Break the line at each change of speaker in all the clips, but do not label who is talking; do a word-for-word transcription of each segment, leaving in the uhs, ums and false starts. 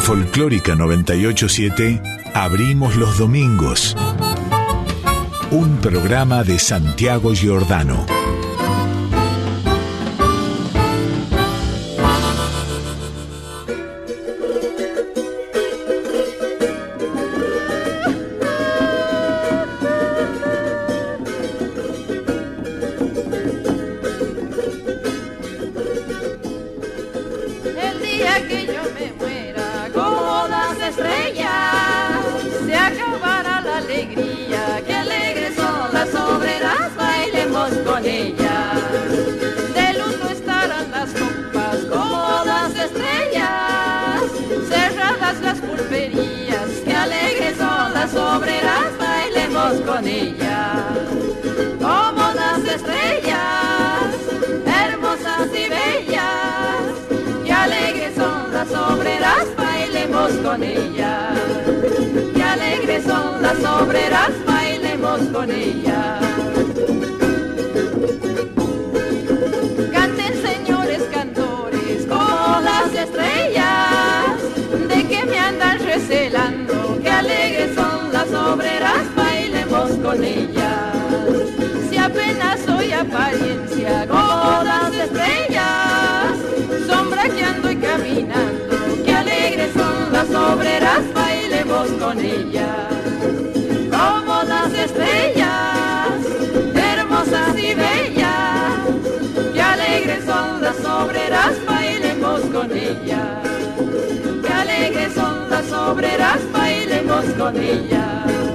Folclórica noventa y ocho punto siete, abrimos los domingos. Un programa de Santiago Giordano.
Con ella, como las estrellas, hermosas y bellas, y alegres son las obreras, bailemos con ellas, y alegres son las obreras, bailemos con ellas. Canten señores cantores, como las estrellas, de que me andan recelando, que alegres son las obreras, con ellas, si apenas soy apariencia como las estrellas, sombraqueando y caminando, que alegres son las obreras, bailemos con ellas, como las estrellas, hermosas y bellas, que alegres son las obreras, bailemos con ellas, que alegres son las obreras, bailemos con ellas.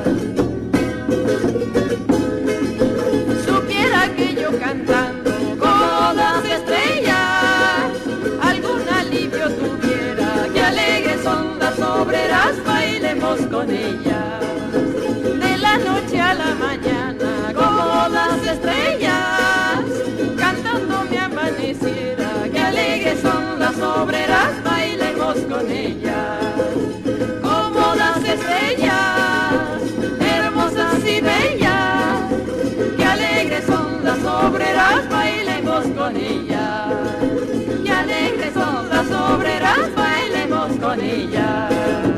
Supiera que yo cantando como las estrellas algún alivio tuviera, que alegres son las obreras, bailemos con ellas. De la noche a la mañana como las estrellas cantando me amaneciera, que alegres son las obreras, bailemos con ellas. Como las estrellas hermosas y bellas, que alegres son las obreras, bailemos con ellas, que alegres son las obreras, bailemos con ellas.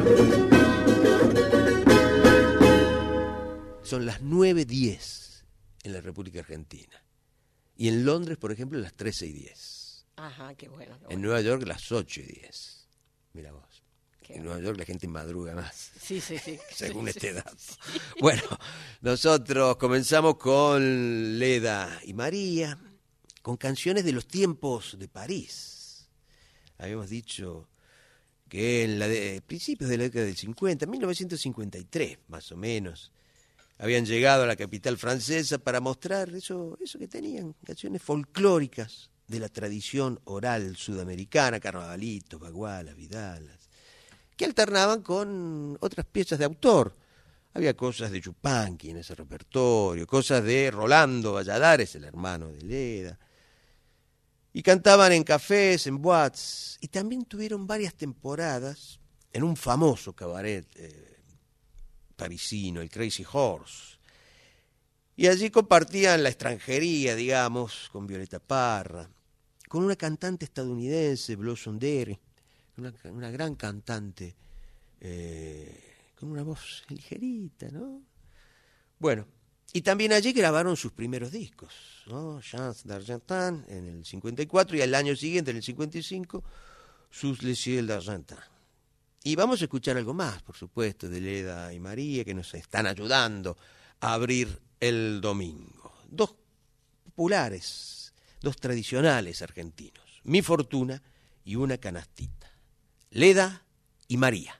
Son las nueve diez en la República Argentina. Y en Londres, por ejemplo, las trece y diez.
Ajá, qué bueno. Qué bueno.
En Nueva York, las ocho y diez. Mira vos.
Qué
en
bueno.
Nueva York la gente madruga más.
Sí, sí, sí.
Según
sí,
esta edad.
Sí.
Bueno, nosotros comenzamos con Leda y María, con canciones de los tiempos de París. Habíamos dicho que en la de, principios de la década del cincuenta, mil novecientos cincuenta y tres más o menos, habían llegado a la capital francesa para mostrar eso, eso que tenían, canciones folclóricas de la tradición oral sudamericana, carnavalitos, bagualas, vidalas, que alternaban con otras piezas de autor. Había cosas de Yupanqui en ese repertorio, cosas de Rolando Valladares, el hermano de Leda, y cantaban en cafés, en boates, y también tuvieron varias temporadas en un famoso cabaret eh, parisino, el Crazy Horse, y allí compartían la extranjería, digamos, con Violeta Parra, con una cantante estadounidense, Blossom Derry, una, una gran cantante, eh, con una voz ligerita, ¿no? Bueno, y también allí grabaron sus primeros discos, ¿no? Chants d'Argentin en el cincuenta y cuatro y al año siguiente, en el cincuenta y cinco, Sus les cieux d'Argentin. Y vamos a escuchar algo más, por supuesto, de Leda y María, que nos están ayudando a abrir el domingo. Dos populares, dos tradicionales argentinos, Mi Fortuna y Una Canastita. Leda y María.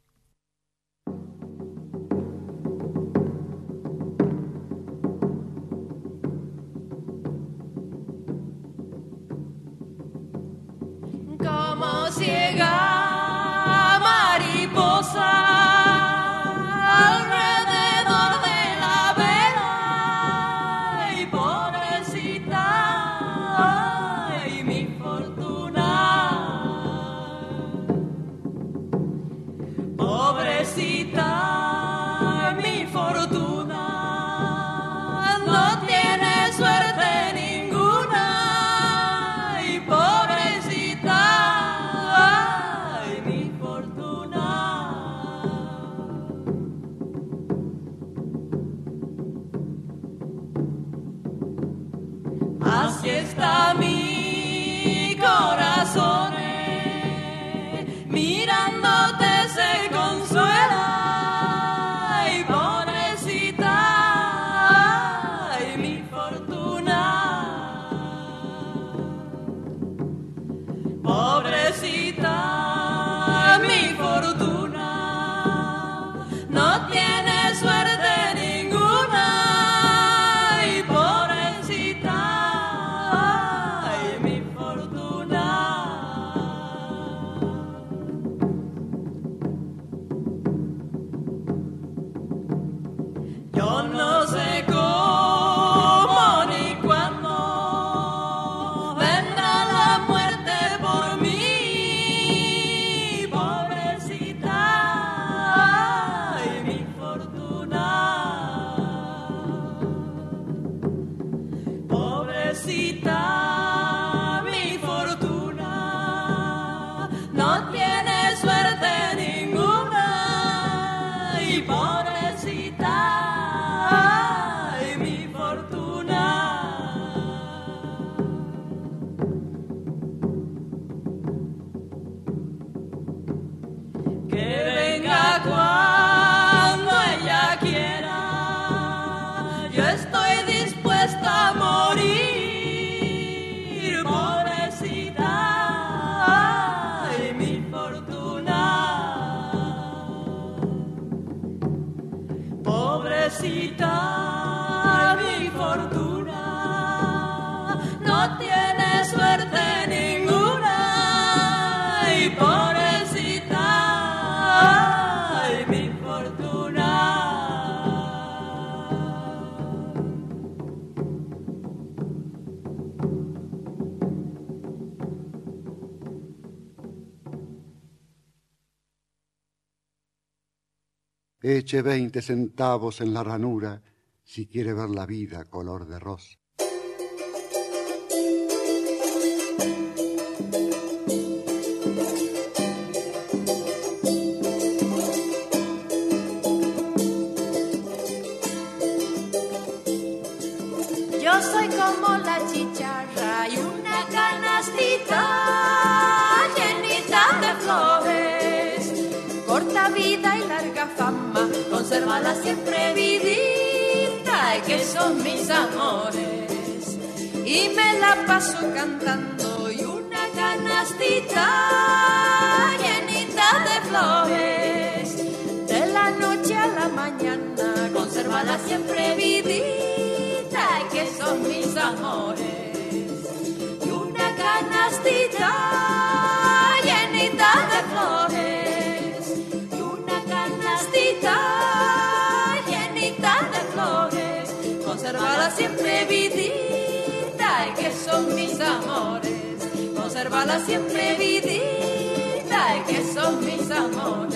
Como ciega mariposa alrededor de la vera, y pobrecita, ay, mi fortuna. está mi corazón, eh, mirándote se consuela. Ay, pobrecita, ay, mi fortuna. Pobrecita, mi fortuna. No tiene suerte ninguna. Ay, pobrecita, ay, mi fortuna. Yo no sé cómo ni cuándo vendrá la muerte por mí. Pobrecita, ay, mi fortuna. Pobrecita, mi fortuna. No tiene suerte ninguna. Y pobrecita, ay, mi fortuna. Que venga cuando ella quiera. Yo estoy dispuesta a morir. Pobrecita, ay, mi fortuna. Pobrecita, mi fortuna. No tiene suerte ninguna. Y pobrecita, ay, mi fortuna.
Eche veinte centavos en la ranura si quiere ver la vida color de rosa.
Yo soy como la chicharra y una canastita llenita de flores. Corta vida y larga fama, consérvala siempre vidita, que son mis amores. Y me la paso cantando y una canastita llenita de flores. De la noche a la mañana, consérvala siempre vidita, que son mis amores. Y una canastita llenita de flores. Y una canastita llenita de flores. Consérvala siempre vidita, que son mis amores. Consérvala siempre vidita, que son mis amores.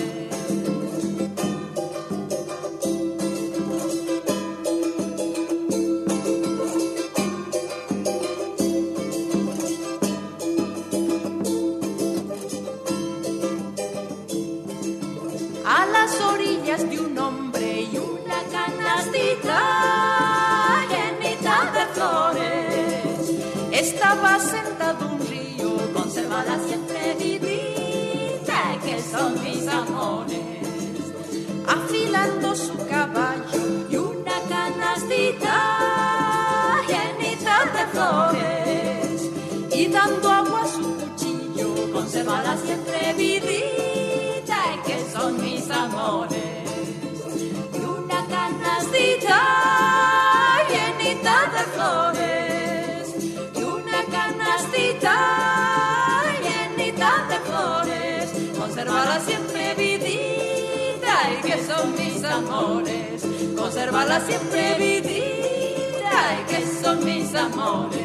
A las orillas de un hombre y una canastita llenita de flores, estaba sentado un río, consérvala siempre vivita, que son mis amores. Afilando su caballo y una canastita llenita de flores, y dando agua a su cuchillo, consérvala siempre vivita, que son mis amores. Y una canastita llenita de flores, y una canastita llenita de flores, consérvala siempre vidita, y que son mis amores. Consérvala siempre vidita, y que son mis amores.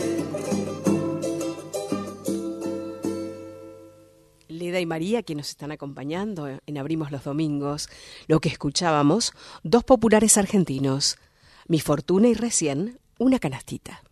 Leda y María, que nos están acompañando en Abrimos los Domingos, lo que escuchábamos, dos populares argentinos, Mi Fortuna y recién, Una Canastita.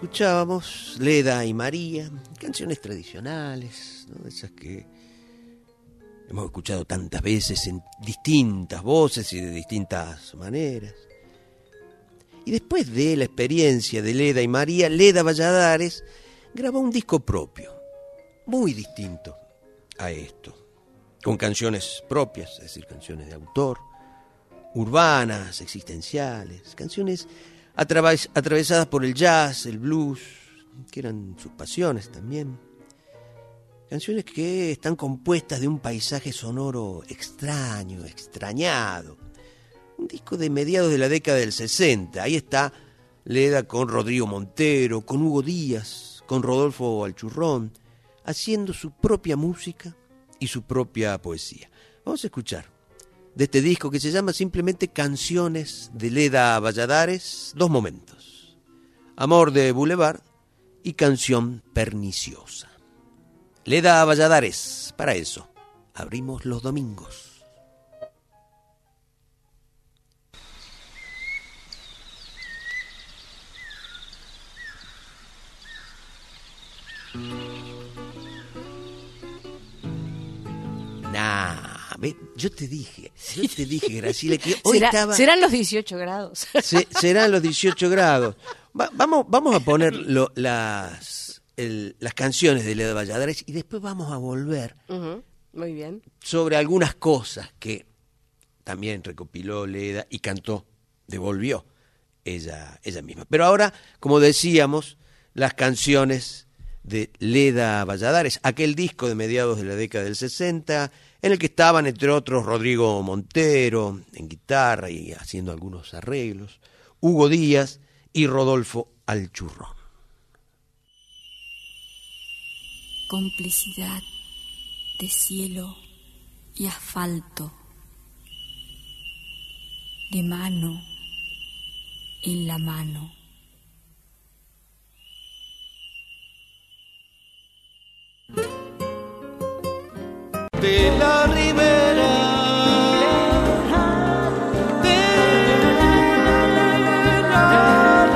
escuchábamos Leda y María, canciones tradicionales, ¿no? Esas que hemos escuchado tantas veces en distintas voces y de distintas maneras. Y después de la experiencia de Leda y María, Leda Valladares grabó un disco propio, muy distinto a esto, con canciones propias, es decir, canciones de autor, urbanas, existenciales, canciones atraves- atravesadas por el jazz, el blues, que eran sus pasiones también. Canciones que están compuestas de un paisaje sonoro extraño, extrañado. Un disco de mediados de la década del sesenta. Ahí está Leda con Rodrigo Montero, con Hugo Díaz, con Rodolfo Alchurrón, haciendo su propia música y su propia poesía. Vamos a escuchar de este disco que se llama simplemente Canciones de Leda Valladares, dos momentos: Amor de Boulevard y Canción Perniciosa. Leda Valladares, para eso, abrimos los domingos. Nah, ve, yo te dije, yo te dije, Graciela, que hoy
¿Será,
estaba...
serán los dieciocho grados.
Se, serán los dieciocho grados. Va, vamos, vamos a poner lo, las, el, las canciones de Leda Valladares y después vamos a volver
Uh-huh. Muy bien.
sobre algunas cosas que también recopiló Leda y cantó, devolvió ella, ella misma. Pero ahora, como decíamos, las canciones de Leda Valladares, aquel disco de mediados de la década del sesenta, en el que estaban, entre otros, Rodrigo Montero en guitarra y haciendo algunos arreglos, Hugo Díaz y Rodolfo Alchurrón.
Complicidad de cielo y asfalto, de mano en la mano.
De la ribera, de la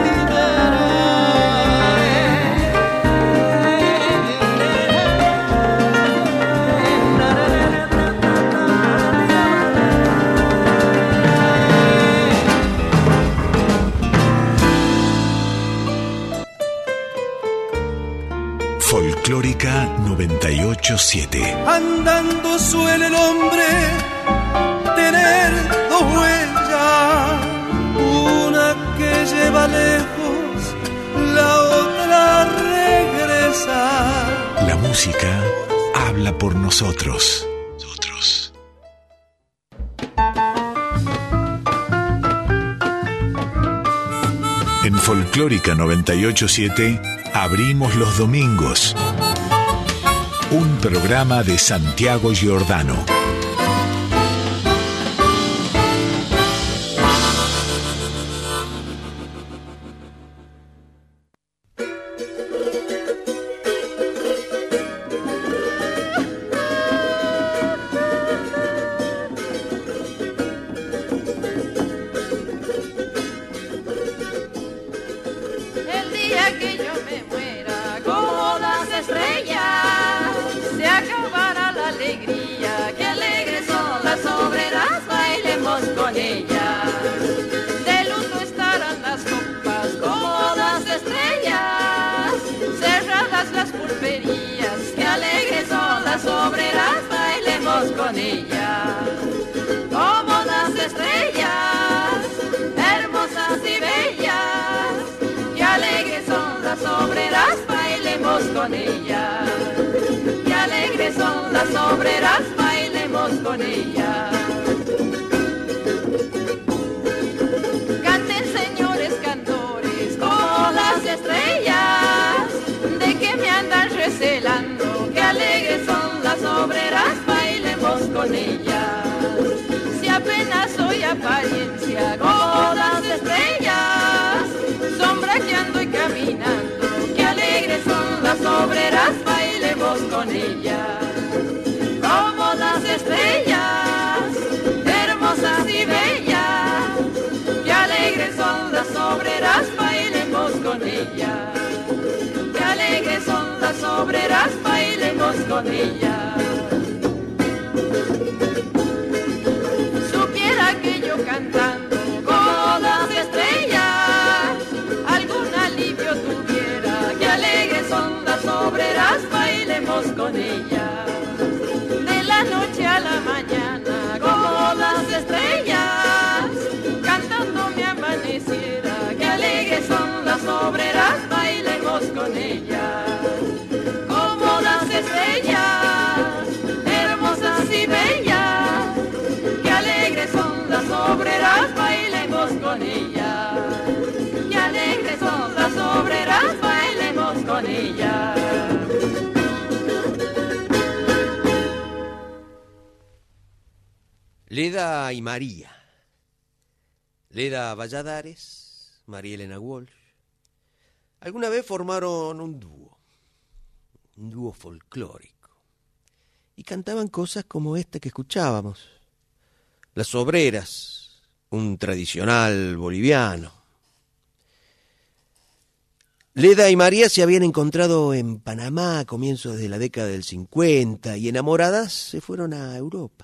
Folclórica noventa y ocho siete.
andando suele el hombre tener dos huellas, una que lleva lejos, la otra regresa.
La música habla por nosotros. Nosotros. En Folclórica noventa y ocho siete abrimos los domingos. Un programa de Santiago Giordano.
El día que yo me muera, como las estrellas, se acabará la alegría, que alegres son las obreras, bailemos con ellas. De luto estarán las copas, como las estrellas, cerradas las pulperías, que alegres son las obreras, bailemos con ellas. Como las estrellas, hermosas y bellas, qué alegres son las obreras, bailemos con ellas. Qué alegres son las obreras, bailemos con ellas. Canten, señores cantores, como las estrellas, de que me andan recelando. Qué alegres son las obreras, bailemos con ellas. Si apenas soy apariencia, como las estrellas, sombraqueando y caminando, qué alegres son las obreras, bailemos con ellas. Como las estrellas, ella. Supiera que yo cantando como las estrellas algún alivio tuviera, que alegres son las obreras, bailemos con ella. De la noche a la mañana como las estrellas cantando me amaneciera, que alegres son las obreras, bailemos con ella. Como las estrellas, hermosas y bellas, que alegres son las obreras, bailemos con ella. Que alegres son las obreras, bailemos con ella.
Leda y María. Leda Valladares, María Elena Walsh, alguna vez formaron un dúo, un dúo folclórico, y cantaban cosas como esta que escuchábamos, Las Obreras, un tradicional boliviano. Leda y María se habían encontrado en Panamá a comienzos de la década del cincuenta y enamoradas se fueron a Europa.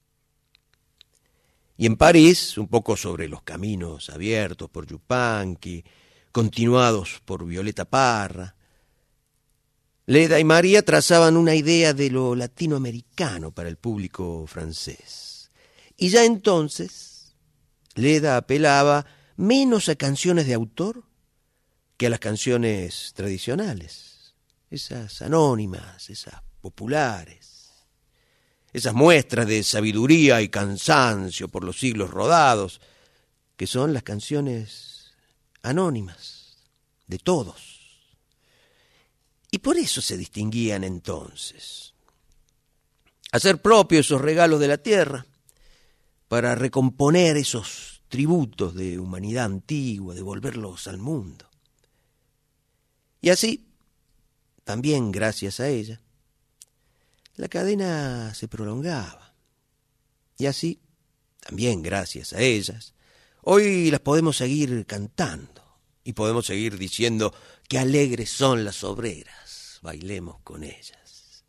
Y en París, un poco sobre los caminos abiertos por Yupanqui, continuados por Violeta Parra, Leda y María trazaban una idea de lo latinoamericano para el público francés. Y ya entonces, Leda apelaba menos a canciones de autor que a las canciones tradicionales, esas anónimas, esas populares. Esas muestras de sabiduría y cansancio por los siglos rodados, que son las canciones anónimas de todos. Y por eso se distinguían entonces. Hacer propios esos regalos de la tierra, para recomponer esos tributos de humanidad antigua, devolverlos al mundo. Y así, también gracias a ella, la cadena se prolongaba. Y así, también gracias a ellas, hoy las podemos seguir cantando y podemos seguir diciendo que alegres son las obreras, bailemos con ellas.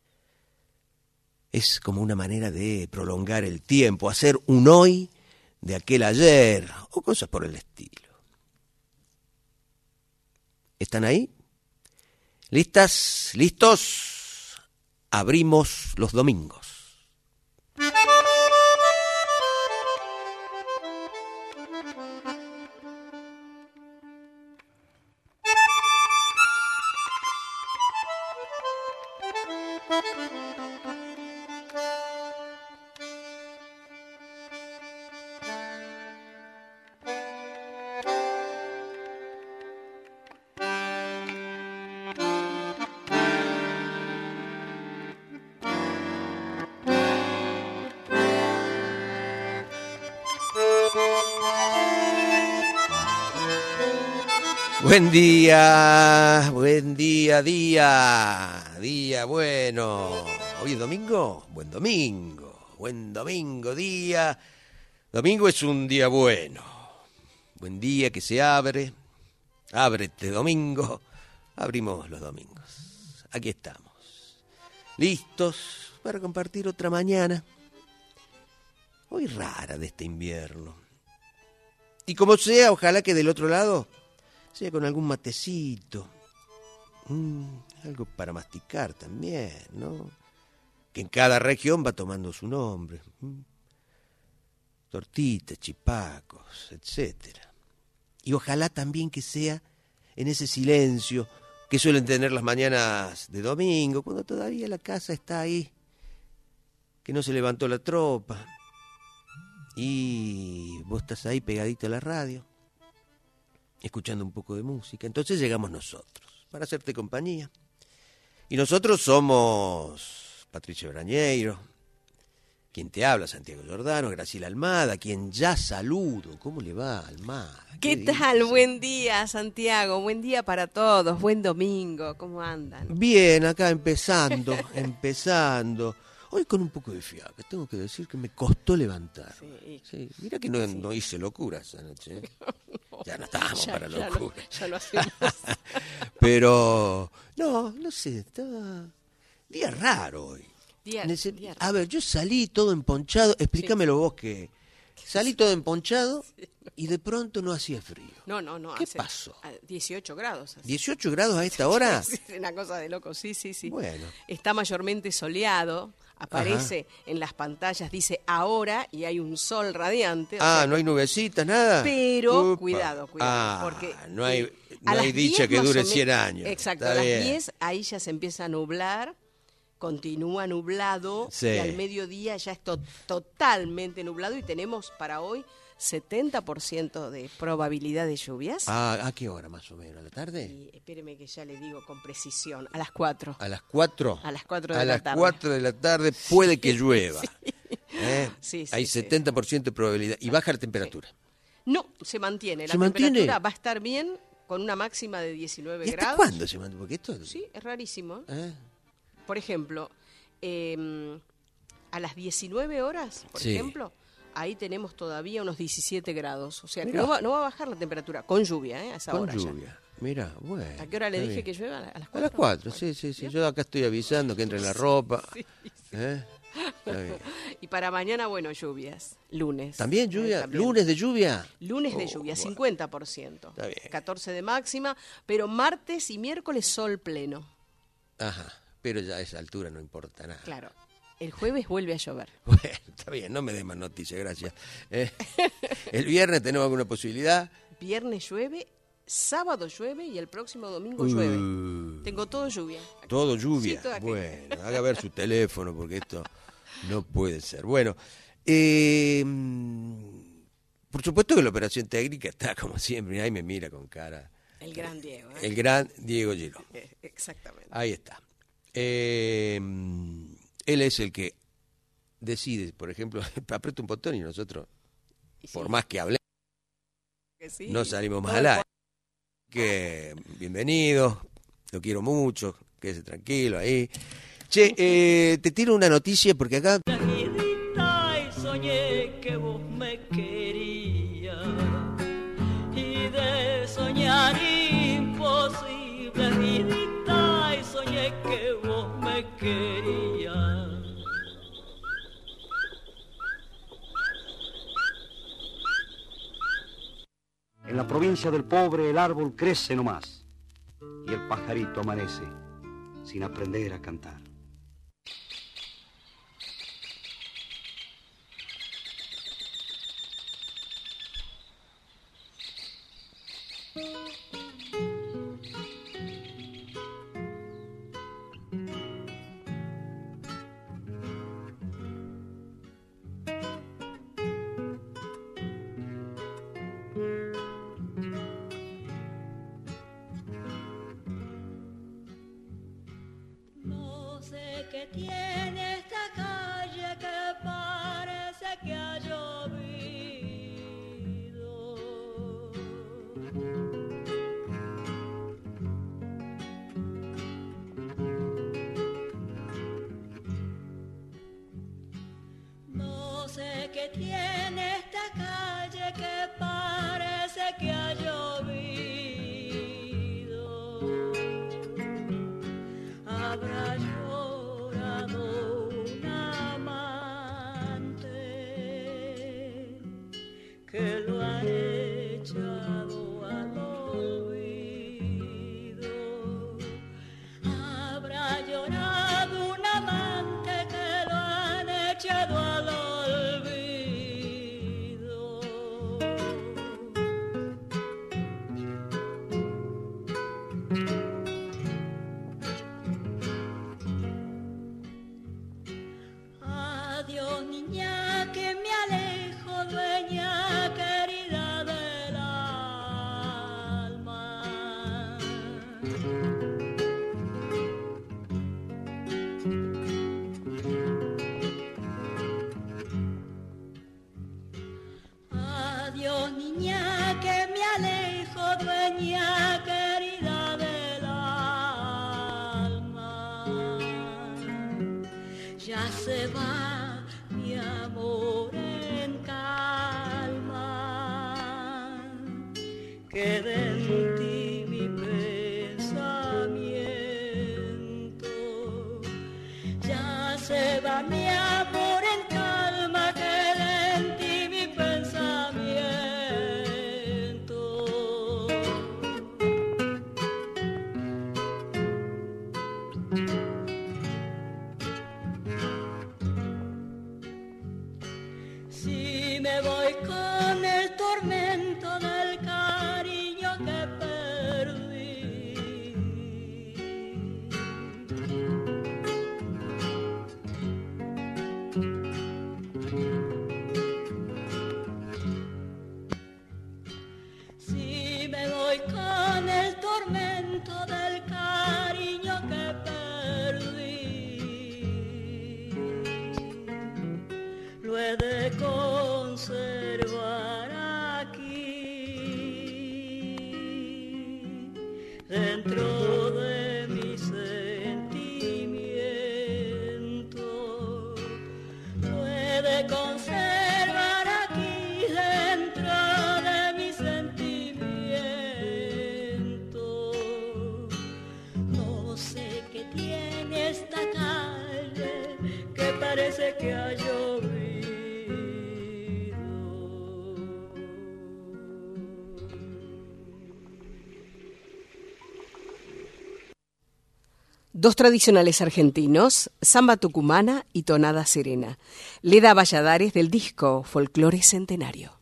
Es como una manera de prolongar el tiempo, hacer un hoy de aquel ayer o cosas por el estilo. ¿Están ahí? ¿Listas? ¿Listos? Abrimos los domingos. Buen día, buen día, día, día bueno. ¿Hoy es domingo? Buen domingo, buen domingo, día. Domingo es un día bueno. Buen día que se abre. Ábrete domingo. Abrimos los domingos. Aquí estamos. Listos para compartir otra mañana. Hoy rara de este invierno. Y como sea, ojalá que del otro lado sea con algún matecito, mm, algo para masticar también, ¿no? Que en cada región va tomando su nombre. Mm. Tortitas, chipacos, etcétera. Y ojalá también que sea en ese silencio que suelen tener las mañanas de domingo, cuando todavía la casa está ahí, que no se levantó la tropa, y vos estás ahí pegadito a la radio, escuchando un poco de música. Entonces llegamos nosotros, para hacerte compañía. Y nosotros somos Patricio Brañeiro, quien te habla, Santiago Giordano, Graciela Almada, quien ya saludo. ¿Cómo le va, Almada?
¿Qué, ¿Qué tal? Dice? Buen día, Santiago. Buen día para todos. Buen domingo. ¿Cómo andan?
Bien, acá empezando, empezando. Hoy con un poco de fiaca, tengo que decir que me costó levantar. Sí. Sí, mira que no, sí. no hice locuras anoche. ¿eh? No, ya no estábamos ya, para
ya
locuras.
Lo, ya lo hacemos.
Pero, no, no sé, estaba... Día raro hoy.
Día,
Nece-
día
A ver, yo salí todo emponchado, explícamelo vos que... Salí todo emponchado y de pronto no hacía frío.
No, no, no.
¿Qué
hace-
pasó?
a dieciocho grados. hace.
¿dieciocho grados a esta hora?
Sí, es una cosa de loco, sí, sí, sí.
Bueno.
Está mayormente soleado, aparece en las pantallas, dice ahora, y hay un sol radiante. o
Ah,
sea,
no hay nubecitas, nada.
Pero,
Upa.
cuidado, cuidado,
Ah,
porque
no hay,
eh,
no
a
hay
las
dicha
diez
que
más
dure
o me-
cien años.
Exacto,
Está
a las
bien.
diez ahí ya se empieza a nublar, continúa nublado,
Sí.
y al mediodía ya es to- totalmente nublado y tenemos para hoy setenta por ciento de probabilidad de lluvias.
Ah, ¿a qué hora más o menos? ¿A la tarde?
Y espéreme que ya le digo con precisión, a las cuatro.
¿A las cuatro?
A las cuatro de
A
la
las
tarde.
cuatro de la tarde puede que llueva. ¿Eh?
Sí, sí,
Hay
sí.
setenta por ciento de probabilidad. Y baja la temperatura.
No, se mantiene. La
¿Se mantiene?
temperatura va a estar bien con una máxima de diecinueve
¿Y hasta
grados.
cuándo se mantiene? Porque esto...
Sí, es rarísimo.
¿Eh?
Por ejemplo, eh, a las diecinueve horas, por
Sí.
ejemplo, ahí tenemos todavía unos diecisiete grados. O sea, que
Mirá.
no va, no va a bajar la temperatura, con lluvia, ¿eh? A esa
Con
hora ya.
lluvia. Mira, bueno.
¿A qué hora le
está
dije
bien.
que llueva? ¿A las cuatro?
A las cuatro,
Bueno,
sí, sí, sí.
¿bien?
Yo acá estoy avisando que entre la ropa.
Sí, sí.
¿Eh? Está bien.
Y para mañana, bueno, lluvias. Lunes.
¿También
Eh,
lluvia?
también.
¿Lunes de lluvia?
Lunes de
Oh,
lluvia,
bueno.
cincuenta por ciento.
Está bien.
catorce de máxima, pero martes y miércoles sol pleno.
Ajá. Pero ya a esa altura no importa nada.
Claro. El jueves vuelve a llover.
Bueno, está bien, no me des más noticias, gracias. Eh, el viernes tenemos alguna posibilidad.
Viernes llueve, sábado llueve y el próximo domingo
Uh,
llueve. Tengo todo lluvia.
Todo lluvia.
Sí, todo aquí.
Bueno, haga ver su teléfono porque esto no puede ser. Bueno, eh, por supuesto que la operación técnica está como siempre. Ahí me mira con cara.
El gran Diego. ¿eh?
El gran Diego Giró.
Eh, Exactamente.
Ahí está. Eh, él es el que decide, por ejemplo, aprieta un botón y nosotros,
Y sí,
por más que hablemos,
que sí.
no salimos más
Todo
al
el
aire. Que bienvenido, lo quiero mucho, quédese tranquilo ahí. Che, eh, te tiro una noticia porque acá...
Y soñé que vos me querías y de soñar imposible vidita y soñé que vos me querías.
En la provincia del pobre el árbol crece nomás y el pajarito amanece sin aprender a cantar.
No sé qué tiene esta calle que parece que ha llovido. No sé qué tiene esta calle que parece que ha llovido. Habrá llorado un amante que lo han echado al olvido. Habrá llorado un amante que lo han echado al olvido. Adiós, niña, que me alejo, dueña querida del alma. Adiós, niña, que me alejo, dueña querida del alma. Ya se va mi amor en calma, queda en ti mi pensamiento dentro de mi sentimiento. Puede conservar aquí dentro de mi sentimiento. No sé qué tiene esta calle que parece que ha llovido.
Dos tradicionales argentinos, samba tucumana y tonada serena. Leda Valladares del disco Folclore Centenario.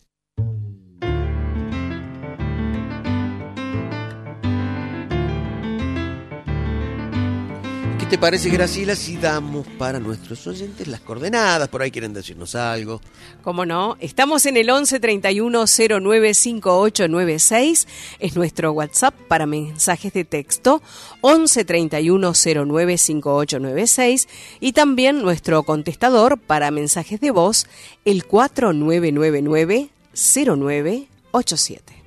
¿Qué te parece, Graciela, si damos para nuestros oyentes las coordenadas? Por ahí quieren decirnos algo.
¿Cómo no? Estamos en el once treinta y uno cero nueve cincuenta y ocho noventa y seis. Es nuestro WhatsApp para mensajes de texto. once treinta y uno cero nueve cincuenta y ocho noventa y seis. Y también nuestro contestador para mensajes de voz, el cuatro nueve nueve nueve cero nueve ocho siete.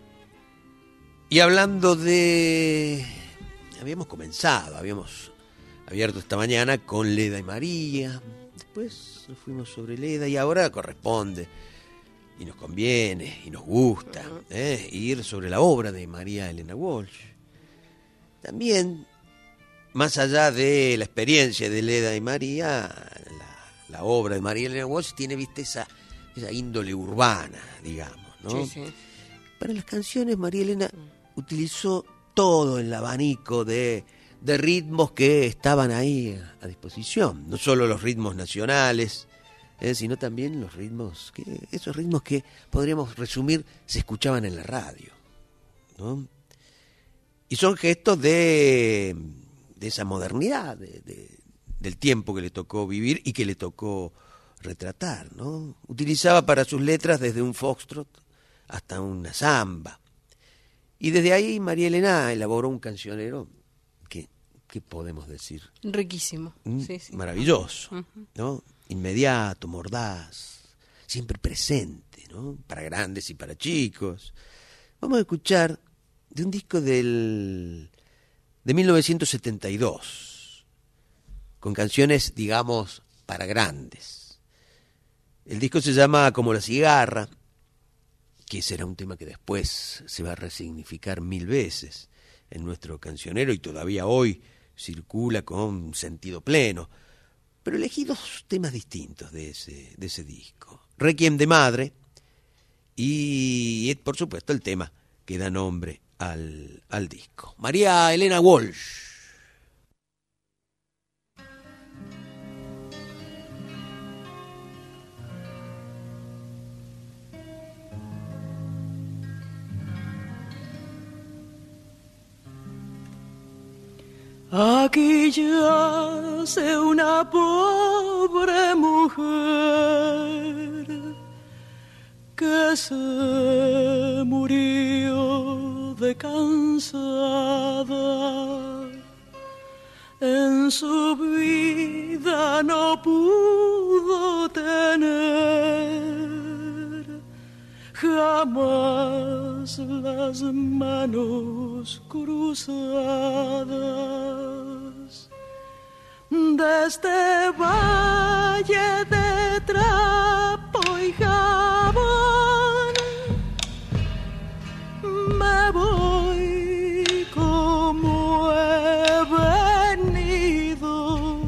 Y hablando de... Habíamos comenzado, habíamos... abierto esta mañana con Leda y María, después nos fuimos sobre Leda y ahora corresponde, y nos conviene, y nos gusta, ¿eh? ir sobre la obra de María Elena Walsh. También, más allá de la experiencia de Leda y María, la, la obra de María Elena Walsh tiene, viste, esa, esa índole urbana, digamos, ¿no?
Sí, sí.
Para las canciones, María Elena utilizó todo el abanico de... de ritmos que estaban ahí a disposición, no solo los ritmos nacionales, eh, sino también los ritmos, que, esos ritmos que podríamos resumir se escuchaban en la radio, ¿no? Y son gestos de, de esa modernidad, de, de, del tiempo que le tocó vivir y que le tocó retratar, ¿no? Utilizaba para sus letras desde un foxtrot hasta una samba, y desde ahí María Elena elaboró un cancionero que, ¿qué podemos decir?
Riquísimo. Sí, sí.
Maravilloso,
uh-huh.
¿no? Inmediato, mordaz, siempre presente, ¿no? Para grandes y para chicos. Vamos a escuchar de un disco del de mil novecientos setenta y dos, con canciones, digamos, para grandes. El disco se llama Como la cigarra, que será un tema que después se va a resignificar mil veces en nuestro cancionero y todavía hoy circula con sentido pleno. Pero elegí dos temas distintos de ese, de ese disco. Requiem de Madre y, por supuesto, el tema que da nombre al, al disco. María Elena Walsh.
Aquí yace una pobre mujer que se murió de cansada. En su vida no pudo tener jamás las manos cruzadas. De este valle de trapo y jabón me voy como he venido,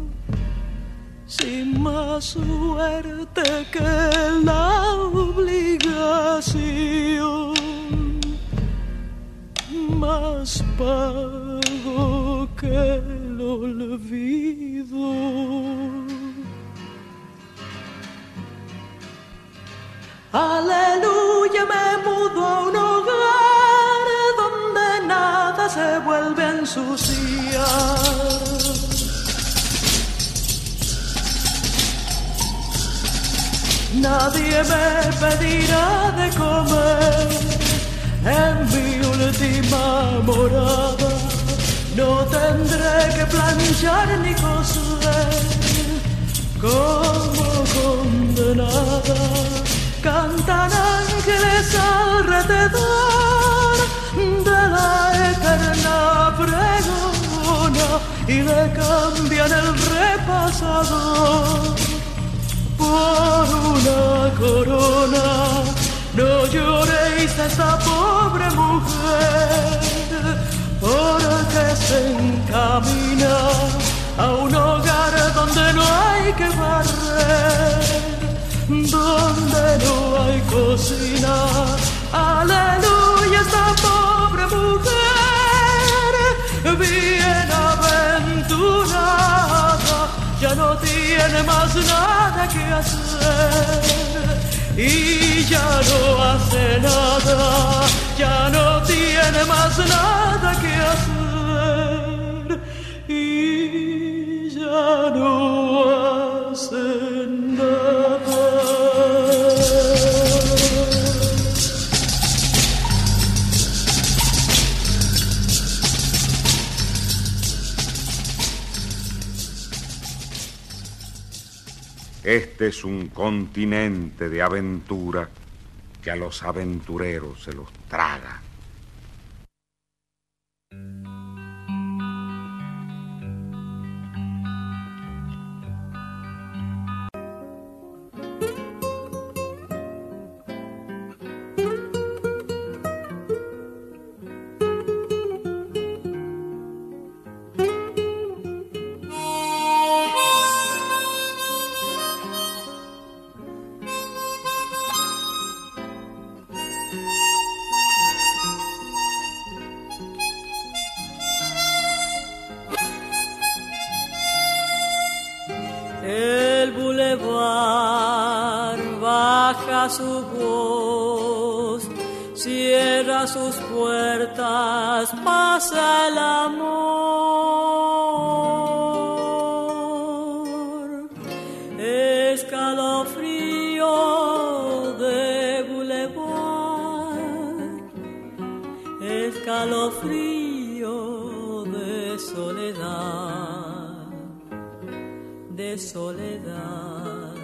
sin más suerte que la obligación, más pago que el olvido. Aleluya, me mudo a un hogar donde nada se vuelve a ensuciar. Nadie me pedirá de comer en mi última morada. No tendré que planchar ni coser como condenada. Cantan ángeles alrededor de la eternidad. cambian el repasador por una corona. No lloréis a esta pobre mujer, porque se encamina a un hogar donde no hay que barrer, donde no hay cocina. Aleluya, esta pobre mujer, bienaventurada, ya no tiene más nada que hacer y ya no hace nada, ya no tiene más nada que hacer y ya no hace nada.
Este es un continente de aventura que a los aventureros se los traga.
Su voz, cierra sus puertas, pasa el amor. Escalofrío de bulevar, escalofrío de soledad, de soledad.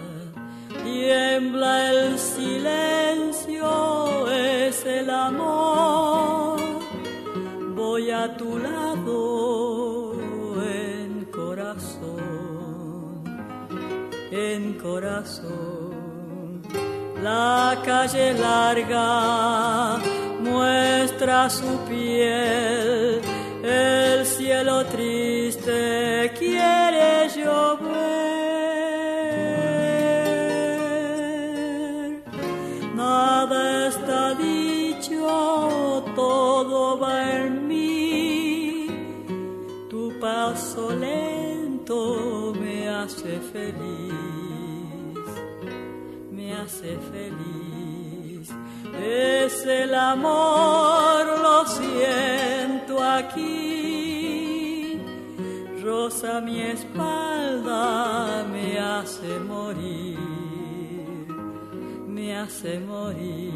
Tiembla el silencio, es el amor. Voy a tu lado en corazón, en corazón. La calle larga muestra su piel, el cielo triste quiere llover. Está dicho, todo va en mí. Tu paso lento me hace feliz, me hace feliz. Es el amor, lo siento aquí. Roza mi espalda, me hace morir, me hace morir.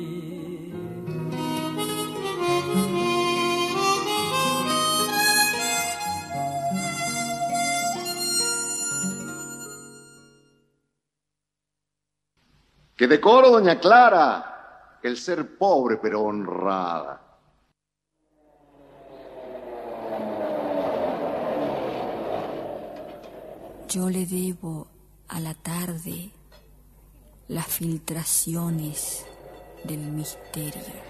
¡Qué decoro, doña Clara! El ser pobre pero honrada.
Yo le debo a la tarde las filtraciones del misterio.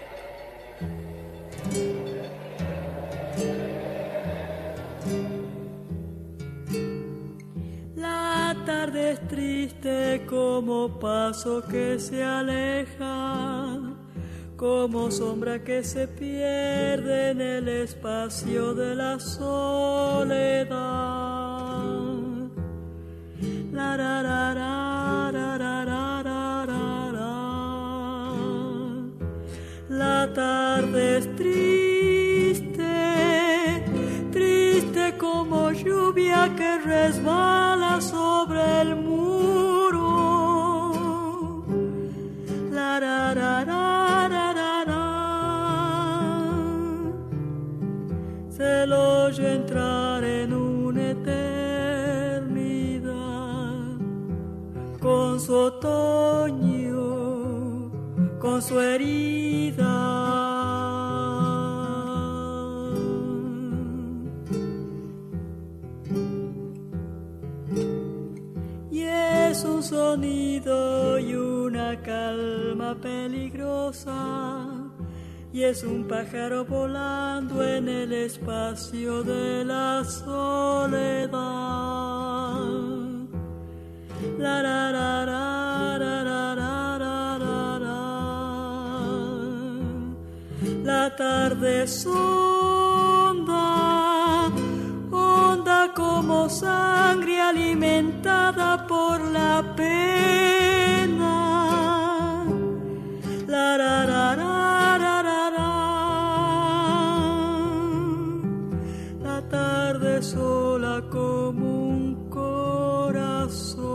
La tarde es triste como paso que se aleja, como sombra que se pierde en el espacio de la soledad. La, la, la, la, la, la, la, la, la. La tarde es triste, triste como lluvia que resbala sobre el muro. La, la, la, la, la, la, la. Se lo oye entrar en una eternidad con su otoño, con su herida. sonido y una calma peligrosa, y es un pájaro volando en el espacio de la soledad. La la la la la la la la la. La tarde es honda, honda como sangre alimentada por la pena. La la la la la la la. La tarde sola como un corazón.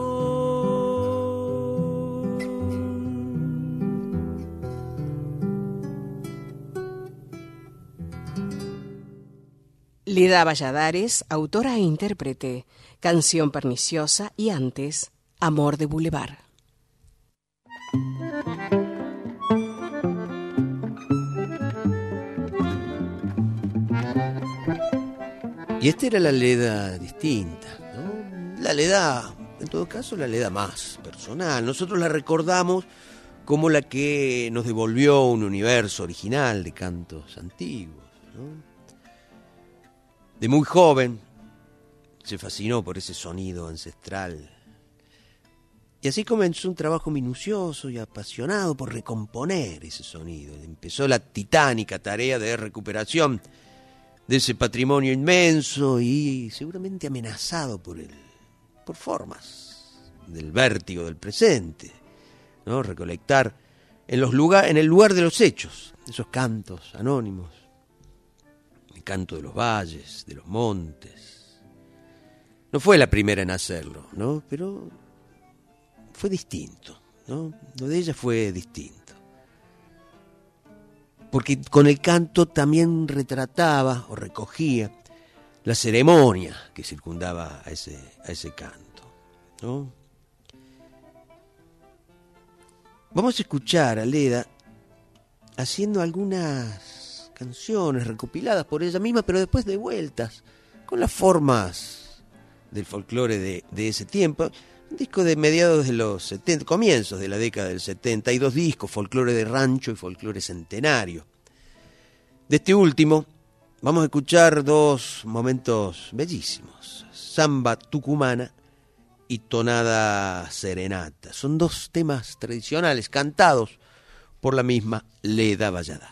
Leda Valladares, autora e intérprete, Canción perniciosa y antes, Amor de Boulevard.
Y esta era la Leda distinta, ¿no? La Leda, en todo caso, la Leda más personal. Nosotros la recordamos como la que nos devolvió un universo original de cantos antiguos, ¿no? De muy joven se fascinó por ese sonido ancestral. Y así comenzó un trabajo minucioso y apasionado por recomponer ese sonido. Empezó la titánica tarea de recuperación de ese patrimonio inmenso y seguramente amenazado por el, por formas del vértigo del presente, ¿no? Recolectar en los lugar, en el lugar de los hechos, esos cantos anónimos, el canto de los valles, de los montes. No fue la primera en hacerlo, ¿no? Pero fue distinto, ¿no? Lo de ella fue distinto. Porque con el canto también retrataba o recogía la ceremonia que circundaba a ese, a ese canto, ¿no? Vamos a escuchar a Leda haciendo algunas canciones recopiladas por ella misma, pero después devueltas con las formas del folclore de, de ese tiempo. Un disco de mediados de los setenta, comienzos de la década del setenta, y dos discos, folclore de rancho y folclore centenario. De este último, vamos a escuchar dos momentos bellísimos, Samba Tucumana y Tonada Serenata. Son dos temas tradicionales cantados por la misma Leda Valladares.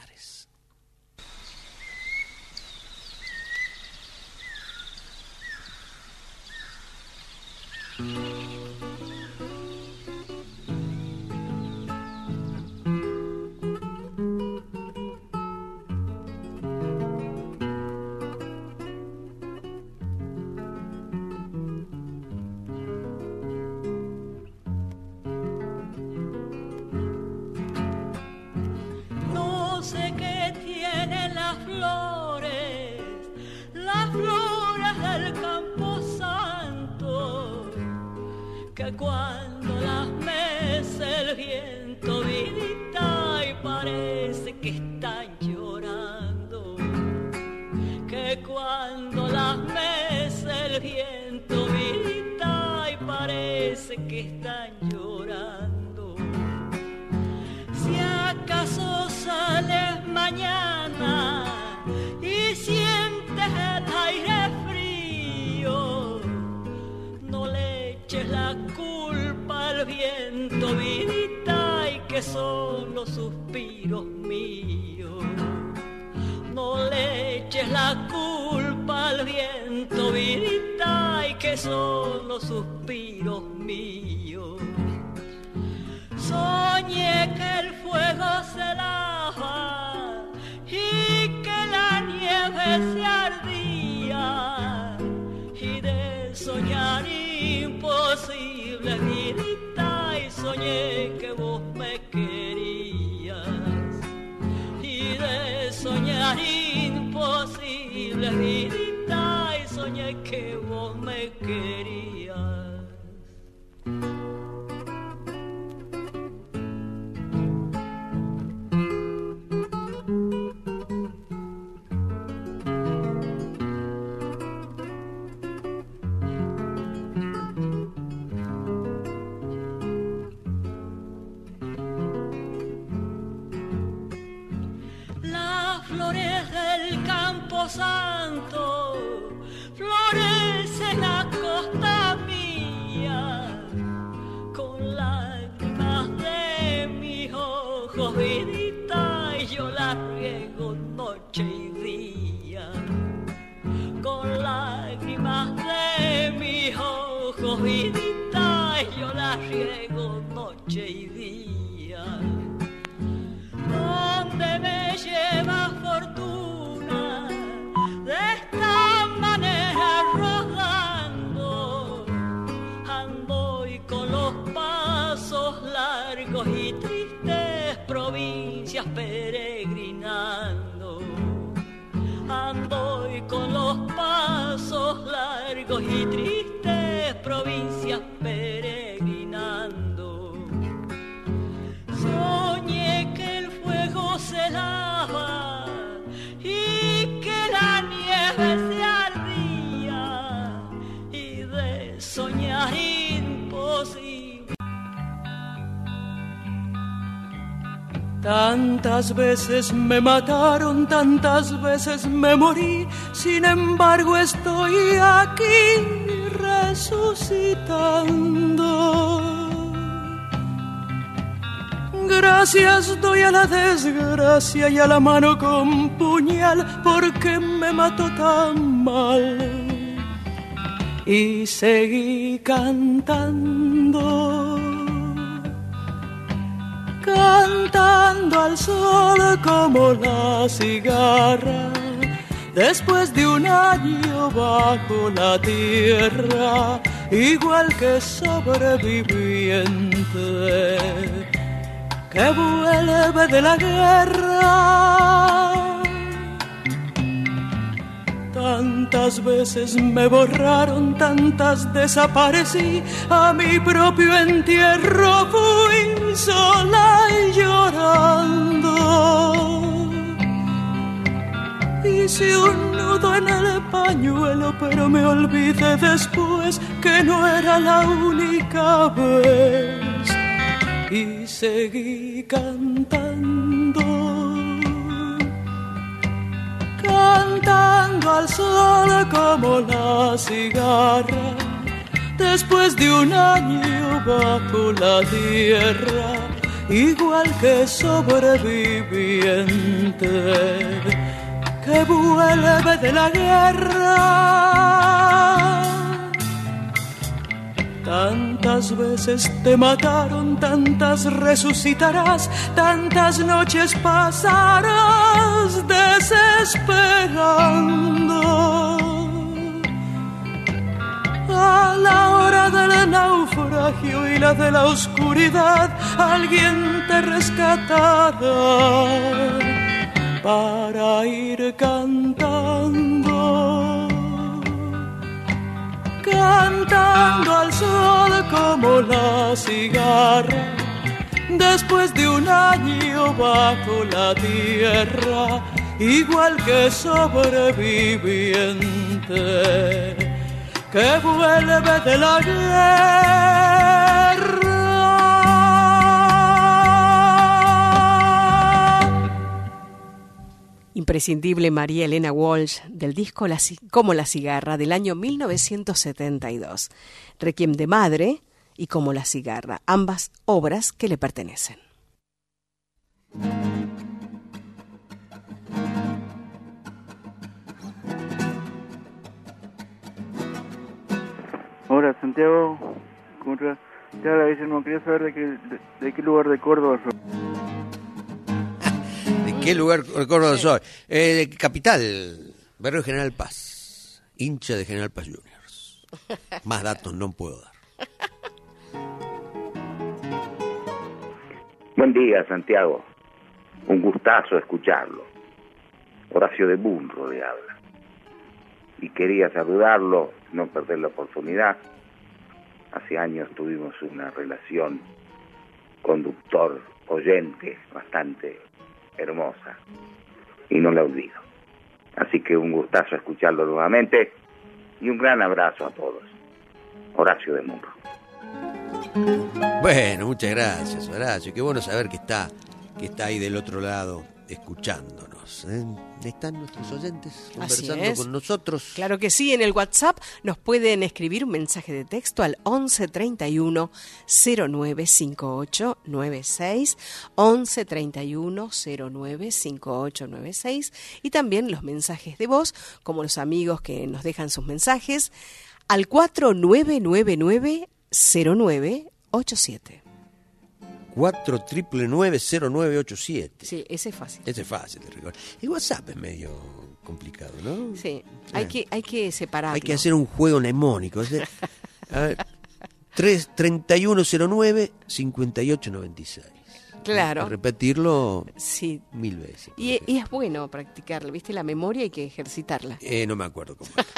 Cuando las mece el viento vidita y parece que están llorando, que cuando las mece el viento vidita y parece que están llorando. Si acaso sales mañana y sientes el aire frío, no le eches la culpa al viento, vidita, y que son los suspiros míos. No le eches la culpa al viento, vidita, y que son los suspiros míos. Soñé que el fuego se lava y que la nieve se ardía, y de soñar imposible, vidita, y soñé que vos me querías. Y de soñar imposible, vidita, y soñé que vos me querías. flores del Campo Santo, florece en la costa mía, con lágrimas de mis ojos, vidita, y yo la riego noche y día. Con lágrimas de mis ojos, vidita, y yo la riego noche y día. Donde me lleva fortuna, de esta manera rodando, ando y con los pasos largos y tristes provincias peregrinando. Ando y con los pasos largos y tristes provincias peregrinando. Soñé que el fuego se lava y que la nieve se ardía, y de soñar imposible. Tantas veces me mataron, tantas veces me morí, sin embargo estoy aquí resucitando. Gracias doy a la desgracia y a la mano con puñal, porque me mató tan mal. Y seguí cantando, cantando al sol como la cigarra, después de un año bajo la tierra, igual que sobreviviente que vuelve de la guerra. Tantas veces me borraron, tantas desaparecí, a mi propio entierro fui sola y llorando. Hice un nudo en el pañuelo, pero me olvidé después que no era la única vez. Y seguí cantando, cantando al sol como la cigarra, después de un año bajo la tierra, igual que sobreviviente que vuelve de la guerra. Tantas veces te mataron, tantas resucitarás, tantas noches pasarás desesperando. A la hora del naufragio y la de la oscuridad, alguien te rescatará para ir cantando, cantando al sol como la cigarra, después de un año bajo la tierra, igual que sobreviviente que vuelve de la guerra.
Imprescindible María Elena Walsh, del disco la, Como la cigarra, del año mil novecientos setenta y dos. Requiem de madre y Como la cigarra, ambas obras que le pertenecen.
Hola Santiago, ¿cómo te va? Te habla Guillermo, quería saber de qué, de, de qué lugar de Córdoba sos.
¿De qué lugar de Córdoba soy? Eh, capital, barrio General Paz, hincha de General Paz Juniors. Más datos no puedo dar.
Buen día, Santiago. Un gustazo escucharlo. Horacio de Bunro le habla. Y quería saludarlo, no perder la oportunidad. Hace años tuvimos una relación conductor-oyente bastante hermosa y no la olvido. Así que un gustazo escucharlo nuevamente y un gran abrazo a todos. Horacio de Bunro.
Bueno, muchas gracias, Horacio. Qué bueno saber que está, que está ahí del otro lado escuchándonos. ¿eh? Están nuestros oyentes
Así
conversando
es.
con nosotros.
Claro que sí, en el WhatsApp nos pueden escribir un mensaje de texto al once treinta y uno cero nueve cincuenta y ocho noventa y seis, once treinta y uno cero nueve cincuenta y ocho noventa y seis, y también los mensajes de voz, como los amigos que nos dejan sus mensajes, al cuatro nueve nueve nueve cero nueve ocho siete.
cuatro nueve nueve cero nueve ocho siete.
Sí, ese es fácil.
Ese es fácil de recordar. El WhatsApp es medio complicado, ¿no?
Sí, hay,
Eh.
que, hay que separarlo.
Hay que hacer un juego mnemónico. O sea, a ver, treinta y uno cero nueve cincuenta y ocho noventa y seis.
Claro.
Repetirlo
Sí.
mil veces.
Y, y es bueno practicarlo, ¿viste? La memoria hay que ejercitarla.
Eh, no me acuerdo cómo era.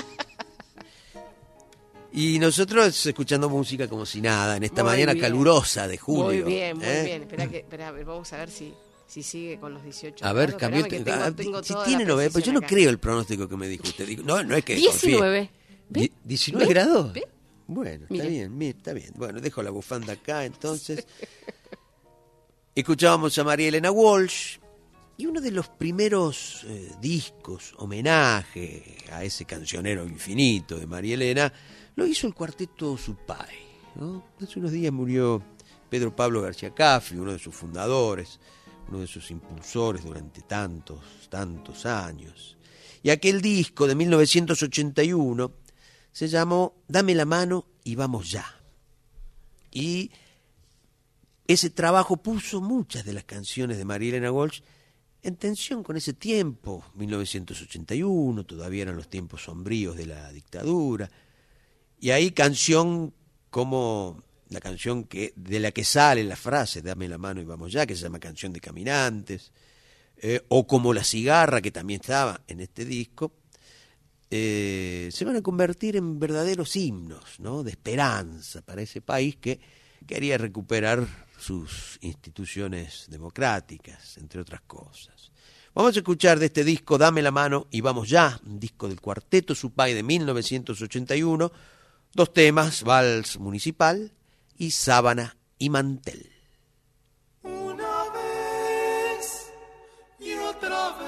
Y nosotros escuchando música como si nada, en esta
Muy
mañana
bien.
calurosa de julio.
Muy bien, muy
¿eh?
bien. Espera que, espera, a ver, vamos a ver si, si sigue con los dieciocho.
A ver,
grados.
cambió.
Esperame que tengo-
ah,
tengo
si
toda
tiene
la
noventa, pues yo no
precisión acá.
creo el pronóstico que me dijo usted. Digo, no, no es que
diecinueve.
confíe. Die- ¿diecinueve
¿Ve?
grados?
¿Ve?
Bueno, está
Mire.
bien, mire, está bien. Bueno, dejo la bufanda acá entonces. Escuchábamos a María Elena Walsh y uno de los primeros eh, discos, homenaje a ese cancionero infinito de María Elena, lo hizo el cuarteto Supay, ¿no? Hace unos días murió Pedro Pablo García Caffi, uno de sus fundadores, uno de sus impulsores durante tantos, tantos años. Y aquel disco de mil novecientos ochenta y uno se llamó Dame la mano y vamos ya. Y ese trabajo puso muchas de las canciones de María Elena Walsh en tensión con ese tiempo, mil novecientos ochenta y uno, todavía eran los tiempos sombríos de la dictadura. Y ahí canción como la canción que de la que sale la frase Dame la mano y vamos ya, que se llama Canción de Caminantes, eh, o como La Cigarra, que también estaba en este disco, eh, se van a convertir en verdaderos himnos, ¿no? De esperanza para ese país que quería recuperar sus instituciones democráticas, entre otras cosas. Vamos a escuchar de este disco Dame la mano y vamos ya, un disco del Cuarteto Supay de mil novecientos ochenta y uno, dos temas, Vals Municipal y Sábana y Mantel.
Una vez y otra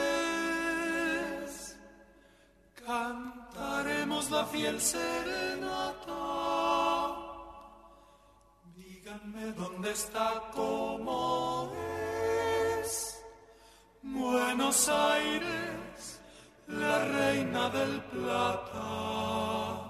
vez cantaremos la fiel serenata. Díganme dónde está, cómo es Buenos Aires, la reina del Plata.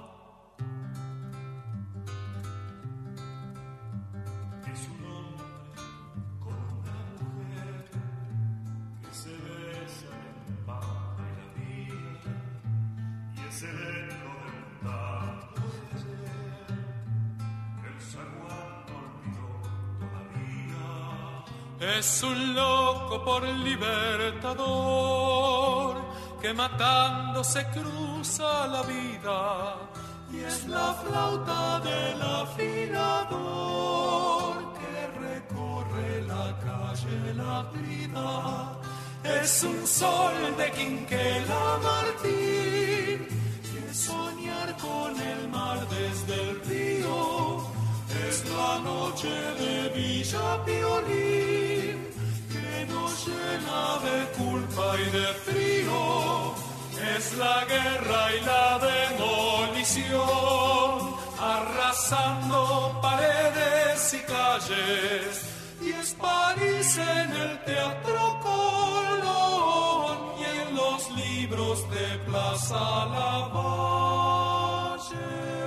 Es un hombre con una mujer que se besan en Pampa y la Vía, y es el eco del tanto de ayer, el zaguán no olvidó todavía. Es un loco por libertador que matando se cruza la vida, y es la flauta del afilador que recorre la calle La Vida. Es un sol de Quinquela Martín que soñar con el mar desde el río. Es la noche de Villa Piolín que nos llena de culpa y de frío. Es la guerra y la demolición, arrasando paredes y calles. Y es París en el Teatro Colón y en los libros de Plaza Lavalle.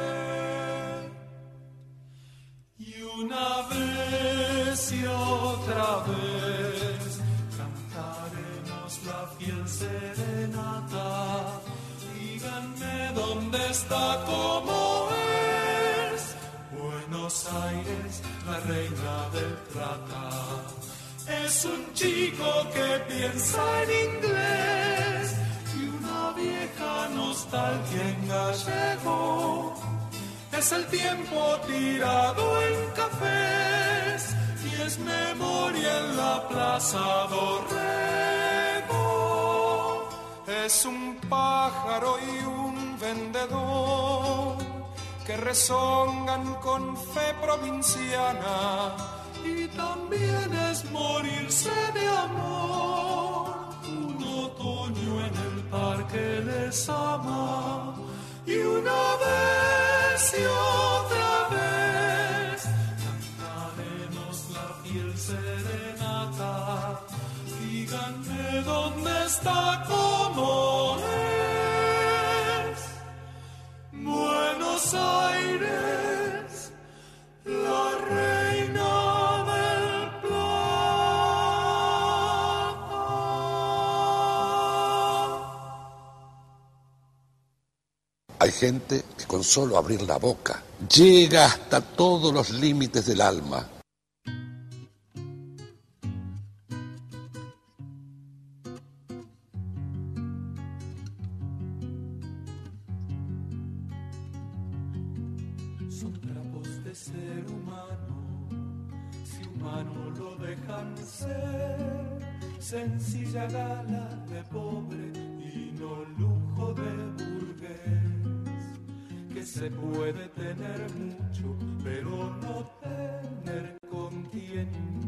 Y una vez y otra vez cantaremos la fiel serenata. Díganme dónde está, cómo es Buenos Aires, la reina del Plata. Es un chico que piensa en inglés y una vieja nostalgia en gallego. Es el tiempo tirado en cafés y es memoria en la Plaza Dorrego. Es un pájaro y un vendedor que rezongan con fe provinciana, y también es morirse de amor les ama y una vez y otra vez cantaremos la fiel serenata. Díganme dónde está, cómo es Buenos Aires, la reina del Plata.
Hay gente que con solo abrir la boca llega hasta todos los límites del alma.
Son trapos de ser humano, si humano lo dejan ser, sencilla gala de pobre y no lujo de burgués, que se puede tener mucho, pero no tener con quién.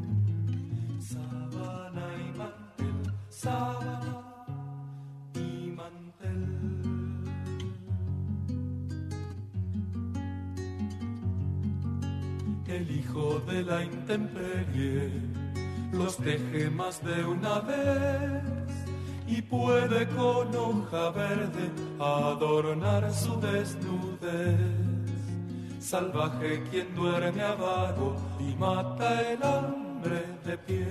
Sábana y mantel, sábana y mantel. El hijo de la intemperie los teje más de una vez y puede con hoja verde adornar su desnudez. Salvaje quien duerme avaro y mata el hambre de pie.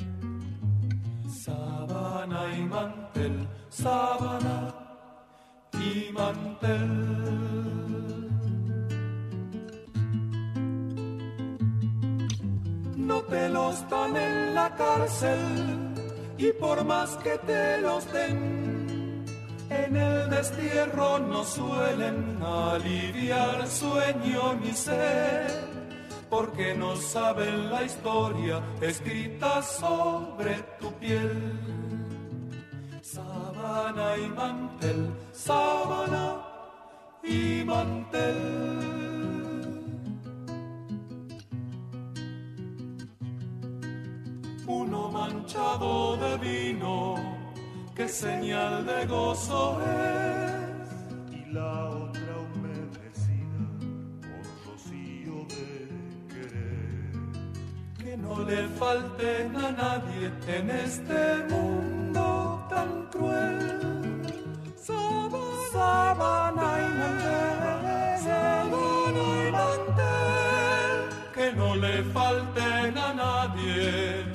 Sábana y mantel, sábana y mantel. No te los dan en la cárcel y por más que te los den, en el destierro no suelen aliviar sueño ni sed, porque no saben la historia escrita sobre tu piel. Sábana y mantel, sábana y mantel. Uno manchado de vino, que señal de gozo es,
y la otra humedecida por rocío de querer.
Que no le falten a nadie en este mundo tan cruel. Sábana, sábana y mantel, sábana y mantel, que no le falten a nadie.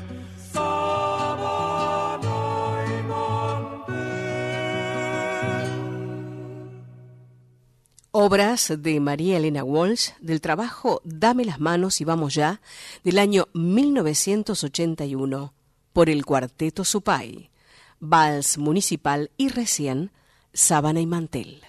Obras de María Elena Walsh, del trabajo Dame las manos y vamos ya, del año mil novecientos ochenta y uno, por el Cuarteto Supay, Vals Municipal y recién Sábana y Mantel.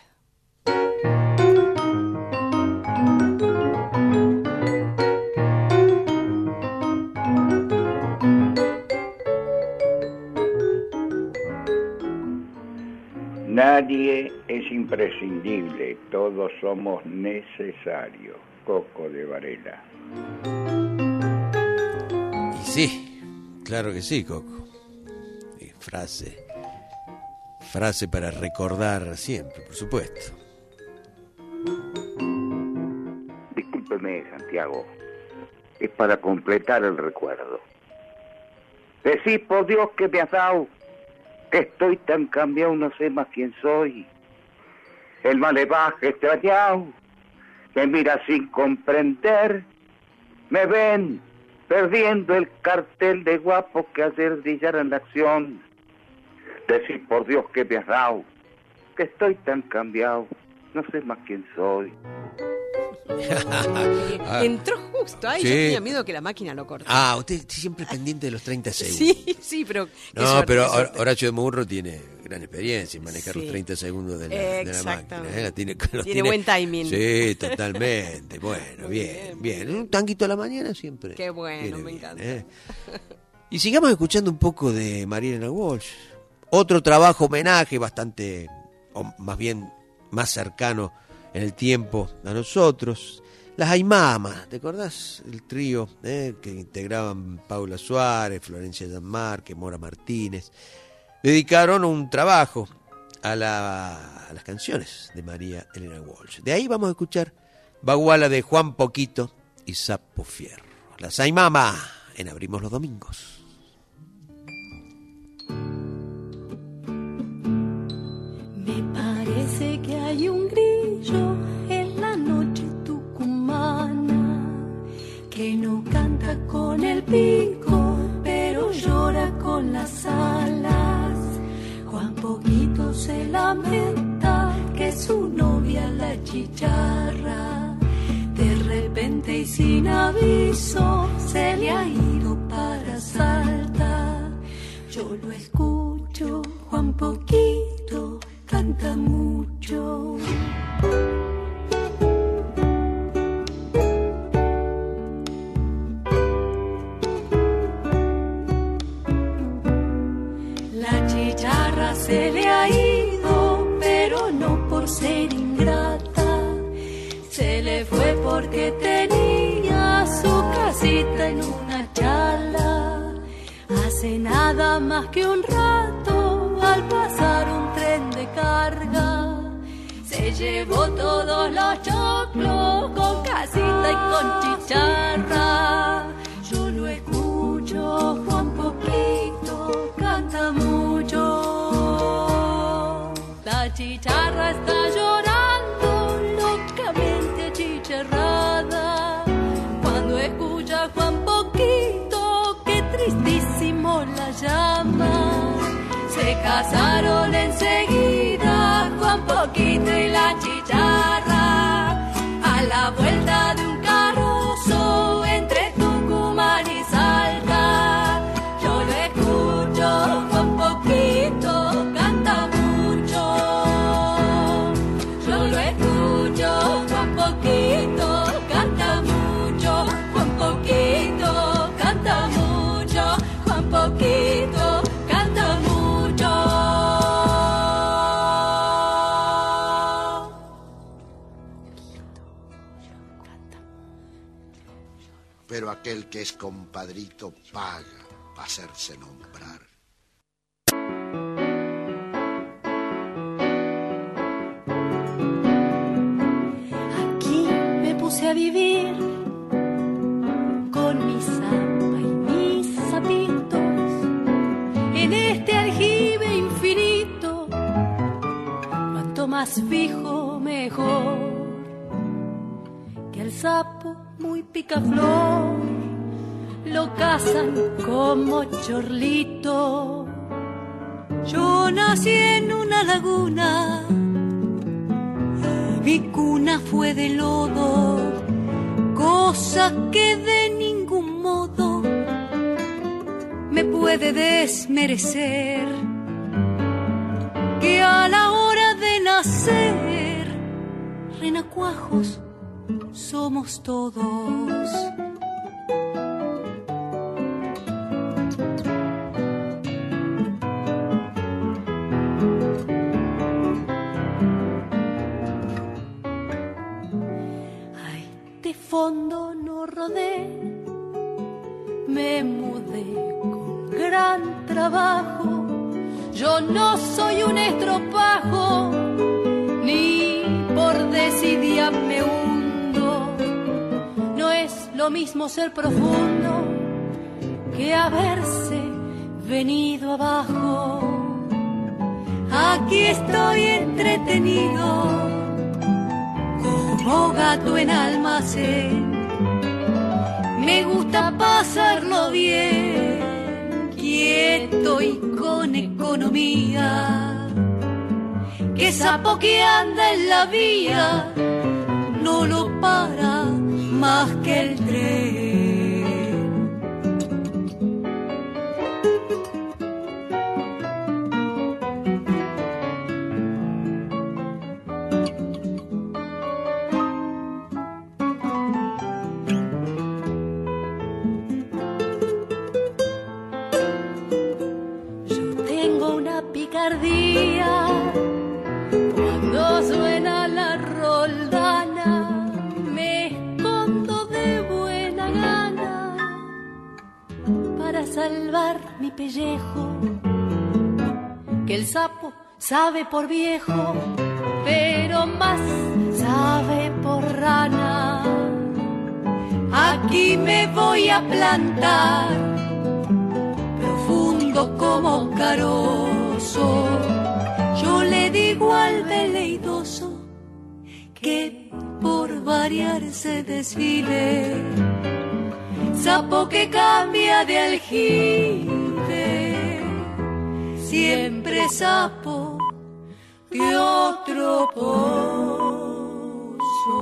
Nadie es imprescindible, todos somos necesarios. Coco de Varela.
Y sí, claro que sí, Coco. Y frase, frase para recordar siempre, por supuesto.
Discúlpeme, Santiago, es para completar el recuerdo. Decís, por Dios, que me has dado, que estoy tan cambiado, no sé más quién soy. El malevaje extrañado me mira sin comprender. Me ven perdiendo el cartel de guapos que ayer brillara en la acción. Decir por Dios que me has dado, que estoy tan cambiado, no sé más quién soy.
Entró justo, ay,
Sí.
yo tenía miedo que la máquina lo corte.
Ah, usted está siempre pendiente de los treinta segundos.
Sí, sí, pero... qué
No,
suerte,
pero
qué suerte.
Horacio de Murro tiene gran experiencia en manejar
Sí.
los treinta segundos de la, de la máquina.
Exactamente.
¿eh? La tiene, los
Tiene buen timing.
Sí, totalmente. Bueno, bien, bien. Un tanguito a la mañana siempre.
Qué bueno,
viene
me
bien,
encanta.
¿eh? Y sigamos escuchando un poco de María Elena Walsh. Otro trabajo homenaje bastante, o más bien más cercano en el tiempo a nosotros. Las Aymamas, ¿te acordás? El trío eh, que integraban Paula Suárez, Florencia Gianmarque, Mora Martínez. Dedicaron un trabajo a la a las canciones de María Elena Walsh. De ahí vamos a escuchar Baguala de Juan Poquito y Sapo Fierro. La Saimama en Abrimos los Domingos.
Me parece que hay un grillo en la noche tucumana que no canta con el pico, pero llora con las alas. Juan Poquito se lamenta que su novia la chicharra de repente y sin aviso se le ha ido para Salta. Yo lo escucho, Juan Poquito canta mucho. La chicharra se le ha ido, pero no por ser ingrata. Se le fue porque tenía su casita en una chala. Hace nada más que un rato, al pasar un tren de carga, se llevó todos los choclos con casita y con chicharra. Yo lo escucho, Juan Poquito canta mucho. La chicharra está llorando locamente achicharrada cuando escucha a Juan Poquito que tristísimo la llama. Se casaron enseguida Juan Poquito y la chicharra a la vuelta de un carrozo entre Tucumán y Salta. Yo lo escucho, Juan Poquito canta mucho. Yo lo escucho, Juan Poquito canta mucho. Juan Poquito canta mucho. Juan Poquito canta mucho.
Pero aquel que es compadrito paga para hacerse nombrar.
Aquí me puse a vivir con mi zapa y mis zapitos en este aljibe infinito. Cuanto más fijo mejor, que el sapo muy picaflor lo cazan como chorlito. Yo nací en una laguna, mi cuna fue de lodo, cosa que de ningún modo me puede desmerecer, que a la hora de nacer renacuajos somos todos. Ay, de fondo no rodé, me mudé con gran trabajo. Yo no soy un estropajo, ni por desidia me hundo. No es lo mismo ser profundo que haberse venido abajo. Aquí estoy entretenido como gato en almacén. Me gusta pasarlo bien, quieto y con economía. Que sapo que anda en la vía no lo para más que el tren. Yo tengo una picardía cuando suena la roldana, me escondo de buena gana para salvar mi pellejo. Que el sapo
sabe por viejo, pero más sabe por rana. Aquí me voy a plantar, profundo como carozo. Yo le digo al veleidoso que por variar se desfile, sapo que cambia de aljibe, siempre sapo de otro pozo.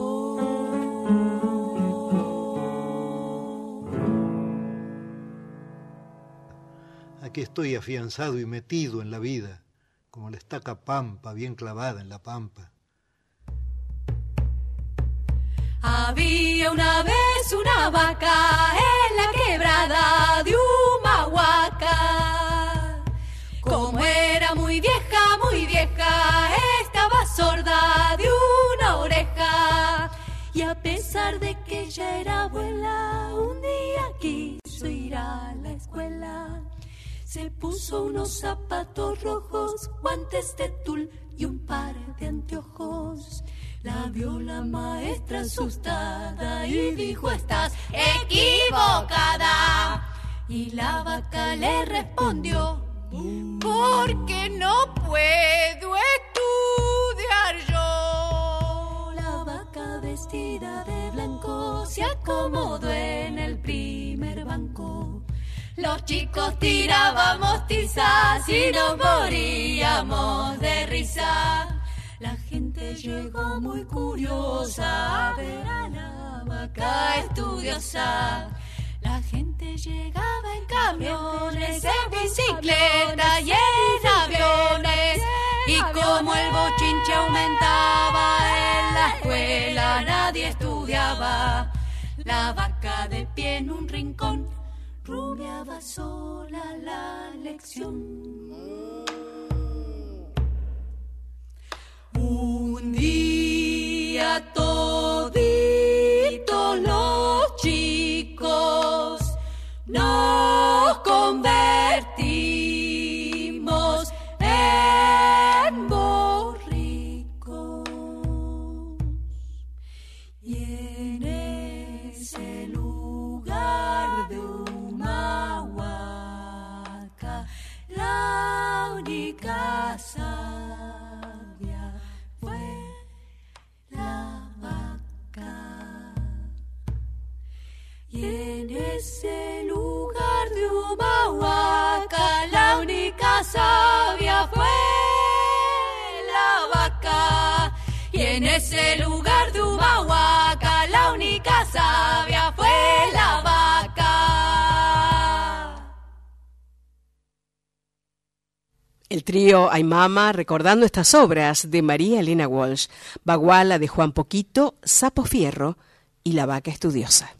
Aquí estoy afianzado y metido en la vida, como la estaca pampa bien clavada en la pampa.
Había una vez una vaca en la quebrada de Humahuaca. Como era muy vieja, muy vieja, estaba sorda de una oreja. Y a pesar de que ella era abuela, un día quiso ir a la escuela. Se puso unos zapatos rojos, guantes de tul y un par de anteojos. La vio la maestra asustada y dijo: estás equivocada. Y la vaca le respondió: porque no puedo estudiar yo. La vaca vestida de blanco se acomodó en el primer banco. Los chicos tirábamos tizas y nos moríamos de risa. La gente llegó muy curiosa a ver a la vaca estudiosa. La gente llegaba en camiones, en bicicletas y en aviones. Y como el bochinche aumentaba en la escuela, nadie estudiaba. La vaca de pie en un rincón rumiaba sola la lección. Un día toditos los chicos nos convertimos en borricos. Y en ese lugar de Humahuaca, la única sabia fue la vaca. Y en ese lugar de Humahuaca, la única sabia fue la vaca. Y en ese lugar de Humahuaca, la única sabia fue la vaca.
El trío Ay Mama recordando estas obras de María Elena Walsh, Baguala de Juan Poquito, Sapo Fierro y La Vaca Estudiosa.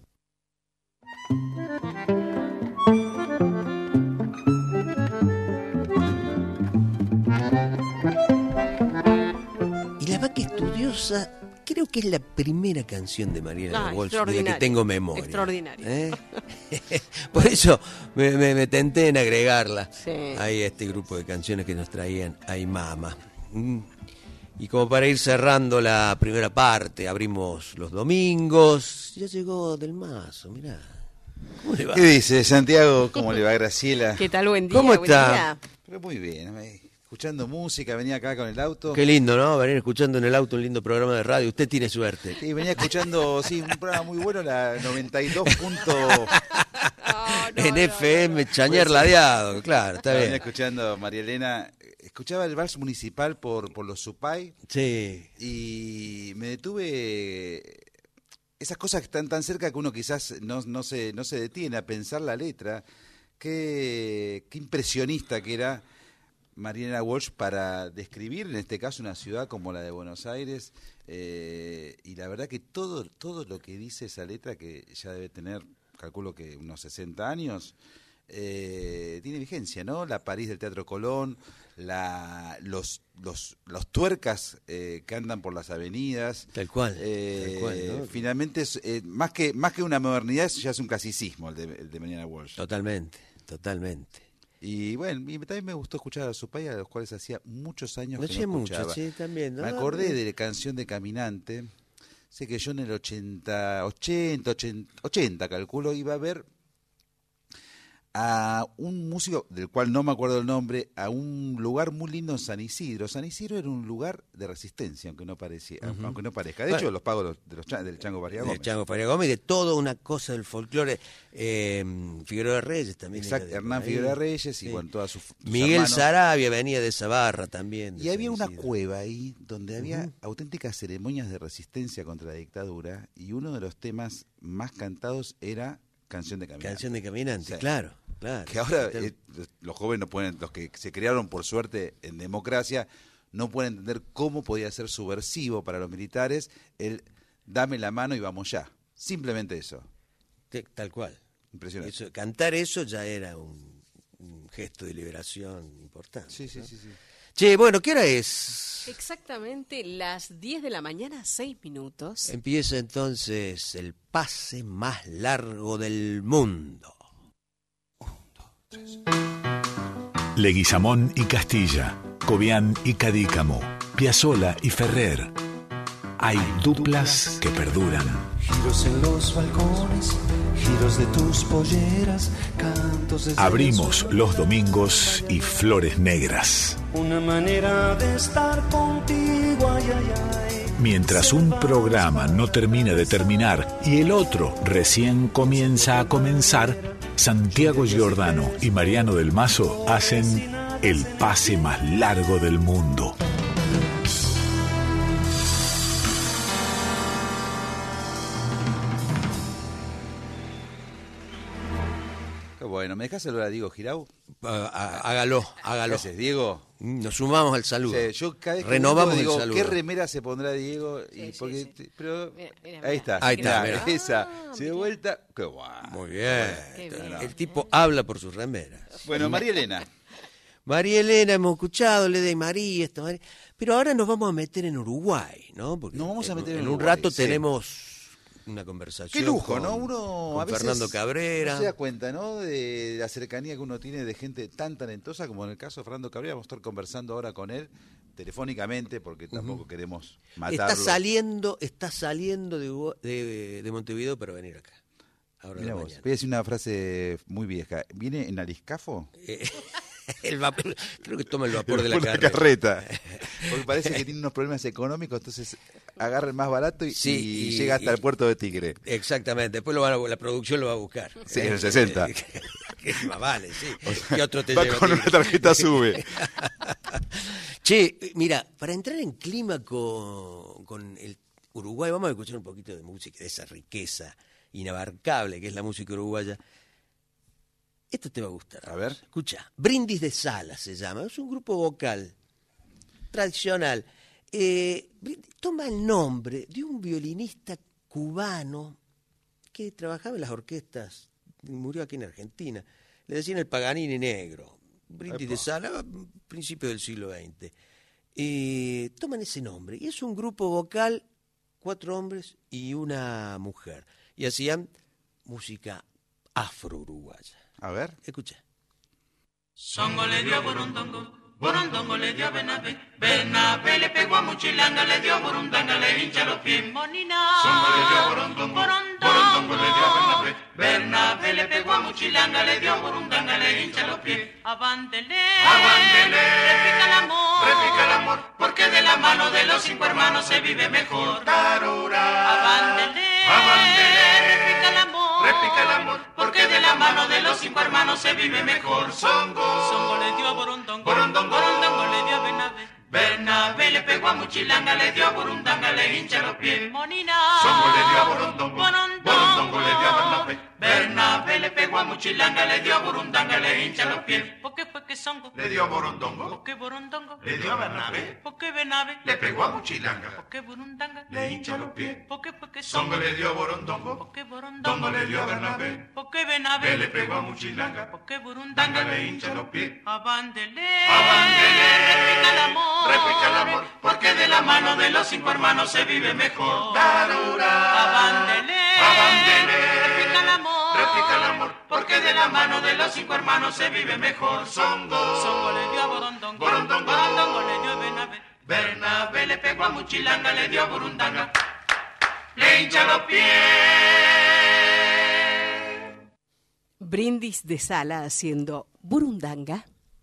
Y La Vaca Estudiosa creo que es la primera canción de María Elena
Ah,
Walsh de la que
extraordinario,
tengo memoria.
extraordinario.
¿Eh? Por eso me, me- me tenté en agregarla
Sí.
ahí a este grupo de canciones que nos traían Ay Mama. Mm. Y como para ir cerrando la primera parte, abrimos los domingos. Ya llegó Del Mazo, mirá. ¿Cómo le va?
¿Qué dice Santiago? ¿Cómo le va, Graciela?
¿Qué tal? Buen día.
¿Cómo
buen
está?
día.
Pero muy bien, me- escuchando música, venía acá con el auto.
Qué lindo, ¿no? Venir escuchando en el auto un lindo programa de radio. Usted tiene suerte.
Sí, venía escuchando, sí, un programa muy bueno, la noventa y dos.
En F M, Chañar ladeado, claro, está
Venía
bien.
escuchando a María Elena. Escuchaba el vals municipal por, por los Supay.
Sí.
Y me detuve. Esas cosas que están tan cerca que uno quizás no, no, se, no se detiene a pensar la letra. Qué, qué impresionista que era Mariana Walsh para describir, en este caso, una ciudad como la de Buenos Aires. Eh, y la verdad que todo, todo lo que dice esa letra, que ya debe tener, calculo que unos sesenta años, eh, tiene vigencia, ¿no? La París del Teatro Colón, la, los, los, los tuercas eh, que andan por las avenidas.
Tal cual.
Eh,
tal cual, ¿no?
Finalmente, es, eh, más, que, más que una modernidad, eso ya es un clasicismo el de, el de Mariana Walsh.
Totalmente, totalmente.
Y bueno, y también me gustó escuchar a su país, a los cuales hacía muchos años
No
que
sé
no
mucho,
escuchaba.
sí, también, ¿no?
Me acordé de la canción de Caminante. Sé que yo en el ochenta, ochenta, ochenta, ochenta calculo, iba a ver a un músico, del cual no me acuerdo el nombre, a un lugar muy lindo en San Isidro. San Isidro era un lugar de resistencia, aunque no parecía,
Ujú.
aunque no parezca. De
Bueno,
hecho, los pagos los- de los, cha- del Chango Faria Gómez.
De Chango Faria Gómez, de toda una cosa del folclore. Eh, Figueroa Reyes también.
Exacto,
era de
Hernán
ahí.
Figueroa Reyes y
Sí.
bueno, todas sus, sus
Miguel
hermanos.
Sarabia venía de esa barra también. de
Y había
San
una
Isidro.
cueva ahí donde había
Ujú.
auténticas ceremonias de resistencia contra la dictadura y uno de los temas más cantados era Canción de Caminante.
Canción de Caminante,
Sí.
claro, claro.
Que ahora
Total.
eh, los jóvenes no pueden, los que se criaron por suerte en democracia, no pueden entender cómo podía ser subversivo para los militares el dame la mano y vamos ya. Simplemente eso.
Te- Tal cual.
Impresionante.
Eso- cantar eso ya era un, un gesto de liberación importante.
Sí, sí,
¿no?
sí, sí.
Che, bueno, ¿qué hora es?
Exactamente las diez de la mañana, seis minutos.
Empieza entonces el pase más largo del mundo.
Leguizamón y Castilla, Cobián y Cadícamo, Piazzolla y Ferrer. Hay duplas que perduran.
Giros en los balcones, giros de tus polleras, cantos desde
Abrimos los domingos y Flores Negras.
una manera de estar contigo, ay, ay, ay.
Mientras un programa no termina de terminar y el otro recién comienza a comenzar, Santiago Giordano y Mariano del Mazo hacen el pase más largo del mundo.
Qué bueno, ¿me dejas saludar a Diego Girau?
Ah, ah, hágalo, hágalo.
Gracias, Diego.
Nos sumamos al saludo.
Sí, yo cada vez que
Renovamos
vengo,
el
digo,
saludo.
¿qué remera se pondrá Diego? Y
Sí, sí,
porque,
sí.
te- pero
Mira, mira,
ahí
mira.
está,
Ahí está,
mira,
mira.
esa.
Ah,
Si de vuelta, qué guay.
Muy bien.
Qué bien.
El tipo habla por sus remeras.
Bueno, María Elena.
María Elena, hemos escuchado, Leda y María, esta María. Pero ahora nos vamos a meter en Uruguay, ¿no? Porque
Nos vamos a meter en
un
Uruguay,
rato
sí.
tenemos una conversación.
Qué lujo,
con,
¿no? Uno
con
a veces
Fernando Cabrera.
no se da cuenta, ¿no? De la cercanía que uno tiene de gente tan talentosa como en el caso de Fernando Cabrera. Vamos a estar conversando ahora con él telefónicamente porque tampoco queremos matarlo.
Está saliendo, está saliendo de, Uruguay- de, de Montevideo para venir acá. Ahora
Mirá
de
vos,
mañana.
voy a decir una frase muy vieja. ¿Viene en Aliscafo?
Eh, el vapor- creo que toma el vapor
El
de la
vapor
carreta.
Porque parece que tiene unos problemas económicos, entonces agarra el más barato y,
Sí,
y
y-
llega hasta
y-
el puerto de Tigre.
Exactamente, después lo van a- la producción lo va a buscar.
Sí, en el sesenta.
Que más vale, sí. ¿Qué otro te
Va
lleva
con
a
una
ti?
tarjeta sube.
Che, mira, para entrar en clima con, con el Uruguay, vamos a escuchar un poquito de música, de esa riqueza inabarcable que es la música uruguaya. Esto te va a gustar.
A ver.
Escucha, Brindis de Sala se llama, es un grupo vocal tradicional. Eh, Brindis toma el nombre de un violinista cubano que trabajaba en las orquestas, murió aquí en Argentina. Le decían el Paganini negro. Brindis
Epa.
de Sala, principio del siglo veinte. Eh, toman ese nombre y es un grupo vocal, cuatro hombres y una mujer. Y hacían música afro-uruguaya.
A ver.
Escucha.
Songo le dio burundongo, burundongo le dio a Benavé, Benavé le pegó a Muchilanga, le dio a burundanga, le hincha los pies.
Monina,
Songo le dio a burundongo, burundongo le dio a Benavé, Benavé le pegó a Muchilanga, le dio a burundanga, le hincha los pies.
Abándele,
Abándele,
repica el amor,
repica el amor, porque de la mano de los cinco hermanos se vive mejor. Tarura,
abándele,
abándele,
repica el amor,
repica el amor, porque de la mano de los cinco hermanos se vive mejor. Songo,
Songo le dio a Borondongo,
Borondongo,
Borondongo le dio a Benavé,
Bernabé le pegó a Muchilanga, le dio a Burundanga, le hincha los pies.
Monina,
Songo le dio a Borondongo,
Borondongo,
Borondongo le dio a Bernabé. Bernabé le pegó a Muchilanga, le dio a Burundanga, le hincha los pies.
¿por qué fue que Songo?
Le dio a Borondongo,
¿Por qué Borondongo?
le dio a Bernabé.
¿Por qué Benavé?
Le pegó a Muchilanga,
¿Por qué Burundanga?
le hincha los pies.
¿Por qué fue que
Songo
Songo?
le dio a Borondongo,
¿Por qué
Dongo
Borondongo?
le dio a Bernabé.
¿Por qué
Ve
Benavé?
le pegó a Muchilanga,
¿Por qué
Danga
Burundanga?
le hincha los pies.
Abándele,
Abándele,
repica el amor,
repica el amor, porque de la mano de los cinco hermanos se vive mejor. Tarura,
abándele,
abándele,
repica el amor,
repica el amor, porque porque de la mano de los cinco hermanos se vive mejor. Songo, Songo le dio a Borondongo, Borondongo, Borondongo le dio a Bernabé, Bernabé le pegó a Muchilanga, le dio a Burundanga, le hincha los pies.
Brindis de Sala haciendo Burundanga.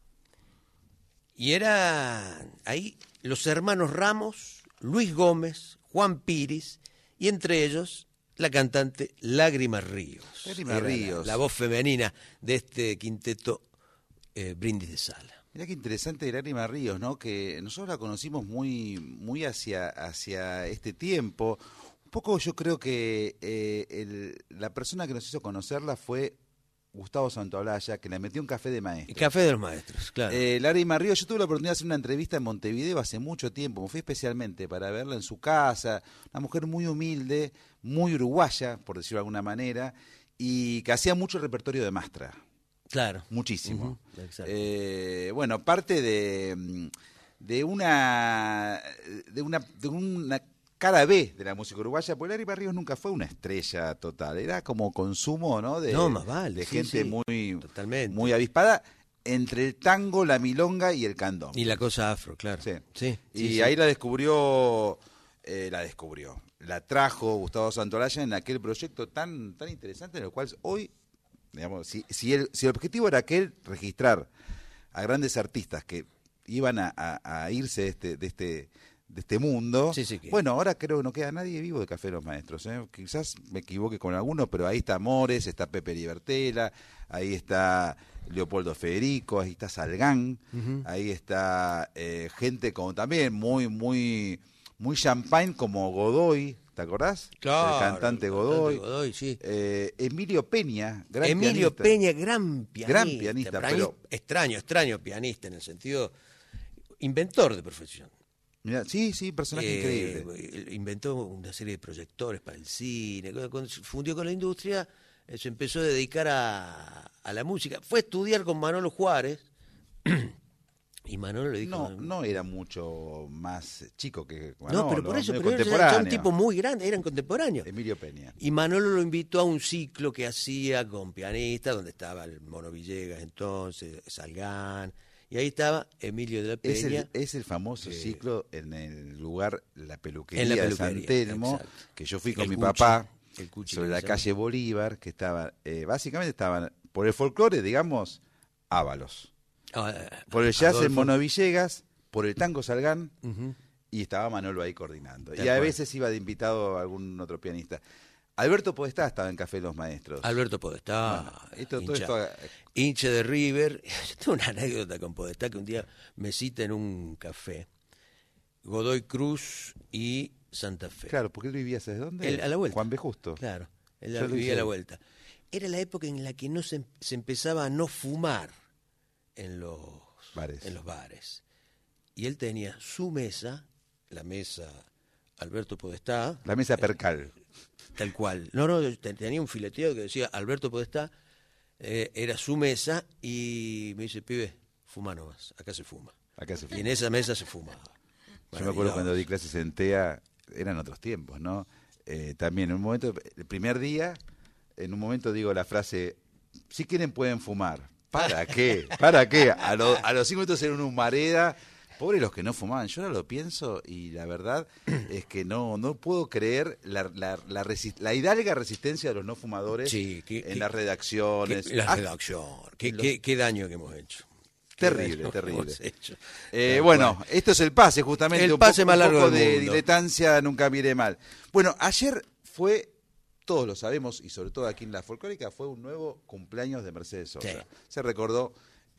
Y era ahí los hermanos Ramos, Luis Gómez, Juan Piris, y entre ellos la cantante Lágrima Ríos.
Lágrima Ríos.
La, la voz femenina de este quinteto eh, Brindis de Sala.
Mirá qué interesante Lágrima Ríos, ¿no? Que nosotros la conocimos muy, muy hacia, hacia este tiempo. Un poco yo creo que eh, el, la persona que nos hizo conocerla fue Gustavo Santaolalla, que le metió un café de maestros.
El café de los maestros, claro.
Eh, Lágrima Ríos, yo tuve la oportunidad de hacer una entrevista en Montevideo hace mucho tiempo, me fui especialmente para verla en su casa, una mujer muy humilde, muy uruguaya, por decirlo de alguna manera, y que hacía mucho repertorio de Mastra.
Claro.
Muchísimo.
Uh-huh. Exacto.
Eh, bueno, parte de, de una de una de una cara B de la música uruguaya, porque Lágrima Ríos nunca fue una estrella total, era como consumo, ¿no? De,
no, más vale,
de
sí,
gente
sí,
muy,
totalmente.
muy avispada entre el tango, la milonga y el candón.
Y la cosa afro, claro.
Sí.
sí
y
sí,
ahí
sí.
la descubrió, eh, la descubrió, la trajo Gustavo Santaolalla en aquel proyecto tan, tan interesante en el cual hoy, digamos, si, si, el, si el objetivo era aquel registrar a grandes artistas que iban a, a, a irse de este, de este de este mundo,
sí, sí, que...
bueno, ahora creo que no queda nadie vivo de Café de los Maestros, ¿eh? Quizás me equivoque con alguno, pero ahí está Mores, está Pepe Libertela, ahí está Leopoldo Federico, ahí está Salgán, uh-huh. ahí está eh, gente como también muy, muy, muy champagne como Godoy, ¿te acordás?
Claro,
el cantante Godoy.
El cantante Godoy, sí.
Eh, Emilio Peña, gran
Emilio
pianista.
Peña, gran pianista.
Gran pianista,
pero... Extraño, extraño pianista en el sentido inventor de profesión.
Mirá, sí, sí, personaje
eh,
increíble.
Inventó una serie de proyectores para el cine. Cuando se fundió con la industria, eh, se empezó a dedicar a, a la música. Fue a estudiar con Manolo Juárez. Y Manolo le dijo...
No, no era mucho más chico que Manolo.
No, pero por eso, pero
era
era un tipo muy grande, eran contemporáneos.
Emilio Peña.
Y Manolo lo invitó a un ciclo que hacía con pianistas, donde estaba el Mono Villegas entonces, Salgán... Y ahí estaba Emilio de la Peña.
Es el, es el famoso eh, ciclo en el lugar, la peluquería,
en la
de
peluquería
San Telmo,
exacto.
que yo fui con
el
mi
Cuchi,
papá
el Cuchi
sobre la calle Bolívar, que estaba, eh, básicamente estaban, por el folclore, digamos, Ábalos.
Ah,
por el jazz,
Adolfo.
el Mono Villegas, por el tango Salgán,
uh-huh.
y estaba Manolo ahí coordinando.
De
y a
acuerdo.
veces iba de invitado a algún otro pianista. Alberto Podestá estaba en Café de los Maestros.
Alberto Podestá,
bueno, esto,
hincha,
todo esto...
hincha de River. Yo tengo una anécdota con Podestá que un día me cita en un café. Godoy Cruz y Santa Fe.
Claro, porque él vivía, ¿sabes dónde?
Él, a la vuelta.
Juan B. Justo.
Claro, él
Yo
vivía a la vuelta. Era la época en la que no se, se empezaba a no fumar en los
bares.
en los bares. Y él tenía su mesa, la mesa Alberto Podestá.
La mesa Percal.
Eh, Tal cual. No, no, tenía un fileteo que decía Alberto Podestá, eh, era su mesa, y me dice, pibe, fuma nomás, acá se fuma.
Acá se fuma.
Y en esa mesa se fumaba.
Yo me acuerdo cuando di clases en T E A, eran otros tiempos, ¿no? Eh, también en un momento, el primer día, en un momento digo la frase, si quieren pueden fumar. ¿Para qué? ¿Para qué? A, lo, a los cinco minutos era una humareda. Pobre los que no fumaban, yo ahora lo pienso y la verdad es que no no puedo creer la la, la, resist, la hidalga resistencia de los no fumadores
sí, que,
en
que,
las redacciones.
Que, la
ah,
redacción, qué, los... qué, qué daño que hemos hecho.
Terrible, terrible.
Hecho.
Eh, bueno, esto es el pase justamente,
el
un
pase
poco,
más largo
un poco
del
de
mundo.
diletancia, nunca miré mal. Bueno, ayer fue, todos lo sabemos, y sobre todo aquí en la folclórica, fue un nuevo cumpleaños de Mercedes Sosa. Sí. Se recordó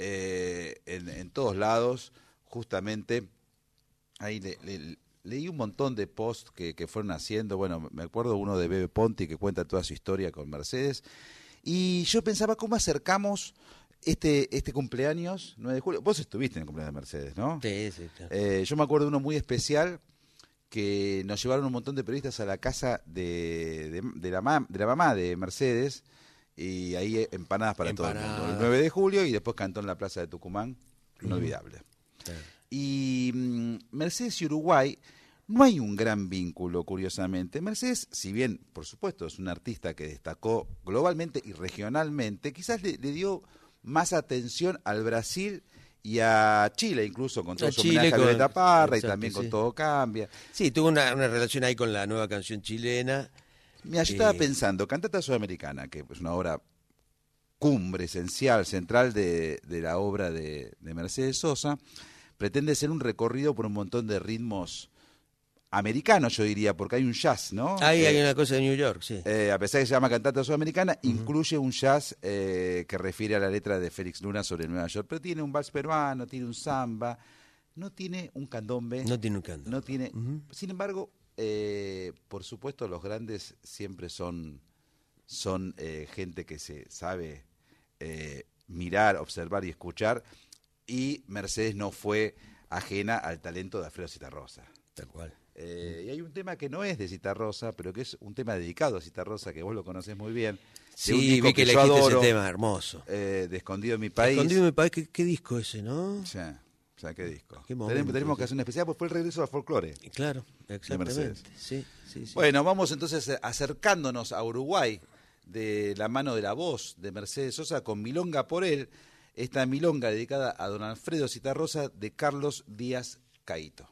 eh, en, en todos lados, justamente... Ahí le, le, leí un montón de posts que, que fueron haciendo. Bueno, me acuerdo uno de Bebe Ponti que cuenta toda su historia con Mercedes. Y yo pensaba cómo acercamos este este cumpleaños, nueve de julio. Vos estuviste en el cumpleaños de Mercedes, ¿no?
Sí, sí. Claro.
Eh, yo me acuerdo de uno muy especial que nos llevaron un montón de periodistas a la casa de, de, de, la, ma, de la mamá de Mercedes. Y ahí empanadas para empanadas. todo el mundo. El nueve de julio y después cantó en la plaza de Tucumán. Inolvidable.
Sí.
Y um, Mercedes y Uruguay no hay un gran vínculo, curiosamente. Mercedes, si bien, por supuesto, es un artista que destacó globalmente y regionalmente, quizás le, le dio más atención al Brasil y a Chile, incluso con todo
A
su
Chile,
homenaje a
con-
Violeta Parra,
exacto,
y también
sí.
con Todo Cambia.
Sí, tuvo una, una relación ahí con la nueva canción chilena.
Mira, yo estaba
Eh,
pensando, Cantata Sudamericana, que es una obra cumbre, esencial, central de, de la obra de, de Mercedes Sosa, pretende ser un recorrido por un montón de ritmos americanos, yo diría, porque hay un jazz, ¿no?
Ahí
Eh,
hay una cosa de New York, sí.
eh, a pesar de que se llama Cantata Sudamericana, incluye un jazz eh, que refiere a la letra de Félix Luna sobre Nueva York, pero tiene un vals peruano, tiene un samba, no tiene un candombe.
No tiene un candombe.
No tiene, sin embargo, eh, por supuesto, los grandes siempre son, son eh, gente que se sabe eh, mirar, observar y escuchar, y Mercedes no fue ajena al talento de Alfredo Citarrosa.
Tal cual.
Eh, y hay un tema que no es de Citarrosa, pero que es un tema dedicado a Citarrosa, que vos lo conocés muy bien. de
Sí,
un disco
vi que
yo
elegiste ese
adoro,
tema, hermoso.
eh, de Escondido en mi país.
Escondido en mi país, ¿qué, qué disco ese, no?
Sí, o sea, qué disco.
Qué momento,
tenemos tenemos
sí.
que hacer un especial, porque fue el regreso al folclore.
Claro,
de
exactamente.
Mercedes.
Sí, sí, sí.
Bueno, vamos entonces eh, acercándonos a Uruguay de la mano de la voz de Mercedes Sosa con Milonga por él, esta milonga dedicada a don Alfredo Citarrosa de Carlos Díaz Caíto.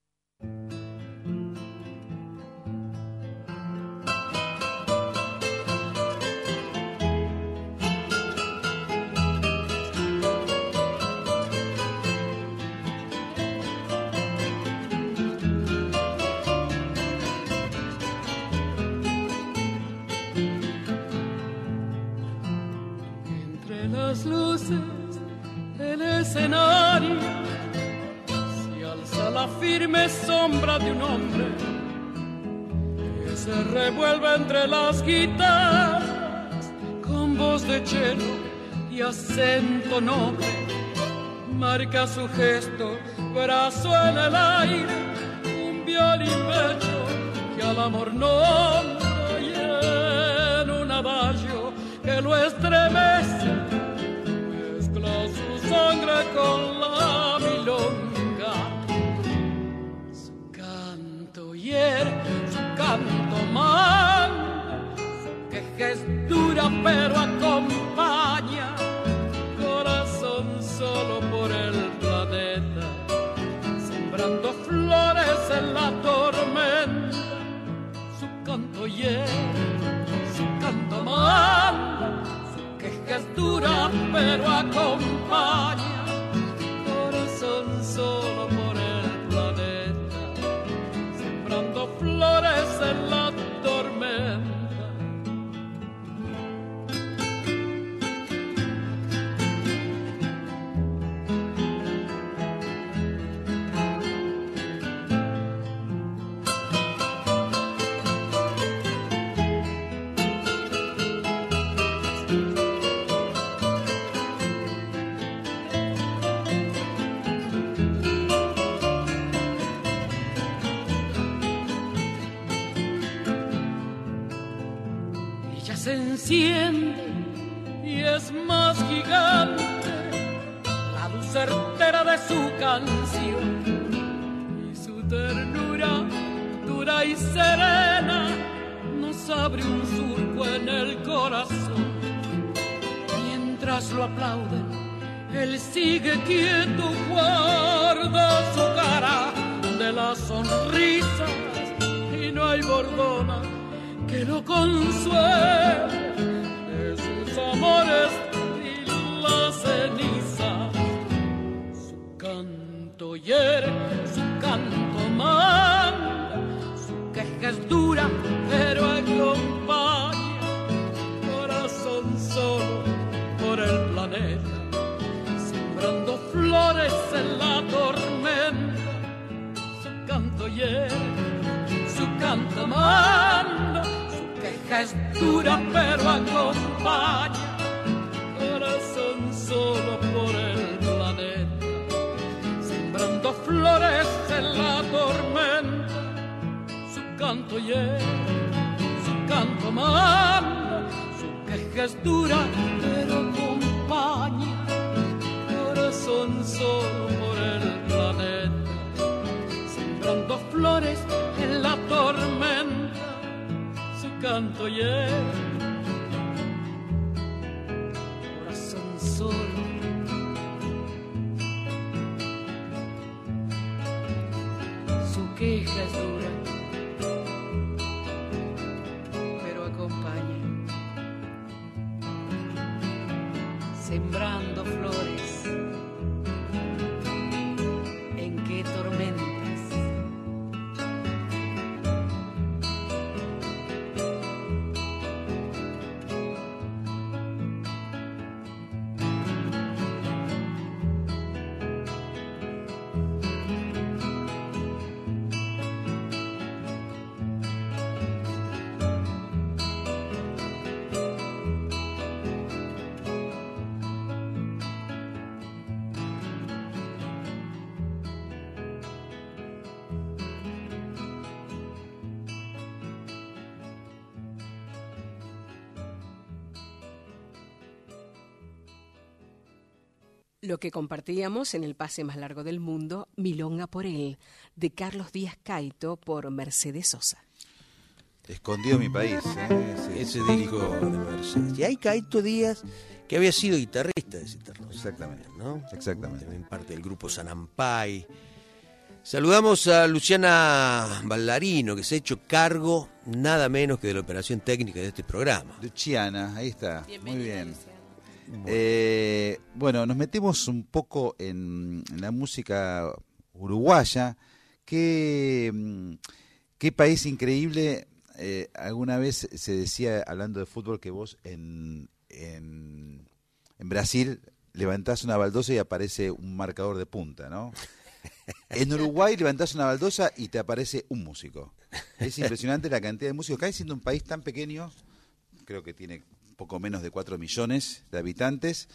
Entre las luces del escenario se alza la firme sombra de un hombre que se revuelve entre las guitarras con voz de chelo y acento noble. Marca su gesto, brazo en el aire, un violín bello que al amor nombra y en un adagio que lo estremece, mezcla su sangre con la milonga. Su canto hiere, su canto manda, su queja es dura pero acompaña, corazón solo por el planeta, sembrando flores en la tormenta. Su canto hiere, su canto manda, su queja es dura pero acompaña, corazón solo por el planeta, sembrando flores en la tormenta. Ella se enciende y es más gigante la luz certera de su canción, y su ternura dura y serena nos abre un surco en el corazón. Mientras lo aplauden, él sigue quieto, guarda su cara de las sonrisas, y no hay bordona que lo consuele de sus amores y la ceniza. Su canto hiere, su canto manda, su queja es dura pero acompaña, corazón solo por el planeta, sembrando flores en la tormenta. Su canto hiere, su canto manda, su queja es dura pero acompaña, corazón solo por el planeta, sembrando flores en la tormenta. Su canto hiere, su canto manda, su queja es dura pero acompaña, corazón solo por el planeta, sembrando sembrando flores en la tormenta, su canto lleva corazón solo. Su queja es dura, pero acompaña, sembrando flores. ¿En qué tormentas?
Lo que compartíamos en el pase más largo del mundo, Milonga por él, de Carlos Díaz Caito por Mercedes Sosa.
Escondido mi país, ¿eh? Sí,
ese disco de Mercedes. Y hay Caito Díaz, que había sido guitarrista de Citarrosa.
Exactamente,
¿no?
Exactamente.
También parte del grupo Sanampay. Saludamos a Luciana Ballarino, que se ha hecho cargo nada menos que de la operación técnica de este programa.
Luciana, ahí está. Bienvenida, muy bien. Luciana. Bueno. Eh, bueno, nos metemos un poco en, en la música uruguaya. Qué, qué país increíble. Eh, alguna vez se decía, hablando de fútbol, que vos en, en, en Brasil levantás una baldosa y aparece un marcador de punta, ¿no? En Uruguay levantás una baldosa y te aparece un músico. Es impresionante la cantidad de músicos. Acá, siendo un país tan pequeño, creo que tiene poco menos de cuatro millones de habitantes,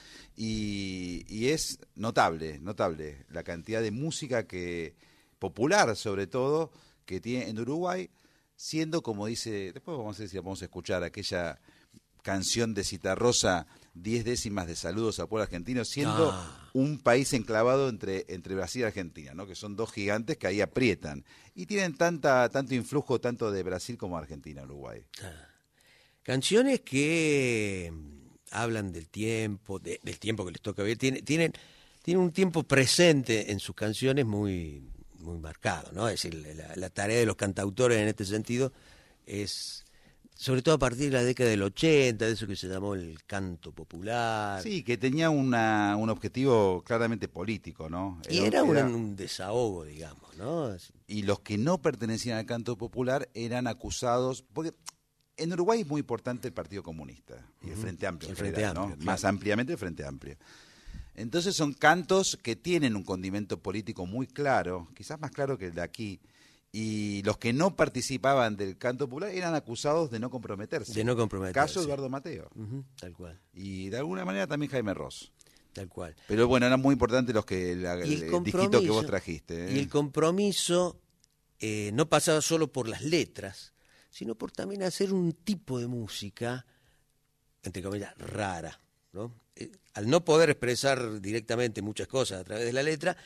y, y es notable, notable la cantidad de música que popular, sobre todo, que tiene en Uruguay, siendo, como dice, después vamos a ver si vamos a escuchar aquella canción de Citarrosa, diez décimas de saludos al pueblo argentino, siendo ah. un país enclavado entre, entre Brasil y Argentina, ¿no? Que son dos gigantes que ahí aprietan, y tienen tanta tanto influjo tanto de Brasil como de Argentina, Uruguay.
Ah. Canciones que hablan del tiempo, de, del tiempo que les toca vivir, tienen, tienen, tienen un tiempo presente en sus canciones muy, muy marcado, ¿no? Es decir, la, la tarea de los cantautores en este sentido es, sobre todo a partir de la década del ochenta, de eso que se llamó el canto popular.
Sí, que tenía una, un objetivo claramente político, ¿no?
Y era, era, un, era un desahogo, digamos, ¿no?
Y los que no pertenecían al canto popular eran acusados, porque en Uruguay es muy importante el Partido Comunista y el Frente Amplio,
el
en
Frente
general,
Amplio,
¿no?
claro.
Más ampliamente el Frente Amplio. Entonces son cantos que tienen un condimento político muy claro, quizás más claro que el de aquí, y los que no participaban del canto popular eran acusados de no comprometerse.
De no comprometerse.
Caso Eduardo Mateo.
Uh-huh, tal cual.
Y de alguna manera también Jaime Ross.
Tal cual.
Pero bueno, eran muy importantes los que la, el, el disquito que vos trajiste. ¿eh?
Y el compromiso eh, no pasaba solo por las letras, sino por también hacer un tipo de música, entre comillas, rara, ¿no? Eh, al no poder expresar directamente muchas cosas a través de la letra,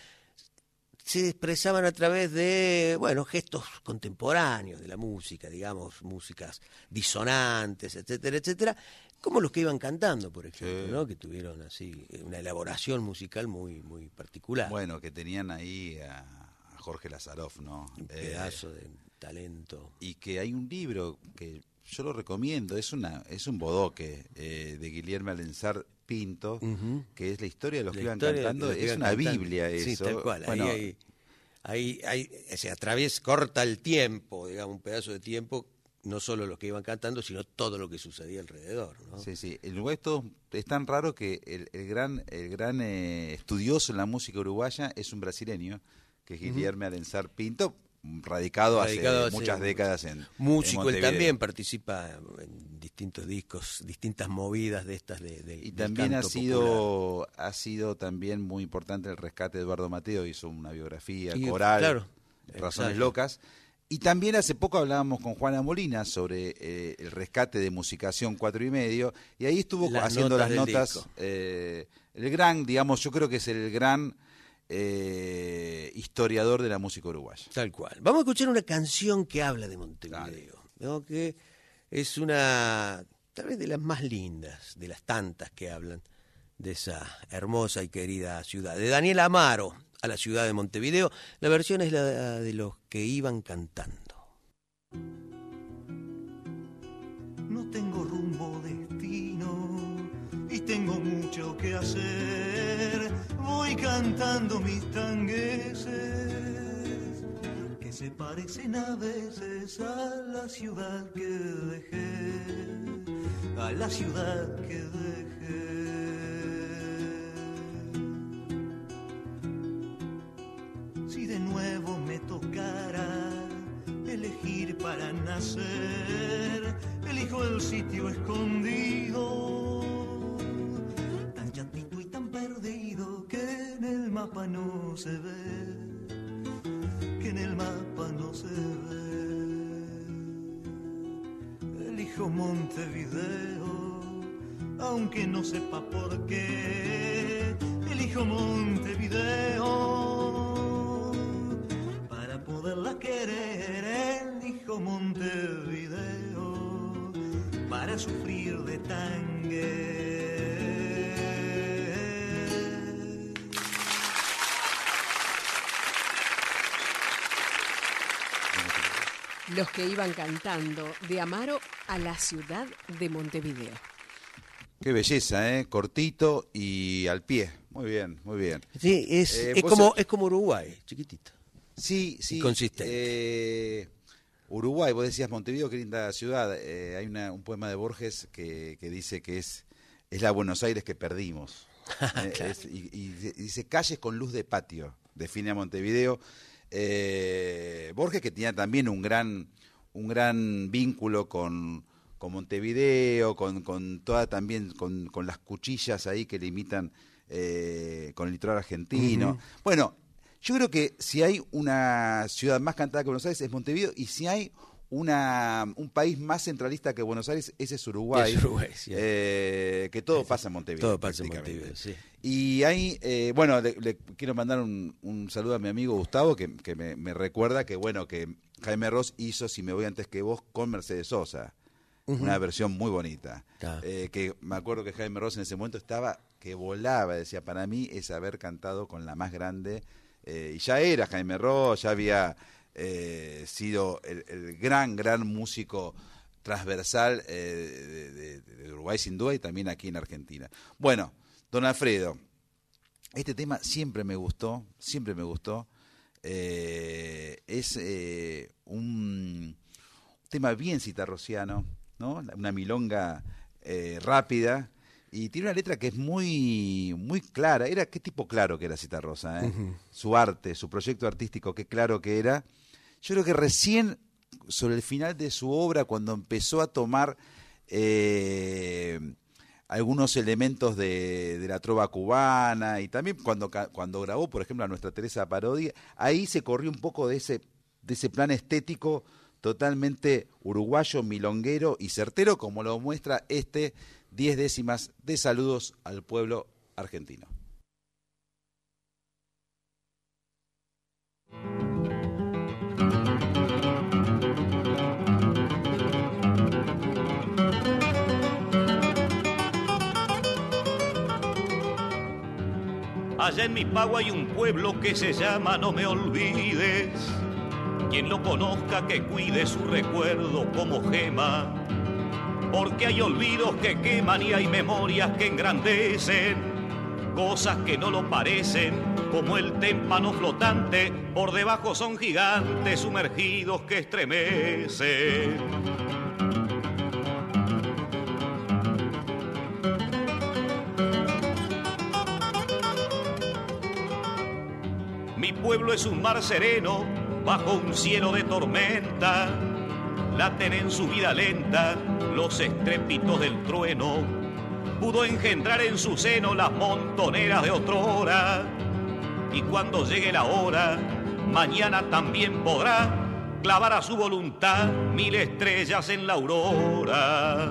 se expresaban a través de, bueno, gestos contemporáneos de la música, digamos, músicas disonantes, etcétera, etcétera, como los que iban cantando, por ejemplo, sí. ¿no? Que tuvieron así una elaboración musical muy, muy particular.
Bueno, que tenían ahí a, a Jorge Lazaroff, ¿no?
Un pedazo eh, de talento.
Y que hay un libro que yo lo recomiendo, es una es un bodoque eh, de Guillermo Alenzar Pinto, uh-huh. que es la historia de los la que iban cantando, es una cantando. Biblia eso.
Sí, tal cual,
bueno,
ahí, ahí, ahí, ahí se atraviesa, corta el tiempo, digamos, un pedazo de tiempo, no solo los que iban cantando, sino todo lo que sucedía alrededor, ¿no?
Sí, sí, el Uruguay es, todo, es tan raro que el, el gran, el gran eh, estudioso en la música uruguaya es un brasileño, que es Guillermo uh-huh. Alenzar Pinto, radicado, radicado hace, hace muchas décadas en
músico.
En
él también participa en distintos discos, distintas movidas de estas de, de
y también ha sido popular. Ha sido también muy importante el rescate de Eduardo Mateo, hizo una biografía y, coral, claro, Razones exacto. Locas, y también hace poco hablábamos con Juana Molina sobre eh, el rescate de Musicación cuatro y medio, y ahí estuvo las haciendo notas las notas eh, el gran, digamos, yo creo que es el gran eh, historiador de la música uruguaya.
Tal cual. Vamos a escuchar una canción que habla de Montevideo, ¿no? Que es una, tal vez de las más lindas, de las tantas que hablan de esa hermosa y querida ciudad. De Daniel Amaro, A la ciudad de Montevideo. La versión es la de Los que iban cantando.
No tengo rumbo, destino, y tengo mucho que hacer. Voy cantando mis tangueses, que se parecen a veces a la ciudad que dejé, a la ciudad que dejé. Si de nuevo me tocara elegir para nacer, elijo el sitio escondido, tan chatito y tan perdido que en el mapa no se ve, que en el mapa no se ve. Elijo Montevideo, aunque no sepa por qué. Elijo Montevideo para poderla querer. Elijo Montevideo para sufrir de tangue.
Los que iban cantando, de Amaro, A la ciudad de Montevideo.
Qué belleza, ¿eh? Cortito y al pie. Muy bien, muy bien.
Sí, es,
Eh,
es,
vos
como,
sab-
es como Uruguay, chiquitito.
Sí, sí.
Y consistente.
Eh, Uruguay, vos decías Montevideo, qué linda ciudad. Eh, hay una, un poema de Borges que, que dice que es, es la Buenos Aires que perdimos. Eh,
Claro.
es- y, y dice calles con luz de patio, define a Montevideo. Eh, Borges, que tenía también un gran, un gran vínculo con, con Montevideo, con, con toda también con, con las cuchillas ahí que limitan eh, con el litoral argentino.
Ujú.
Bueno, yo creo que si hay una ciudad más cantada que Buenos Aires es Montevideo, y si hay una un país más centralista que Buenos Aires, ese es Uruguay.
Es Uruguay, sí.
eh, que todo pasa en Montevideo.
Todo pasa en
prácticamente.
Montevideo, sí.
Y hay, eh, bueno, le, le quiero mandar un, un saludo a mi amigo Gustavo, que, que me, me recuerda que, bueno, que Jaime Ross hizo Si me voy antes que vos con Mercedes Sosa.
Ujú.
Una versión muy bonita.
Claro.
Eh, que me acuerdo que Jaime Ross en ese momento estaba que volaba, decía, para mí es haber cantado con la más grande. Eh, y ya era Jaime Ross, ya había eh, sido el, el gran, gran músico transversal eh, de, de- de Uruguay sin duda, y también aquí en Argentina. Bueno, don Alfredo, este tema siempre me gustó, siempre me gustó. Eh, es eh, un tema bien citarrociano, ¿no? Una milonga eh, rápida, y tiene una letra que es muy muy clara. Era qué tipo claro que era Citarrosa, ¿eh?
Ujú.
Su arte, su proyecto artístico, qué claro que era. Yo creo que recién sobre el final de su obra, cuando empezó a tomar eh, algunos elementos de, de la trova cubana, y también cuando, ca- cuando grabó, por ejemplo, a Nuestra Teresa Parodia, ahí se corrió un poco de ese, de ese plan estético totalmente uruguayo, milonguero y certero, como lo muestra este diez décimas de Saludos al Pueblo Argentino.
Allá en mi pago hay un pueblo que se llama No Me Olvides. Quien lo conozca que cuide su recuerdo como gema, porque hay olvidos que queman y hay memorias que engrandecen, cosas que no lo parecen, como el témpano flotante, por debajo son gigantes sumergidos que estremecen. Mi pueblo es un mar sereno bajo un cielo de tormenta. Laten en su vida lenta los estrépitos del trueno. Pudo engendrar en su seno las montoneras de otrora. Y cuando llegue la hora, mañana también podrá clavar a su voluntad mil estrellas en la aurora.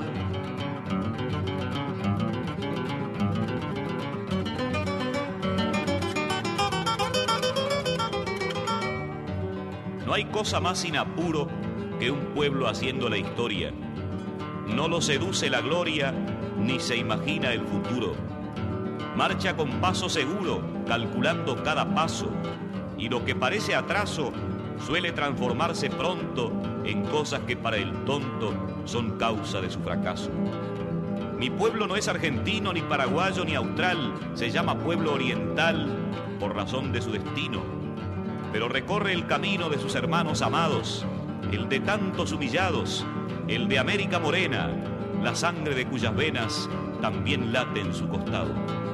No hay cosa más sin apuro que un pueblo haciendo la historia. No lo seduce la gloria, ni se imagina el futuro. Marcha con paso seguro, calculando cada paso, y lo que parece atraso suele transformarse pronto en cosas que para el tonto son causa de su fracaso. Mi pueblo no es argentino, ni paraguayo, ni austral, se llama pueblo oriental por razón de su destino, pero recorre el camino de sus hermanos amados, el de tantos humillados, el de América morena, la sangre de cuyas venas también late en su costado.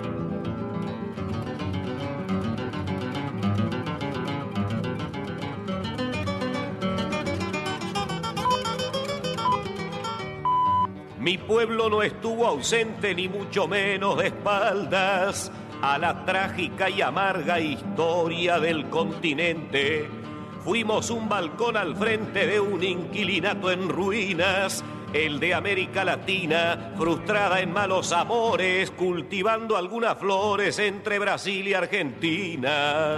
Mi pueblo no estuvo ausente, ni mucho menos de espaldas a la trágica y amarga historia del continente. Fuimos un balcón al frente de un inquilinato en ruinas, el de América Latina, frustrada en malos amores, cultivando algunas flores entre Brasil y Argentina.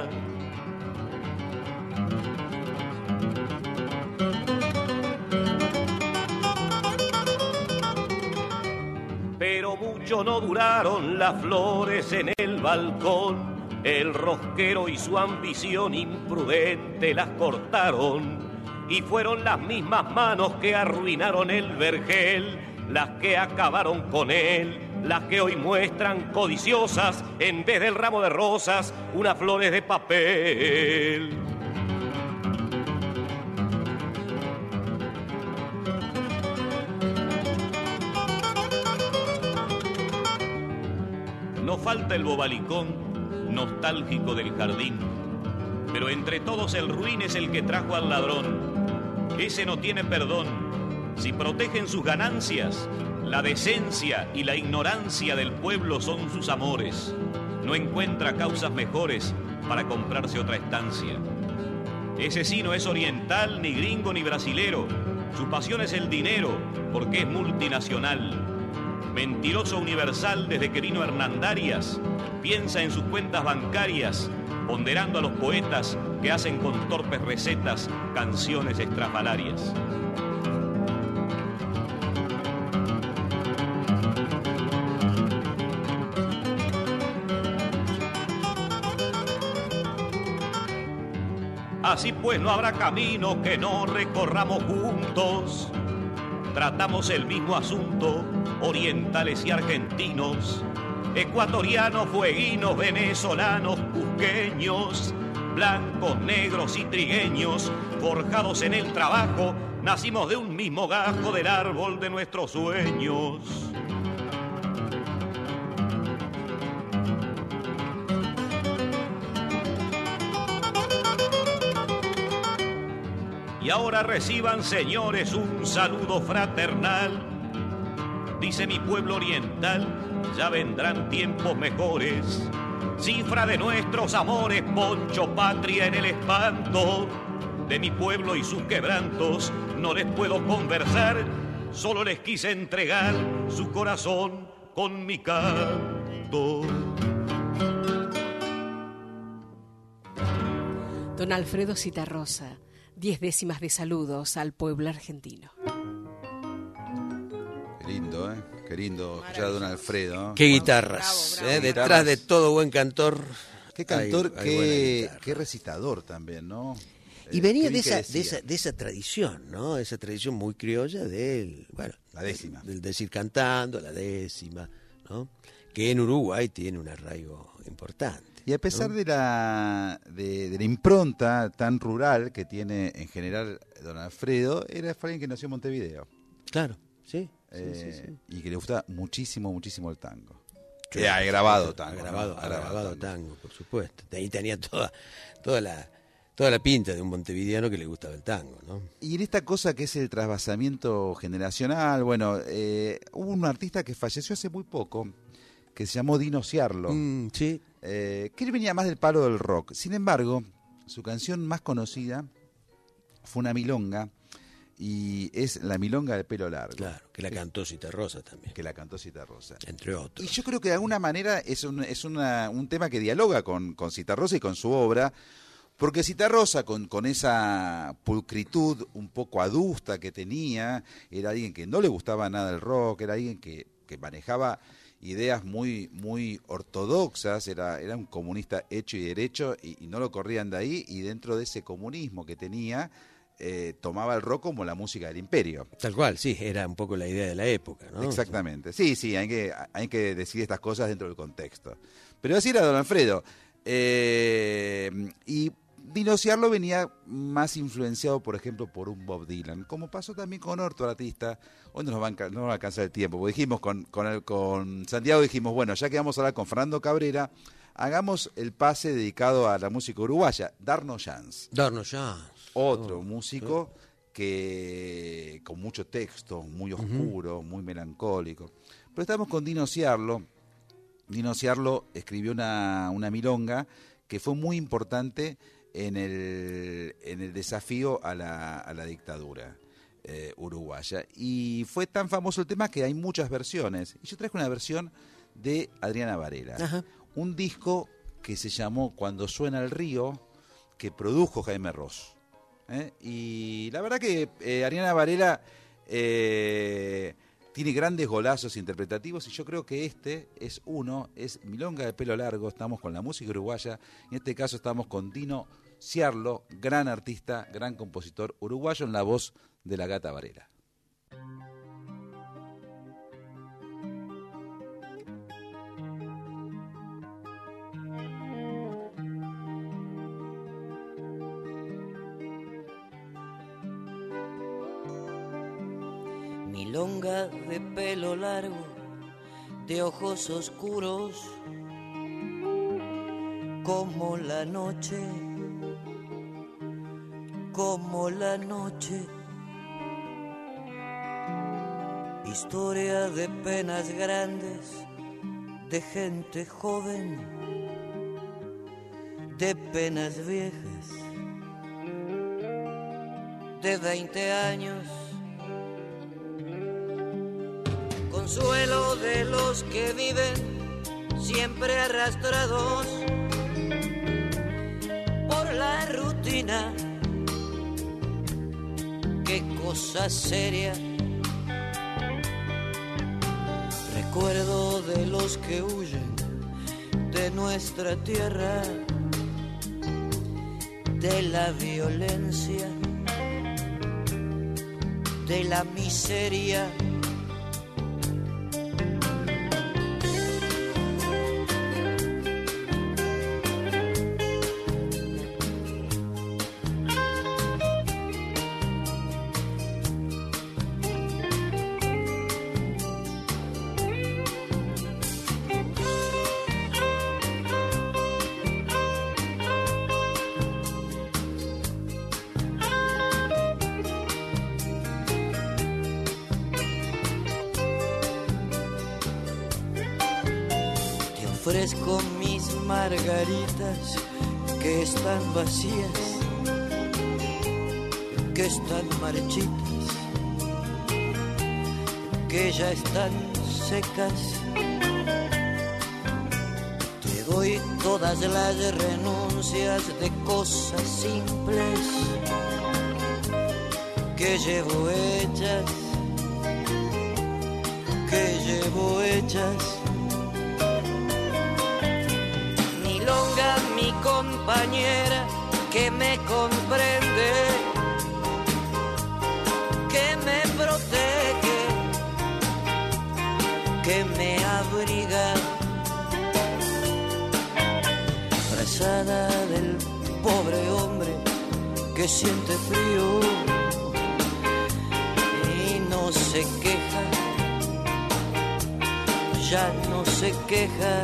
Pero mucho no duraron las flores en el balcón. El rosquero y su ambición imprudente las cortaron. Y fueron las mismas manos que arruinaron el vergel, las que acabaron con él, las que hoy muestran codiciosas, en vez del ramo de rosas, unas flores de papel. No falta el bobalicón, nostálgico del jardín, pero entre todos el ruin es el que trajo al ladrón. Ese no tiene perdón. Si protegen sus ganancias, la decencia y la ignorancia del pueblo son sus amores. No encuentra causas mejores para comprarse otra estancia. Ese sí no es oriental, ni gringo, ni brasilero. Su pasión es el dinero, porque es multinacional. Mentiroso universal desde que vino Hernandarias, piensa en sus cuentas bancarias, ponderando a los poetas que hacen con torpes recetas canciones estrafalarias. Así pues no habrá camino que no recorramos juntos. Tratamos el mismo asunto, orientales y argentinos, ecuatorianos, fueguinos, venezolanos, cusqueños, blancos, negros y trigueños, forjados en el trabajo, nacimos de un mismo gajo del árbol de nuestros sueños. Y ahora reciban, señores, un saludo fraternal. Dice mi pueblo oriental, ya vendrán tiempos mejores. Cifra de nuestros amores, poncho patria en el espanto. De mi pueblo y sus quebrantos no les puedo conversar, solo les quise entregar su corazón con mi canto.
Don Alfredo Citarrosa, diez décimas de saludos al pueblo argentino.
Qué lindo, ¿eh? Qué lindo escuchar a don Alfredo.
Qué guitarras, bravo, bravo. ¿eh? Detrás
guitarras.
De todo buen cantor.
Qué cantor,
hay,
qué,
hay
qué recitador también, ¿no?
Y
Eh,
venía
qué
de
bien que
esa,
decía.
de esa de esa tradición, ¿no? Esa tradición muy criolla del, bueno,
la décima.
Del decir cantando, la décima, ¿no? Que en Uruguay tiene un arraigo importante.
Y a pesar
¿no?
de la de, de la impronta tan rural que tiene en general don Alfredo, era alguien que nació en Montevideo.
Claro, sí.
Eh,
sí, sí, sí.
Y que le gusta muchísimo, muchísimo el tango.
Sí,
Que ha grabado
ha
tango.
grabado,
¿no?
ha grabado tango, por supuesto. Ahí tenía toda, toda la toda la pinta de un montevideano que le gustaba el tango, ¿no?
Y en esta cosa que es el trasvasamiento generacional, bueno, eh, hubo un artista que falleció hace muy poco, que se llamó Dino Ciarlo.
Mm, sí.
Eh, que él venía más del palo del rock. Sin embargo, su canción más conocida fue una milonga, y es la milonga del pelo largo.
Claro, que la cantó Citarrosa también.
Que la cantó Citarrosa.
Entre otros.
Y yo creo que de alguna manera es un, es una, un tema que dialoga con, con Citarrosa y con su obra, Porque Citarrosa, con, con esa pulcritud un poco adusta que tenía, era alguien que no le gustaba nada el rock, era alguien que, que manejaba ideas muy muy ortodoxas, era, era un comunista hecho y derecho, y, y no lo corrían de ahí, y dentro de ese comunismo que tenía, eh, tomaba el rock como la música del imperio.
Tal cual, sí, era un poco la idea de la época, ¿no?
Exactamente, sí, sí, hay que, hay que decir estas cosas dentro del contexto. Pero así era don Alfredo, eh, y Dino Sciarlo venía más influenciado, por ejemplo, por un Bob Dylan, como pasó también con otro artista. Hoy no nos va a, no nos va a alcanzar el tiempo, porque dijimos con, con, el, con Santiago, dijimos, bueno, ya que vamos a hablar con Fernando Cabrera, hagamos el pase dedicado a la música uruguaya, Darno Jans.
Darno Jans.
Otro oh, músico oh. que con mucho texto, muy oscuro, uh-huh. muy melancólico. Pero estamos con Dino Sciarlo. Dino Sciarlo escribió una, una milonga que fue muy importante en el, en el desafío a la, a la dictadura eh, uruguaya. Y fue tan famoso el tema que hay muchas versiones. Y yo traje una versión de Adriana Varela. Ajá. Un disco que se llamó Cuando suena el río, que produjo Jaime Ross. ¿Eh? Y la verdad que eh, Adriana Varela eh, tiene grandes golazos interpretativos, y yo creo que este es uno, es Milonga de Pelo Largo. Estamos con la música uruguaya, en este caso estamos con Dino Sciarlo, gran artista, gran compositor uruguayo, en la voz de la Gata Varela.
Milonga de pelo largo, de ojos oscuros, como la noche, como la noche. Historia de penas grandes, de gente joven, de penas viejas, de veinte años. Consuelo de los que viven siempre arrastrados por la rutina. Qué cosa seria. Recuerdo de los que huyen de nuestra tierra, de la violencia, de la miseria. Ofrezco mis margaritas que están vacías, que están marchitas, que ya están secas. Te doy todas las renuncias de cosas simples que llevo hechas, que llevo hechas. Mi compañera que me comprende, que me protege, que me abriga, abrazada del pobre hombre que siente frío y no se queja, ya no se queja.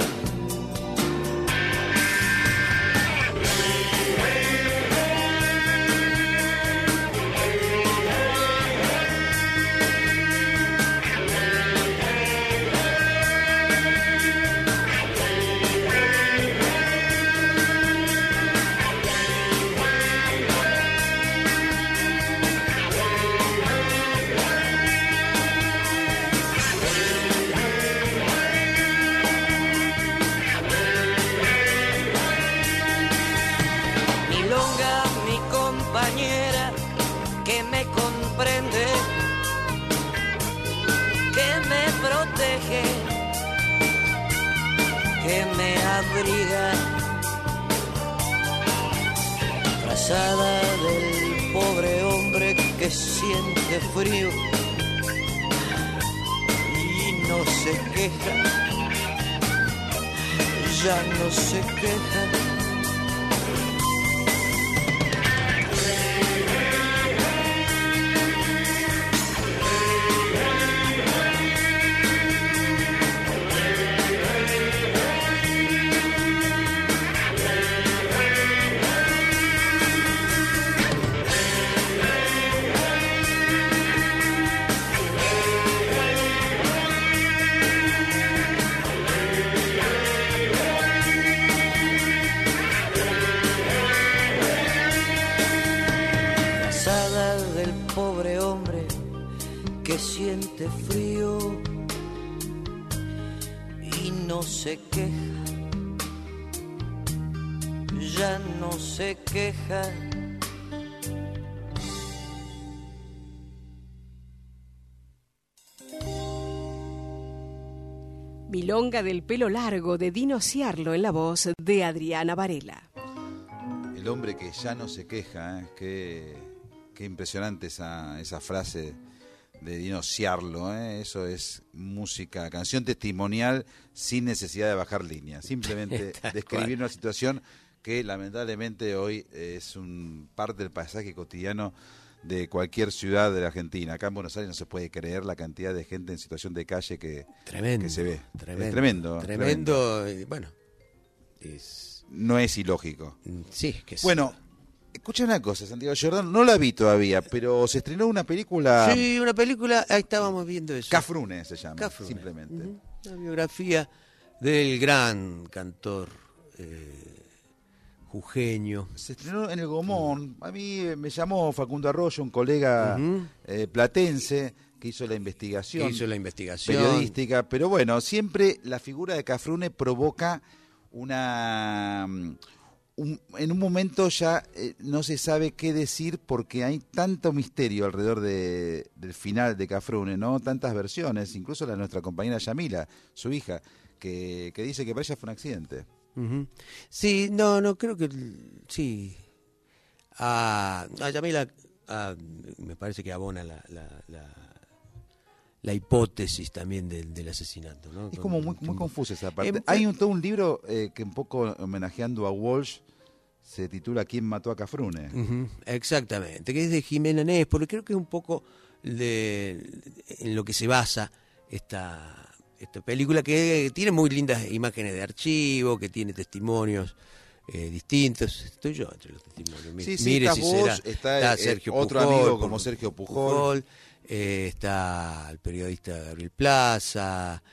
abriga, frazada del pobre hombre que siente frío y no se queja, ya no se queja. Siente frío y no se queja, ya no se queja.
Milonga del pelo largo de Dino Ciarlo en la voz de Adriana Varela.
El hombre que ya no se queja, ¿eh? qué, qué impresionante esa, esa frase de Dino Ciarlo, ¿eh? Eso es música, canción testimonial sin necesidad de bajar línea, simplemente describir una situación que lamentablemente hoy es un parte del paisaje cotidiano de cualquier ciudad de la Argentina. Acá en Buenos Aires no se puede creer la cantidad de gente en situación de calle que,
tremendo,
que se ve.
Tremendo,
es tremendo.
Tremendo,
tremendo.
Y bueno, es...
no es ilógico.
Sí, que es...
Bueno, escucha una cosa, Santiago Giordano, no la vi todavía, pero se estrenó una película...
Sí, una película, ahí estábamos viendo eso.
Cafrune se llama,
Cafrune.
simplemente.
Uh-huh. Una biografía del gran cantor eh, jujeño.
Se estrenó en el Gomón. A mí me llamó Facundo Arroyo, un colega uh-huh. eh, platense, que hizo la investigación.
Que hizo la investigación.
Periodística, pero bueno, siempre la figura de Cafrune provoca una... Un, en un momento ya eh, no se sabe qué decir porque hay tanto misterio alrededor de, del final de Cafrune, ¿no? Tantas versiones, incluso la de nuestra compañera Yamila, su hija, que, que dice que para ella fue un accidente.
Uh-huh. Sí, no, no, creo que sí. A, a Yamila a, me parece que abona la, la, la, la hipótesis también del, del asesinato, ¿no?
Es como muy, muy confusa esa parte.
Eh,
Hay un, todo un libro eh, que un poco homenajeando a Walsh se titula ¿Quién mató a Cafrune?
Uh-huh, exactamente, que es de Jimena Nés, porque creo que es un poco de, en lo que se basa esta, esta película, que tiene muy lindas imágenes de archivo, que tiene testimonios eh, distintos. Estoy yo entre los testimonios.
Sí, sí,
Mire
estás
si
vos,
será.
está,
está
eh,
Sergio
otro
Pujol,
amigo como
por,
Sergio Pujol.
Pujol eh, está el periodista Gabriel Plaza,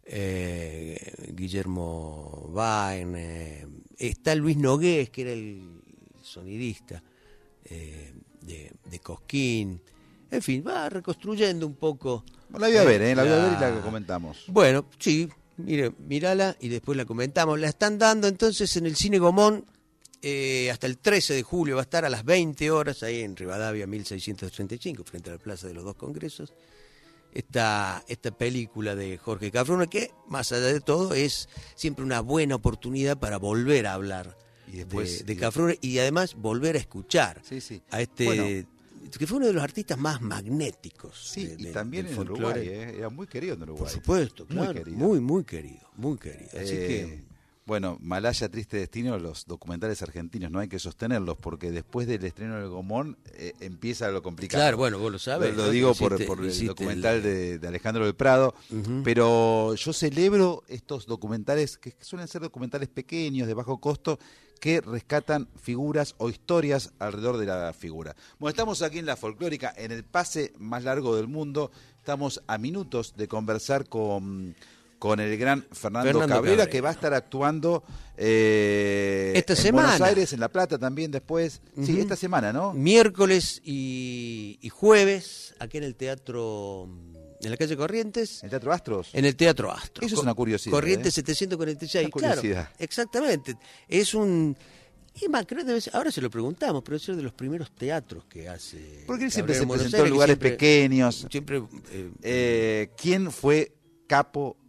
eh, Guillermo Bain, eh, está Luis Nogués, que era el sonidista eh, de, de Cosquín. En fin, va reconstruyendo un poco.
La voy a ver, ¿eh? La voy a ver y la comentamos.
Bueno, sí, mire, mírala y después la comentamos. La están dando entonces en el Cine Gomón eh, hasta el trece de julio. Va a estar a las veinte horas ahí en Rivadavia mil seiscientos treinta y cinco, frente a la Plaza de los Dos Congresos. Esta, esta película de Jorge Cafrune, que más allá de todo es siempre una buena oportunidad para volver a hablar y después, de, de Cafrune y además volver a escuchar
sí, sí.
a este... Bueno, que fue uno de los artistas más magnéticos.
Sí,
de,
y
de,
también en
folclore.
Uruguay, ¿eh? Era muy querido en Uruguay.
Por supuesto, claro,
muy querido.
Muy, muy querido, muy querido. Así
eh,
que...
Bueno, Malaya, Triste Destino, los documentales argentinos, no hay que sostenerlos, porque después del estreno del Gomón eh, empieza lo complicado.
Claro, bueno, vos lo sabés.
Lo, lo
¿no?
digo
hiciste,
por, por el documental
el...
de, de Alejandro del Prado, uh-huh. Pero yo celebro estos documentales, que suelen ser documentales pequeños, de bajo costo, que rescatan figuras o historias alrededor de la figura. Bueno, estamos aquí en La Folclórica, en el pase más largo del mundo, estamos a minutos de conversar con... con el gran Fernando,
Fernando
Cabrera,
Cabrera,
que va a estar actuando eh,
esta
en
semana.
Buenos Aires, en La Plata también después. Uh-huh. Sí, esta semana, ¿no?
Miércoles y, y jueves, aquí en el Teatro, en la calle Corrientes.
¿En el Teatro Astros?
En el Teatro Astros.
Eso es una curiosidad.
Corrientes
¿eh?
setecientos cuarenta y seis.
Una curiosidad.
Claro, exactamente. Es un... Y más, creo que debe ser, ahora se lo preguntamos, pero debe ser de los primeros teatros que hace.
Porque él siempre se
Cabrera en Buenos
presentó en
Aires,
lugares
siempre,
pequeños.
Siempre. Eh,
eh, ¿Quién fue capo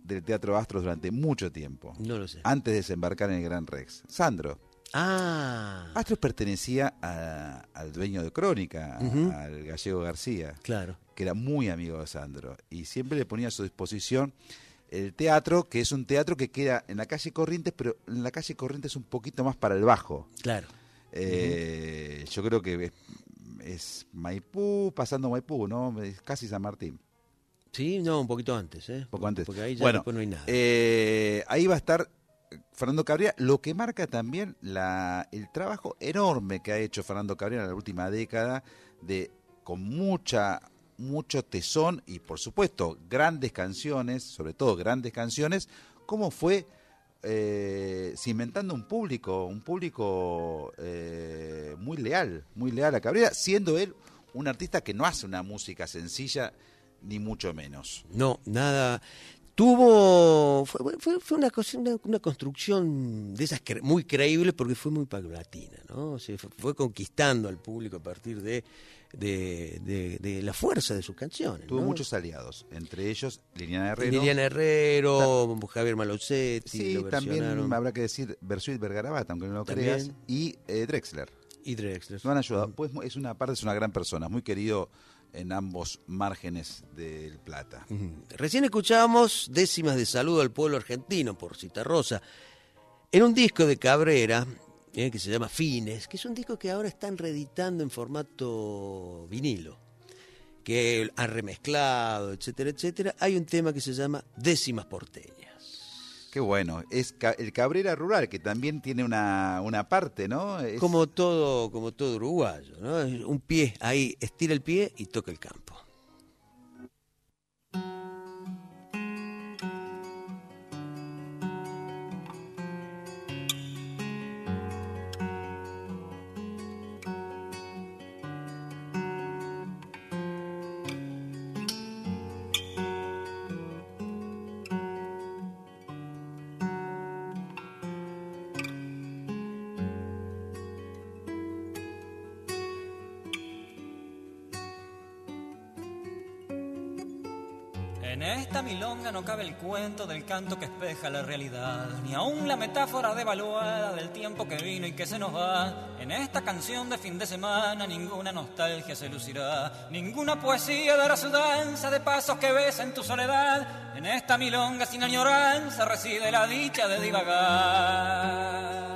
del Teatro Astros durante mucho tiempo.
No lo sé.
Antes de desembarcar en el Gran Rex. Sandro.
Ah.
Astros pertenecía a, al dueño de Crónica,
Uh-huh.
al gallego García.
Claro.
Que era muy amigo de Sandro. Y siempre le ponía a su disposición el teatro, que es un teatro que queda en la calle Corrientes, pero en la calle Corrientes un poquito más para el bajo.
Claro.
Eh, uh-huh. Yo creo que es, es Maipú, pasando Maipú, ¿no? Es casi San Martín.
Sí, no, un poquito antes, ¿eh?
Un poco antes.
Porque ahí ya
bueno,
después no hay nada.
Eh, ahí va a estar Fernando Cabrera, lo que marca también la, el trabajo enorme que ha hecho Fernando Cabrera en la última década, de con mucha mucho tesón y por supuesto grandes canciones, sobre todo grandes canciones, cómo fue eh, cimentando un público, un público eh, muy leal, muy leal a Cabrera, siendo él un artista que no hace una música sencilla, ni mucho menos.
No, nada. Tuvo, fue, fue, fue una, cosa, una, una construcción de esas cre- muy creíbles porque fue muy paulatina, ¿no? O sea, fue, fue conquistando al público a partir de, de, de, de la fuerza de sus canciones.
Tuvo
¿no?
muchos aliados, entre ellos Liliana Herrero.
Liliana Herrero, Ta- Javier Maloccetti.
Sí,
lo
también habrá que decir Bersuit Vergarabat, aunque no lo
¿También?
creas, y eh, Drexler.
Y Drexler.
Lo han ayudado. Pues es una parte, es una gran persona, muy querido en ambos márgenes del Plata.
Uh-huh. Recién escuchábamos Décimas de Saludo al Pueblo Argentino por Citarrosa, en un disco de Cabrera eh, que se llama Fines, que es un disco que ahora están reeditando en formato vinilo, que han remezclado, etcétera, etcétera. Hay un tema que se llama Décimas Porteñas.
Qué bueno, es el Cabrera rural, que también tiene una, una parte, ¿no? Es...
Como todo, como todo uruguayo, ¿no? Un pie ahí, estira el pie y toca el campo.
En esta milonga no cabe el cuento del canto que espeja la realidad, ni aún la metáfora devaluada del tiempo que vino y que se nos va. En esta canción de fin de semana ninguna nostalgia se lucirá, ninguna poesía dará su danza de pasos que ves en tu soledad. En esta milonga sin añoranza reside la dicha de divagar.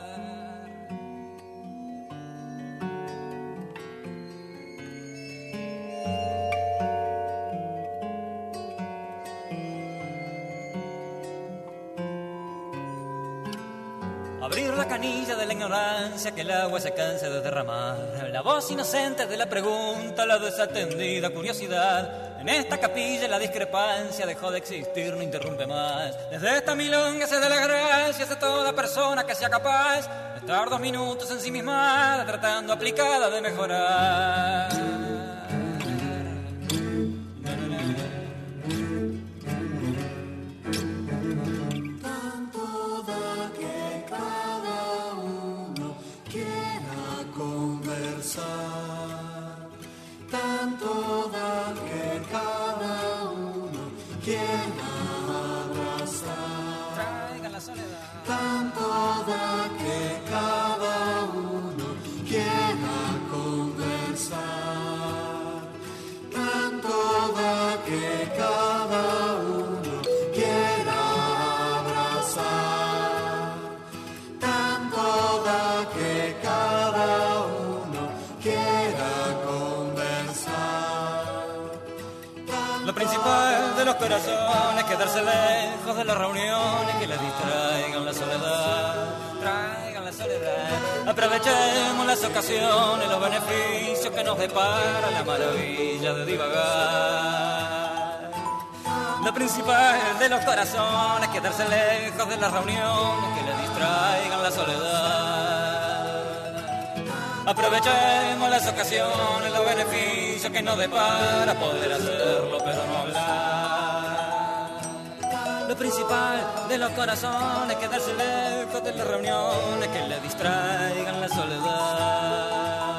Abrir la canilla de la ignorancia, que el agua se canse de derramar. La voz inocente de la pregunta, la desatendida curiosidad. En esta capilla la discrepancia dejó de existir, no interrumpe más. Desde esta milonga se da la gracia de toda persona que sea capaz de estar dos minutos en sí misma, tratando aplicada de mejorar.
Tanto da que cada uno quiera abrazar.
Traigan la soledad.
Tanto da que cada uno quiera conversar. Tanto da que cada uno quiera abrazar. Tanto da que cada uno quiera
Lo principal de los corazones es quedarse lejos de las reuniones que les distraigan la soledad. Traigan la soledad. Aprovechemos las ocasiones, los beneficios que nos depara la maravilla de divagar. Lo principal de los corazones es quedarse lejos de las reuniones que les distraigan la soledad. Aprovechemos las ocasiones, los beneficios que nos depara poder hacerlo pero no hablar. Lo principal de los corazones es quedarse lejos de las reuniones que le distraigan la soledad.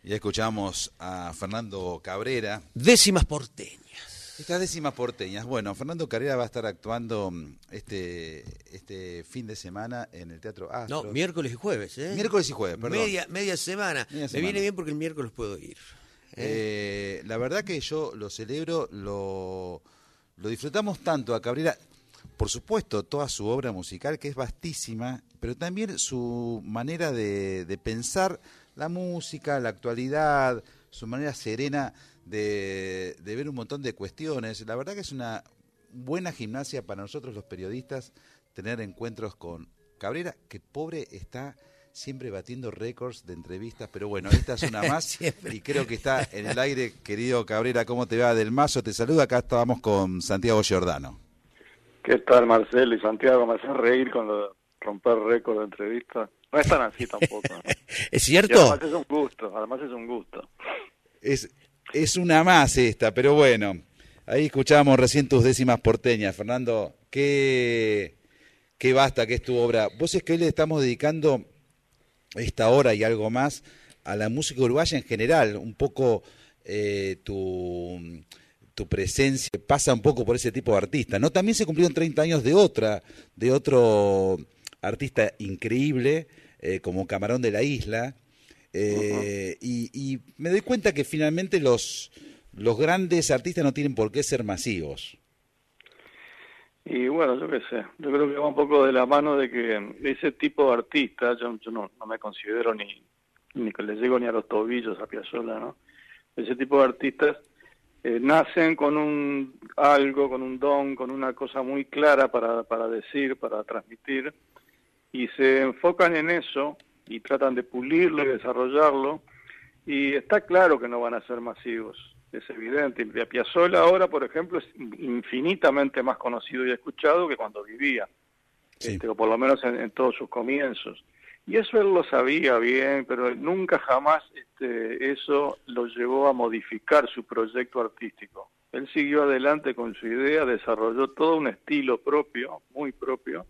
Ya escuchamos a Fernando Cabrera.
Décimas porteñas.
Estas décimas porteñas. Bueno, Fernando Cabrera va a estar actuando este este fin de semana en el Teatro Astros.
No, miércoles y jueves, ¿eh?
Miércoles y jueves, perdón.
Media, media semana.
Media
Me
semana.
viene bien porque el miércoles puedo ir.
¿Eh? Eh, la verdad que yo lo celebro, lo, lo disfrutamos tanto a Cabrera. Por supuesto, toda su obra musical, que es vastísima, pero también su manera de, de pensar la música, la actualidad, su manera serena de, de ver un montón de cuestiones. La verdad que es una buena gimnasia para nosotros los periodistas tener encuentros con Cabrera, que pobre está siempre batiendo récords de entrevistas, pero bueno, esta es una más y creo que está en el aire. Querido Cabrera, ¿cómo te va? Del Mazo te saluda, acá estábamos con Santiago Giordano.
¿Qué tal, Marcelo y Santiago? Me hacen reír con lo de romper récord de entrevistas. No es tan así tampoco, ¿no?
¿Es cierto?
Y además es un gusto, además es un gusto.
Es, es una más esta, pero bueno, ahí escuchábamos recién tus décimas porteñas. Fernando, qué, qué basta que es tu obra. Vos es que hoy le estamos dedicando esta hora y algo más a la música uruguaya en general, un poco eh, tu... tu presencia pasa un poco por ese tipo de artista, ¿no? También se cumplieron treinta años de otra, de otro artista increíble, eh, como Camarón de la Isla, eh, uh-huh. y, y me doy cuenta que finalmente los, los grandes artistas no tienen por qué ser masivos.
Y bueno, yo qué sé, yo creo que va un poco de la mano de que ese tipo de artistas, yo, yo no, no me considero ni, ni que le llego ni a los tobillos a Piazzolla, ¿no? Ese tipo de artistas Eh, nacen con un algo, con un don, con una cosa muy clara para, para decir, para transmitir, y se enfocan en eso y tratan de pulirlo y desarrollarlo, y está claro que no van a ser masivos, es evidente. Y Piazzolla ahora, por ejemplo, es infinitamente más conocido y escuchado que cuando vivía, sí. este, o por lo menos en, en todos sus comienzos. Y eso él lo sabía bien, pero nunca jamás este, eso lo llevó a modificar su proyecto artístico. Él siguió adelante con su idea, desarrolló todo un estilo propio, muy propio.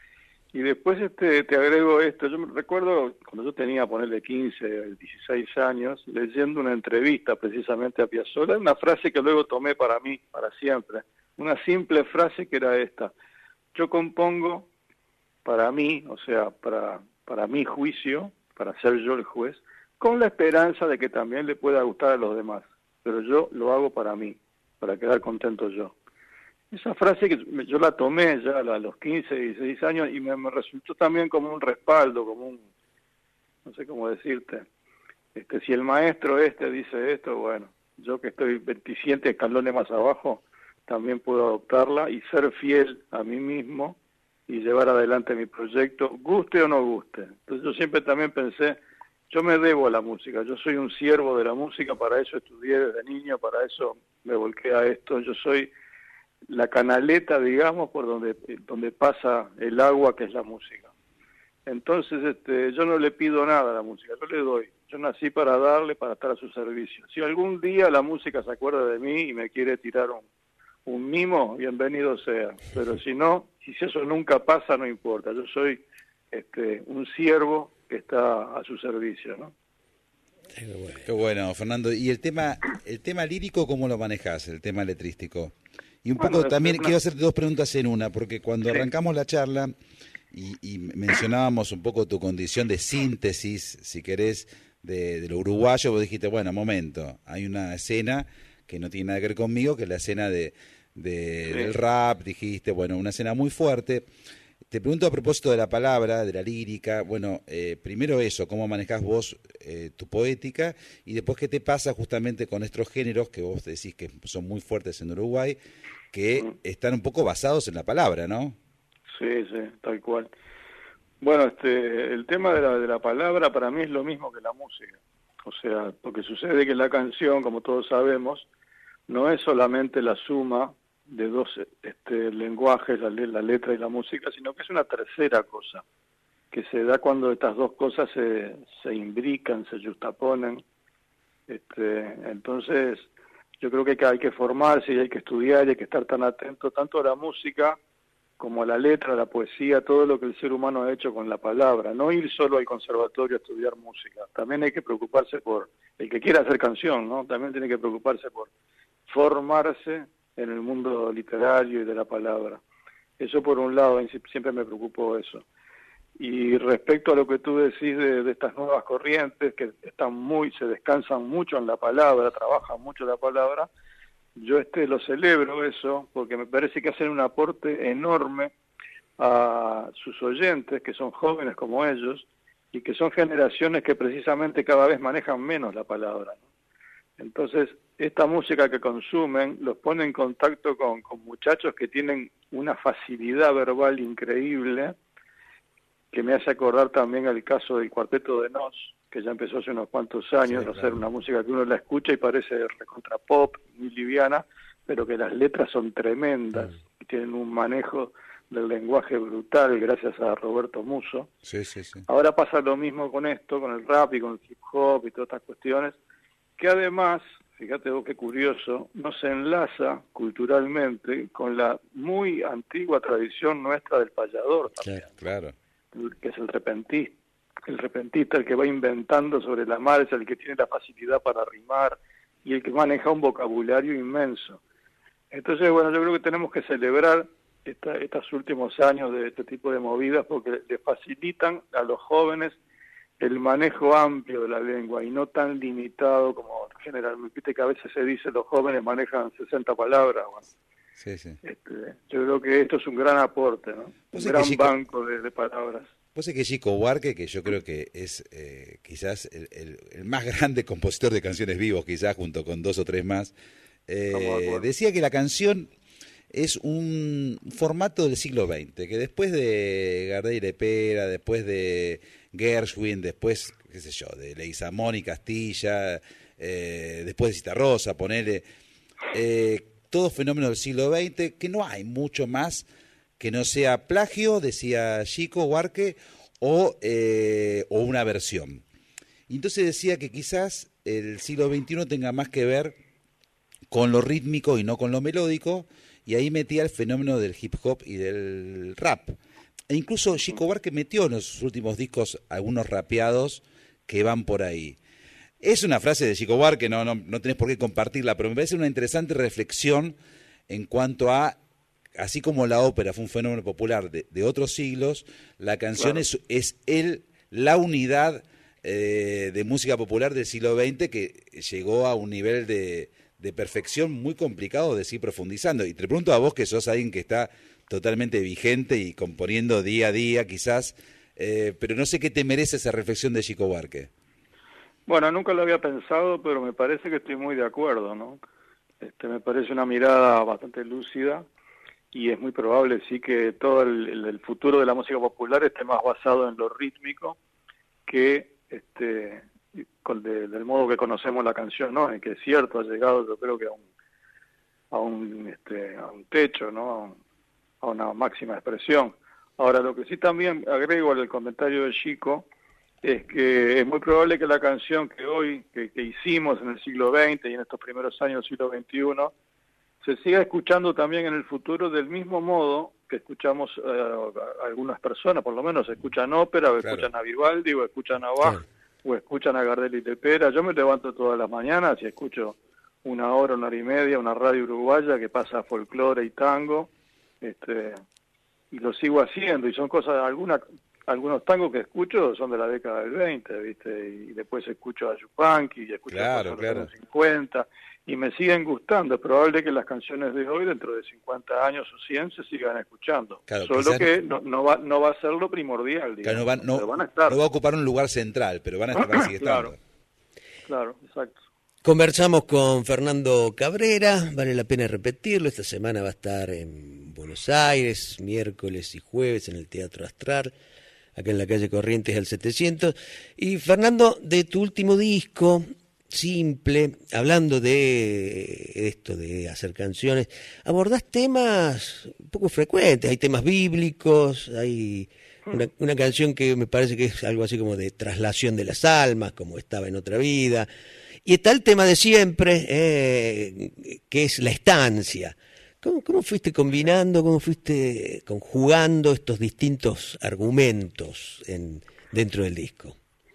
Y después este, te agrego esto, yo me recuerdo cuando yo tenía, ponerle quince, dieciséis años, leyendo una entrevista precisamente a Piazzolla, una frase que luego tomé para mí, para siempre. Una simple frase que era esta: yo compongo para mí, o sea, para... para mi juicio, para ser yo el juez, con la esperanza de que también le pueda gustar a los demás. Pero yo lo hago para mí, para quedar contento yo. Esa frase que yo la tomé ya a los quince, dieciséis años y me, me resultó también como un respaldo, como un, no sé cómo decirte, este, si el maestro este dice esto, bueno, yo que estoy veintisiete escalones más abajo, también puedo adoptarla y ser fiel a mí mismo y llevar adelante mi proyecto, guste o no guste. Entonces yo siempre también pensé, yo me debo a la música, yo soy un siervo de la música, para eso estudié desde niño, para eso me volqué a esto, yo soy la canaleta, digamos, por donde, donde pasa el agua, que es la música. Entonces este, yo no le pido nada a la música, yo le doy, yo nací para darle, para estar a su servicio. Si algún día la música se acuerda de mí y me quiere tirar un un mimo, bienvenido sea, pero si no, si eso nunca pasa, no importa, yo soy este un siervo que está a su servicio, ¿no?
Qué bueno, Fernando. Y el tema el tema lírico, ¿cómo lo manejas? El tema letrístico. Y un bueno, poco también, una... quiero hacerte dos preguntas en una, porque cuando sí. arrancamos la charla y, y mencionábamos un poco tu condición de síntesis, si querés, de, de lo uruguayo, vos dijiste, bueno, momento, hay una escena que no tiene nada que ver conmigo, que es la escena de, de sí. del rap, dijiste, bueno, una escena muy fuerte. Te pregunto a propósito de la palabra, de la lírica, bueno, eh, primero eso, cómo manejás vos eh, tu poética, y después qué te pasa justamente con estos géneros que vos decís que son muy fuertes en Uruguay, que mm. están un poco basados en la palabra, ¿no?
Sí, sí, tal cual. Bueno, este, el tema de la, de la palabra para mí es lo mismo que la música. O sea, lo que sucede es que la canción, como todos sabemos, no es solamente la suma de dos este, lenguajes, la, la letra y la música, sino que es una tercera cosa, que se da cuando estas dos cosas se, se imbrican, se justaponen. Este, entonces, yo creo que hay que formarse y hay que estudiar y hay que estar tan atento tanto a la música como la letra, la poesía, todo lo que el ser humano ha hecho con la palabra. No ir solo al conservatorio a estudiar música. También hay que preocuparse por, el que quiera hacer canción, ¿no? También tiene que preocuparse por formarse en el mundo literario y de la palabra. Eso por un lado, siempre me preocupó eso. Y respecto a lo que tú decís de, de estas nuevas corrientes que están muy, se descansan mucho en la palabra, trabajan mucho la palabra, yo este lo celebro eso, porque me parece que hacen un aporte enorme a sus oyentes, que son jóvenes como ellos, y que son generaciones que precisamente cada vez manejan menos la palabra, ¿no? Entonces, esta música que consumen los pone en contacto con, con muchachos que tienen una facilidad verbal increíble, que me hace acordar también el caso del Cuarteto de Nos, que ya empezó hace unos cuantos años, sí, a hacer claro. una música que uno la escucha y parece recontra pop, muy liviana, pero que las letras son tremendas, sí. y tienen un manejo del lenguaje brutal, gracias a Roberto Musso.
Sí, sí, sí.
Ahora pasa lo mismo con esto, con el rap y con el hip hop y todas estas cuestiones, que además, fíjate vos qué curioso, no se enlaza culturalmente con la muy antigua tradición nuestra del payador también.
Sí, claro.
Que es el repentista, el repentista, el que va inventando sobre la marcha, el que tiene la facilidad para rimar y el que maneja un vocabulario inmenso. Entonces, bueno, yo creo que tenemos que celebrar esta, estos últimos años de este tipo de movidas porque le facilitan a los jóvenes el manejo amplio de la lengua y no tan limitado como generalmente, viste que a veces se dice los jóvenes manejan sesenta palabras. Bueno,
sí, sí.
Este, yo creo que esto es un gran aporte, ¿no? Un gran Chico, banco de, de palabras.
Vos sabés que Chico Buarque, que yo creo que es eh, quizás el, el, el más grande compositor de canciones vivos, quizás junto con dos o tres más, eh, decía que la canción es un formato del siglo veinte, que después de Gardel y Lepera, después de Gershwin, después, qué sé yo, de Leguizamón y Castilla, eh, después de Citarrosa, ponele, eh, todo fenómeno del siglo veinte, que no hay mucho más que no sea plagio, decía Chico Buarque, o, eh, o una versión. Y entonces decía que quizás el siglo veintiuno tenga más que ver con lo rítmico y no con lo melódico, y ahí metía el fenómeno del hip hop y del rap. E incluso Chico Buarque metió en los últimos discos algunos rapeados que van por ahí. Es una frase de Chico Buarque, no, no, no tenés por qué compartirla, pero me parece una interesante reflexión en cuanto a, así como la ópera fue un fenómeno popular de, de otros siglos, la canción claro. es, es el, la unidad eh, de música popular del siglo veinte que llegó a un nivel de, de perfección muy complicado de seguir profundizando. Y te pregunto a vos, que sos alguien que está totalmente vigente y componiendo día a día quizás, eh, pero no sé qué te merece esa reflexión de Chico Buarque.
Bueno, nunca lo había pensado, pero me parece que estoy muy de acuerdo, ¿no? Este, me parece una mirada bastante lúcida y es muy probable, sí, que todo el, el, el futuro de la música popular esté más basado en lo rítmico que este, con de, del modo que conocemos la canción, ¿no? En que es cierto, ha llegado yo creo que a un, a un, este, a un techo, ¿no? A, un, a una máxima expresión. Ahora, lo que sí también agrego al comentario de Chico es que es muy probable que la canción que hoy, que, que hicimos en el siglo veinte y en estos primeros años del siglo veintiuno, se siga escuchando también en el futuro del mismo modo que escuchamos uh, a algunas personas, por lo menos escuchan ópera, o claro. escuchan a Vivaldi, o escuchan a Bach, claro. o escuchan a Gardel y Lepera. Yo me levanto todas las mañanas y escucho una hora, una hora y media, una radio uruguaya que pasa folclore y tango, este, y lo sigo haciendo, y son cosas, algunas... Algunos tangos que escucho son de la década del veinte, ¿viste? Y después escucho a Yupanqui y escucho
claro,
a
claro.
los cincuenta y me siguen gustando. Es probable que las canciones de hoy, dentro de cincuenta años o cien, se sigan escuchando. Claro, Solo que no, no, va, no va a ser lo primordial, digamos.
Claro, no, va, no,
pero van a estar.
no va a ocupar un lugar central, pero van a, van a seguir estando.
Claro, claro, exacto.
Conversamos con Fernando Cabrera, vale la pena repetirlo, esta semana va a estar en Buenos Aires, miércoles y jueves en el Teatro Astral, acá en la calle Corrientes al setecientos. Y Fernando, de tu último disco, Simple, hablando de esto de hacer canciones, abordás temas poco frecuentes, hay temas bíblicos, hay una, una canción que me parece que es algo así como de traslación de las almas, como estaba en otra vida, y está el tema de siempre, eh, que es la estancia. ¿Cómo, cómo fuiste combinando, cómo fuiste conjugando estos distintos argumentos en, dentro del disco?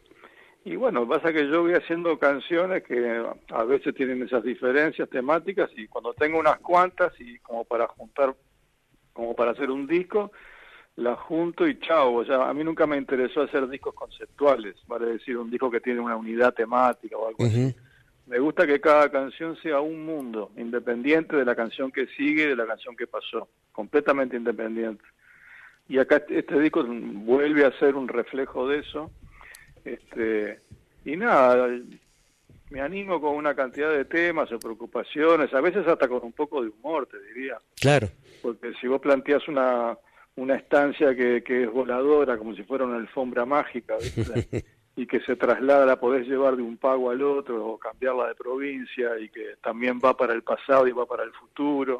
Y bueno, pasa que yo voy haciendo canciones que a veces tienen esas diferencias temáticas y cuando tengo unas cuantas y como para juntar, como para hacer un disco, las junto y chao. O sea, a mí nunca me interesó hacer discos conceptuales, vale decir, un disco que tiene una unidad temática o algo
Uh-huh.
así. Me gusta que cada canción sea un mundo, independiente de la canción que sigue y de la canción que pasó, completamente independiente. Y acá este disco vuelve a ser un reflejo de eso. Este, y nada, me animo con una cantidad de temas o preocupaciones, a veces hasta con un poco de humor, te diría.
Claro.
Porque si vos planteás una, una estancia que, que es voladora, como si fuera una alfombra mágica, ¿viste? Y que se traslada, la podés llevar de un pago al otro o cambiarla de provincia y que también va para el pasado y va para el futuro.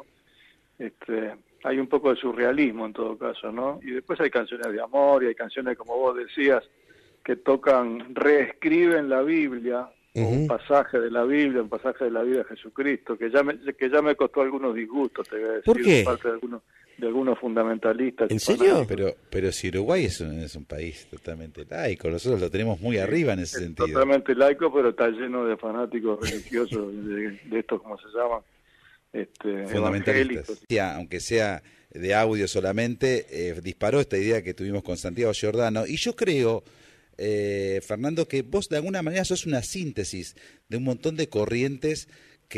Este, hay un poco de surrealismo en todo caso, ¿no? Y después hay canciones de amor y hay canciones, como vos decías, que tocan, reescriben la Biblia, uh-huh. o un pasaje de la Biblia, un pasaje de la vida de Jesucristo, que ya me, que ya me costó algunos disgustos, te voy a decir,
¿por qué?
de parte de algunos, de algunos fundamentalistas.
¿En serio?
Pero, pero si Uruguay es un, es un país totalmente laico, nosotros lo tenemos muy arriba en ese
es
sentido.
Totalmente laico, pero está lleno de fanáticos religiosos, de, de estos, ¿cómo se llaman? Este,
Fundamentalistas. Aunque sea de audio solamente, eh, disparó esta idea que tuvimos con Santiago Giordano, y yo creo... Eh, Fernando, que vos de alguna manera sos una síntesis de un montón de corrientes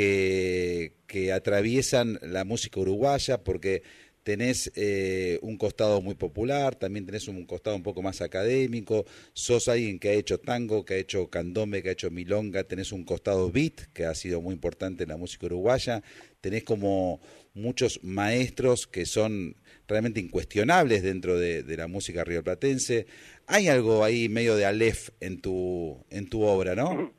que, que atraviesan la música uruguaya, porque tenés eh, un costado muy popular, también tenés un costado un poco más académico, sos alguien que ha hecho tango, que ha hecho candombe, que ha hecho milonga, tenés un costado beat, que ha sido muy importante en la música uruguaya, tenés como muchos maestros que son realmente incuestionables dentro de, de la música rioplatense. Hay algo ahí medio de Aleph en tu en tu obra, ¿no?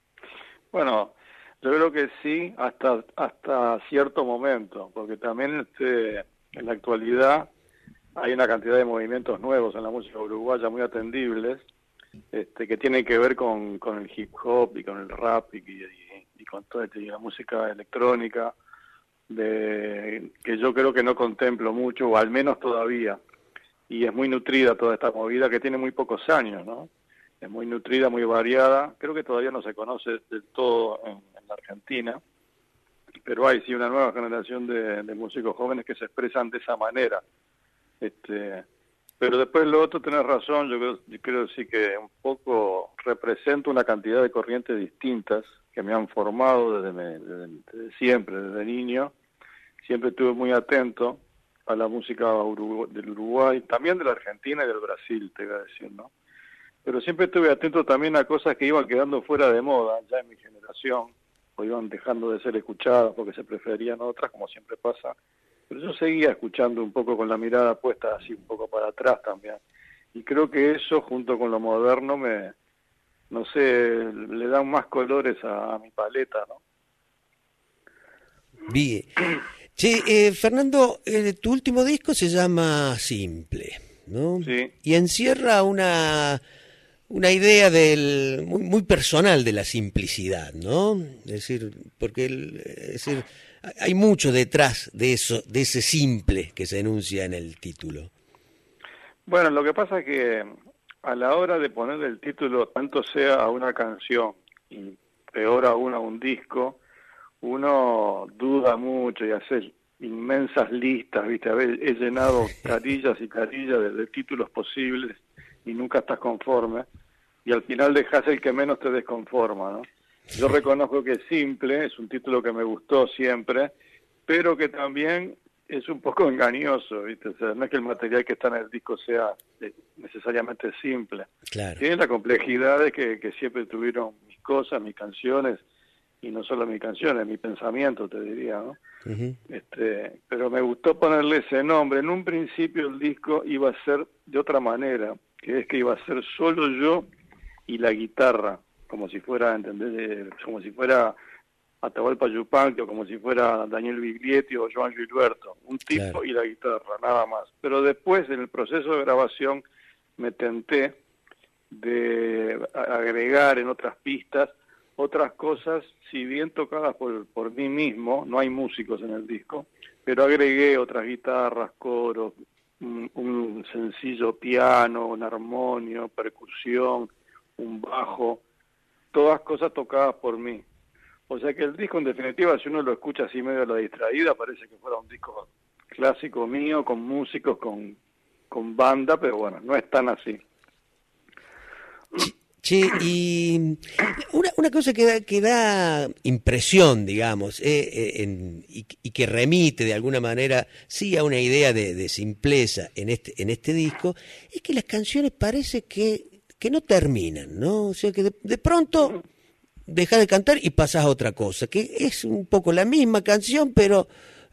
Bueno, yo creo que sí, hasta hasta cierto momento, porque también este, en la actualidad hay una cantidad de movimientos nuevos en la música uruguaya muy atendibles, este, que tienen que ver con, con el hip hop y con el rap y, y, y con toda y la música electrónica, de que yo creo que no contemplo mucho, o al menos todavía. Y es muy nutrida toda esta movida que tiene muy pocos años, ¿no? Es muy nutrida, muy variada. Creo que todavía no se conoce del todo en, en la Argentina, pero hay sí una nueva generación de, de músicos jóvenes que se expresan de esa manera. Este, pero después lo otro, tenés razón, yo creo, yo creo sí que un poco represento una cantidad de corrientes distintas que me han formado desde, me, desde, desde siempre, desde niño. Siempre estuve muy atento a la música Urugu- del Uruguay, también de la Argentina y del Brasil, te voy a decir, ¿no? Pero siempre estuve atento también a cosas que iban quedando fuera de moda ya en mi generación, o iban dejando de ser escuchadas porque se preferían otras, como siempre pasa. Pero yo seguía escuchando un poco con la mirada puesta así un poco para atrás también. Y creo que eso, junto con lo moderno, me, no sé, le dan más colores a, a mi paleta, ¿no?
Bien. Che, eh, Fernando, eh, tu último disco se llama Simple, ¿no?
Sí.
Y encierra una, una idea del muy, muy personal de la simplicidad, ¿no? Es decir, porque el, es decir, hay mucho detrás de eso, de ese simple que se enuncia en el título.
Bueno, lo que pasa es que a la hora de poner el título, tanto sea a una canción y peor aún a un disco, uno duda mucho y hace inmensas listas, ¿viste? A ver, he llenado carillas y carillas de, de títulos posibles y nunca estás conforme, y al final dejas el que menos te desconforma, ¿no? Yo reconozco que Simple es un título que me gustó siempre, pero que también es un poco engañoso, ¿viste? O sea, no es que el material que está en el disco sea necesariamente simple.
Claro.
Tiene la complejidad de que, que siempre tuvieron mis cosas, mis canciones, y no solo mis canciones, mi pensamiento, te diría, ¿no?
Uh-huh.
Este, pero me gustó ponerle ese nombre. En un principio el disco iba a ser de otra manera, que es que iba a ser solo yo y la guitarra, como si fuera, ¿entendés? Como si fuera Atahualpa Yupanqui, o como si fuera Daniel Biglietti o Joan Gilberto, un tipo claro. y la guitarra, nada más. Pero después, en el proceso de grabación, me tenté de agregar en otras pistas otras cosas, si bien tocadas por, por mí mismo, no hay músicos en el disco, pero agregué otras guitarras, coros, un, un sencillo piano, un armonio, percusión, un bajo, todas cosas tocadas por mí. O sea que el disco, en definitiva, si uno lo escucha así medio a la distraída, parece que fuera un disco clásico mío, con músicos, con, con banda, pero bueno, no es tan así.
Che, y una, una cosa que da, que da impresión, digamos, eh, eh, en, y, y que remite de alguna manera, sí, a una idea de, de simpleza en este, en este disco, es que las canciones parece que, que no terminan, ¿no? O sea, que de, de pronto dejas de cantar y pasas a otra cosa, que es un poco la misma canción, pero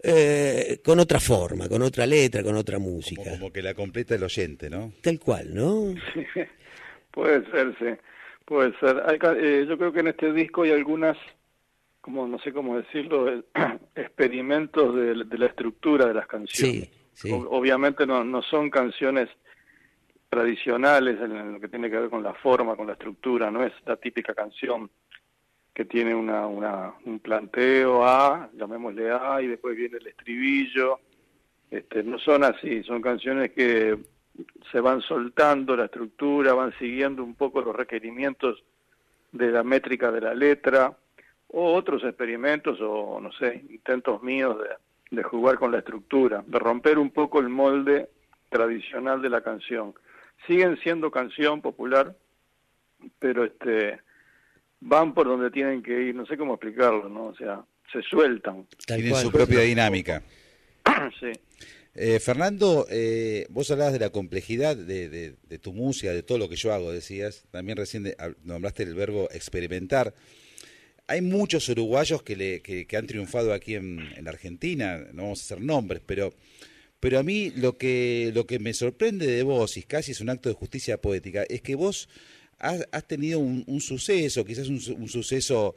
eh, con otra forma, con otra letra, con otra música.
Como, como que la completa el oyente, ¿no?
Tal cual, ¿no?
Sí, puede ser, sí, puede ser. Hay, eh, yo creo que en este disco hay algunas, como no sé cómo decirlo, eh, experimentos de, de la estructura de las canciones.
Sí, sí.
O, obviamente no, no son canciones tradicionales en lo que tiene que ver con la forma, con la estructura, no es la típica canción que tiene una, una un planteo A, llamémosle A, y después viene el estribillo. Este, no son así, son canciones que se van soltando la estructura, van siguiendo un poco los requerimientos de la métrica de la letra, o otros experimentos, o no sé, intentos míos de, de jugar con la estructura, de romper un poco el molde tradicional de la canción. Siguen siendo canción popular, pero este van por donde tienen que ir, no sé cómo explicarlo, ¿no? O sea, se sueltan.
Tienen su propia dinámica.
Sí.
Eh, Fernando, eh, vos hablabas de la complejidad de, de, de tu música, de todo lo que yo hago, decías. También recién de, nombraste el verbo experimentar. Hay muchos uruguayos que, le, que, que han triunfado aquí en, en Argentina, no vamos a hacer nombres, pero, pero a mí lo que, lo que me sorprende de vos, y casi es un acto de justicia poética, es que vos has, has tenido un, un suceso, quizás un, un suceso,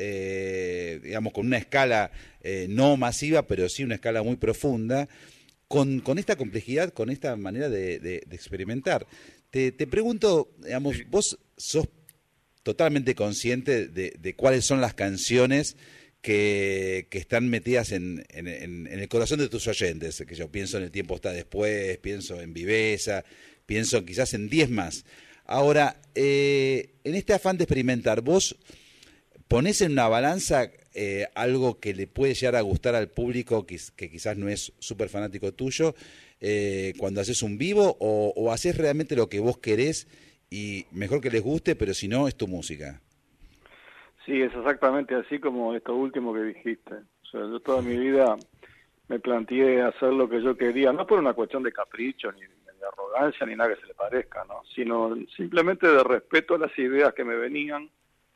eh, digamos, con una escala eh, no masiva, pero sí una escala muy profunda, Con, con esta complejidad, con esta manera de, de, de experimentar. Te, te pregunto, digamos, vos sos totalmente consciente de, de cuáles son las canciones que, que están metidas en, en, en, en el corazón de tus oyentes, que yo pienso en El tiempo está después, pienso en Viveza, pienso quizás en diez más. Ahora, eh, en este afán de experimentar, vos ponés en una balanza eh, algo que le puede llegar a gustar al público que, que quizás no es súper fanático tuyo eh, cuando haces un vivo, o, o haces realmente lo que vos querés y mejor que les guste, pero si no, es tu música.
Sí, es exactamente así como esto último que dijiste. O sea, yo toda mi vida me planteé hacer lo que yo quería, no por una cuestión de capricho, ni de arrogancia, ni nada que se le parezca, ¿no? Sino simplemente de respeto a las ideas que me venían.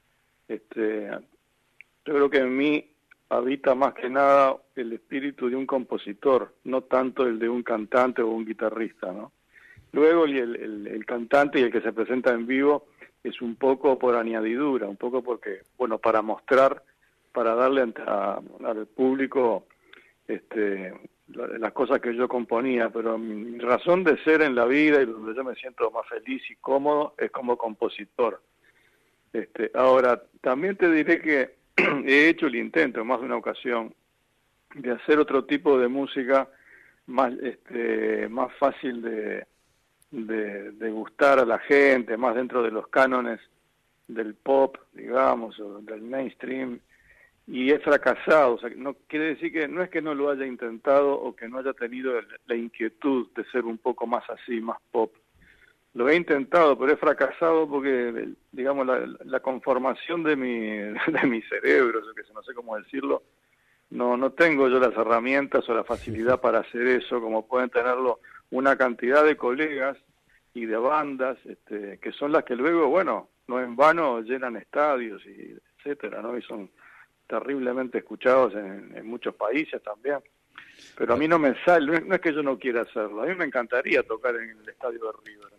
Este, yo creo que en mí habita más que nada el espíritu de un compositor, no tanto el de un cantante o un guitarrista, ¿no? Luego el, el, el cantante y el que se presenta en vivo es un poco por añadidura, un poco porque, bueno, para mostrar, para darle a, al público este, las cosas que yo componía, pero mi razón de ser en la vida y donde yo me siento más feliz y cómodo es como compositor. Este, ahora, también te diré que he hecho el intento en más de una ocasión de hacer otro tipo de música más, este, más fácil de, de, de gustar a la gente, más dentro de los cánones del pop, digamos, o del mainstream, y he fracasado. O sea, no quiere decir que no es que no lo haya intentado o que no haya tenido el, la inquietud de ser un poco más así, más pop. Lo he intentado, pero he fracasado porque, digamos, la, la conformación de mi de mi cerebro, yo que sé, no sé cómo decirlo, no no tengo yo las herramientas o la facilidad para hacer eso, como pueden tenerlo una cantidad de colegas y de bandas, este, que son las que luego, bueno, no en vano llenan estadios y etcétera, ¿no? Y son terriblemente escuchados en, en muchos países también. Pero a mí no me sale, no es, no es que yo no quiera hacerlo, a mí me encantaría tocar en el estadio de River.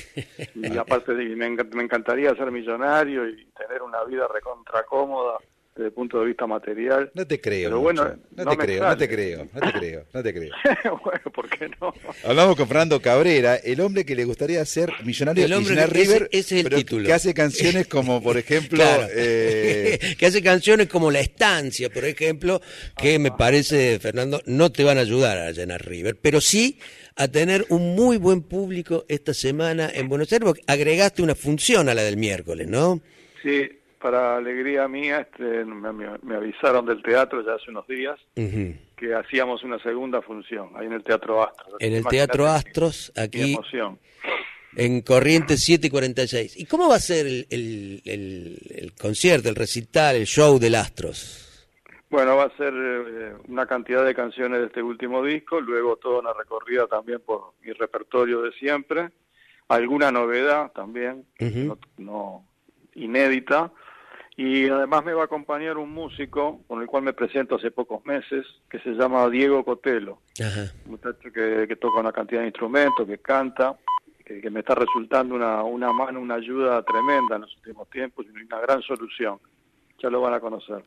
Y aparte de, me, me encantaría ser millonario y tener una vida recontra cómoda desde el punto de vista material.
No te creo,
pero bueno,
no,
no
te
me
creo
extraña.
no te creo, no te creo, no te creo.
Bueno, ¿por qué no?
Hablamos con Fernando Cabrera, el hombre que le gustaría ser millonario
El
de
hombre
Millonario
que- ese-
River,
ese es el
pero
título.
que hace canciones como, por ejemplo...
Claro.
eh,
que hace canciones como La Estancia, por ejemplo, que me parece, Fernando, no te van a ayudar a llenar River, pero sí a tener un muy buen público esta semana en Buenos Aires, porque agregaste una función a la del miércoles, ¿no?
Sí, para alegría mía, este, me, me- me avisaron del teatro ya hace unos días
Ujú.
que hacíamos una segunda función ahí en el Teatro Astros.
En el
Imagínate
Teatro
mi-
Astros,
mi
aquí
emoción.
en Corrientes siete y cuarenta y seis. ¿Y cómo va a ser el, el, el, el concierto, el recital, el show del Astros?
Bueno, va a ser eh, una cantidad de canciones de este último disco, luego toda una recorrida también por mi repertorio de siempre, alguna novedad también,
Ujú.
no, no inédita, y además me va a acompañar un músico con el cual me presento hace pocos meses, que se llama Diego Cotelo,
Ajá.
un muchacho que, que toca una cantidad de instrumentos, que canta, que, que me está resultando una, una mano, una ayuda tremenda en los últimos tiempos y una gran solución. Ya lo van a conocer.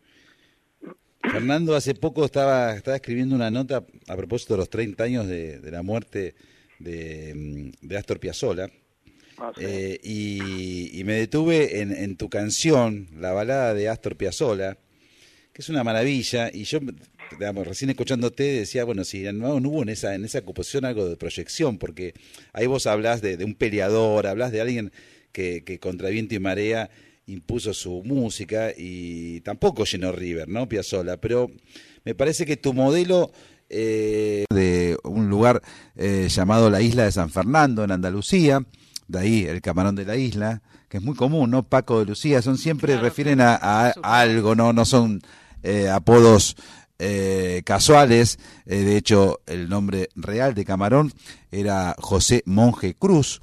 Fernando hace poco estaba, estaba escribiendo una nota a propósito de los treinta años de, de la muerte de, mm, de Astor Piazzolla.
Ah, sí.
Eh, y, y me detuve en, en tu canción, la balada de Astor Piazzolla, que es una maravilla, y yo, digamos, recién escuchándote decía, bueno, si no, no hubo en esa, en esa composición algo de proyección, porque ahí vos hablás de, de un peleador, hablás de alguien que, que contra viento y marea impuso su música y tampoco llenó River, ¿no? Piazzolla, pero me parece que tu modelo eh, de un lugar eh, llamado la Isla de San Fernando en Andalucía, de ahí el camarón de la isla, que es muy común, ¿no? Paco de Lucía, son siempre
Claro,
refieren a, a- a algo, no no son eh, apodos eh, casuales. Eh, de hecho, el nombre real de Camarón era José Monje Cruz.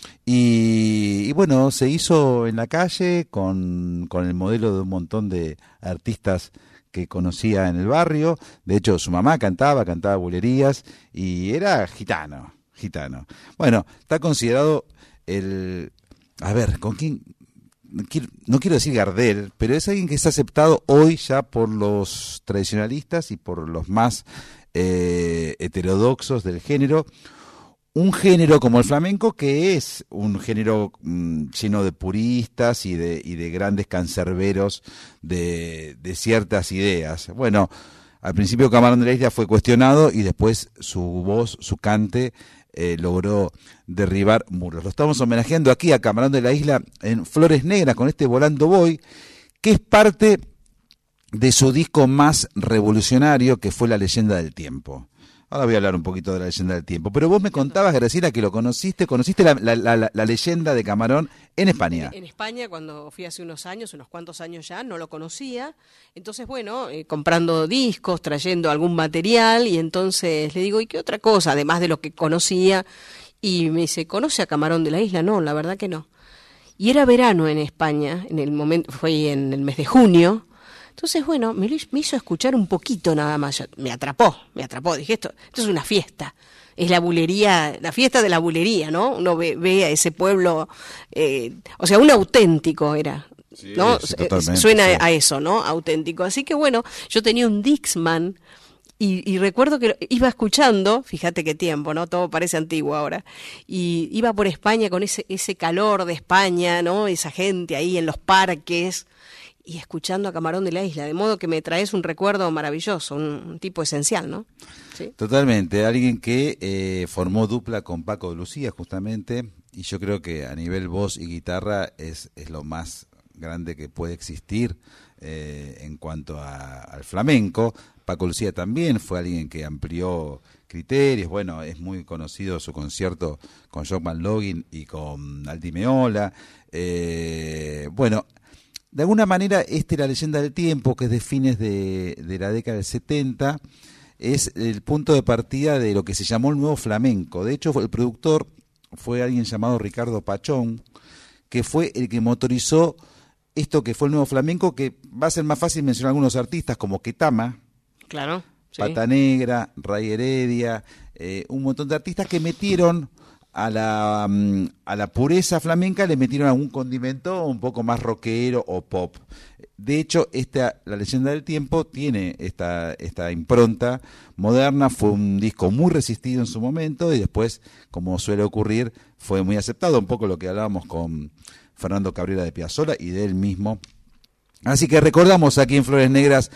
Y, y bueno, se hizo en la calle con, con el modelo de un montón de artistas que conocía en el barrio. De hecho, su mamá cantaba, cantaba bulerías y era gitano, gitano. Bueno, está considerado el... A ver, ¿con quién? No quiero, no quiero decir Gardel, pero es alguien que es aceptado hoy ya por los tradicionalistas y por los más eh, heterodoxos del género. Un género como el flamenco, que es un género mm, lleno de puristas y de, y de grandes cancerberos de, de ciertas ideas. Bueno, al principio Camarón de la Isla fue cuestionado y después su voz, su cante, eh, logró derribar muros. Lo estamos homenajeando aquí a Camarón de la Isla en Flores Negras con este Volando Voy, que es parte de su disco más revolucionario, que fue La Leyenda del Tiempo. Ahora voy a hablar un poquito de La Leyenda del Tiempo. Pero vos me contabas, Graciela, que lo conociste, conociste la, la, la, la leyenda de Camarón en España.
En España, cuando fui hace unos años, unos cuantos años ya, no lo conocía. Entonces, bueno, eh, comprando discos, trayendo algún material, y entonces le digo, ¿y qué otra cosa? Además de lo que conocía. Y me dice, ¿conoce a Camarón de la Isla? No, la verdad que no. Y era verano en España, en el momento, fue en el mes de junio. Entonces, bueno, me, lo, me hizo escuchar un poquito nada más. Ya, me atrapó, me atrapó. Dije, esto, esto es una fiesta. Es la bulería, la fiesta de la bulería, ¿no? Uno ve, ve a ese pueblo, eh, o sea, un auténtico era, ¿no?
Sí,
Eh,
totalmente,
Suena
sí.
a eso, ¿no? Auténtico. Así que, bueno, yo tenía un Dixman y, y recuerdo que iba escuchando, fíjate qué tiempo, ¿no? Todo parece antiguo ahora. Y iba por España con ese, ese calor de España, ¿no? Esa gente ahí en los parques y escuchando a Camarón de la Isla, de modo que me traes un recuerdo maravilloso, un, un tipo esencial, ¿no? ¿Sí?
Totalmente, alguien que eh, formó dupla con Paco de Lucía justamente, y yo creo que a nivel voz y guitarra es, es lo más grande que puede existir eh, en cuanto a, al flamenco. Paco Lucía también fue alguien que amplió criterios, bueno, es muy conocido su concierto con John Van Loggin y con Aldi Meola, eh, bueno... De alguna manera, esta La Leyenda del Tiempo, que es de fines de, de la década del setenta, es el punto de partida de lo que se llamó el nuevo flamenco. De hecho, el productor fue alguien llamado Ricardo Pachón, que fue el que motorizó esto que fue el nuevo flamenco, que va a ser más fácil mencionar algunos artistas como Ketama,
Claro. Sí.
Pata Negra, Ray Heredia, eh, un montón de artistas que metieron a la, um, a la pureza flamenca le metieron algún condimento un poco más rockero o pop. De hecho, esta, La leyenda del tiempo tiene esta, esta impronta moderna, fue un disco muy resistido en su momento y después, como suele ocurrir, fue muy aceptado, un poco lo que hablábamos con Fernando Cabrera de Piazzolla y de él mismo. Así que recordamos aquí en Flores Negras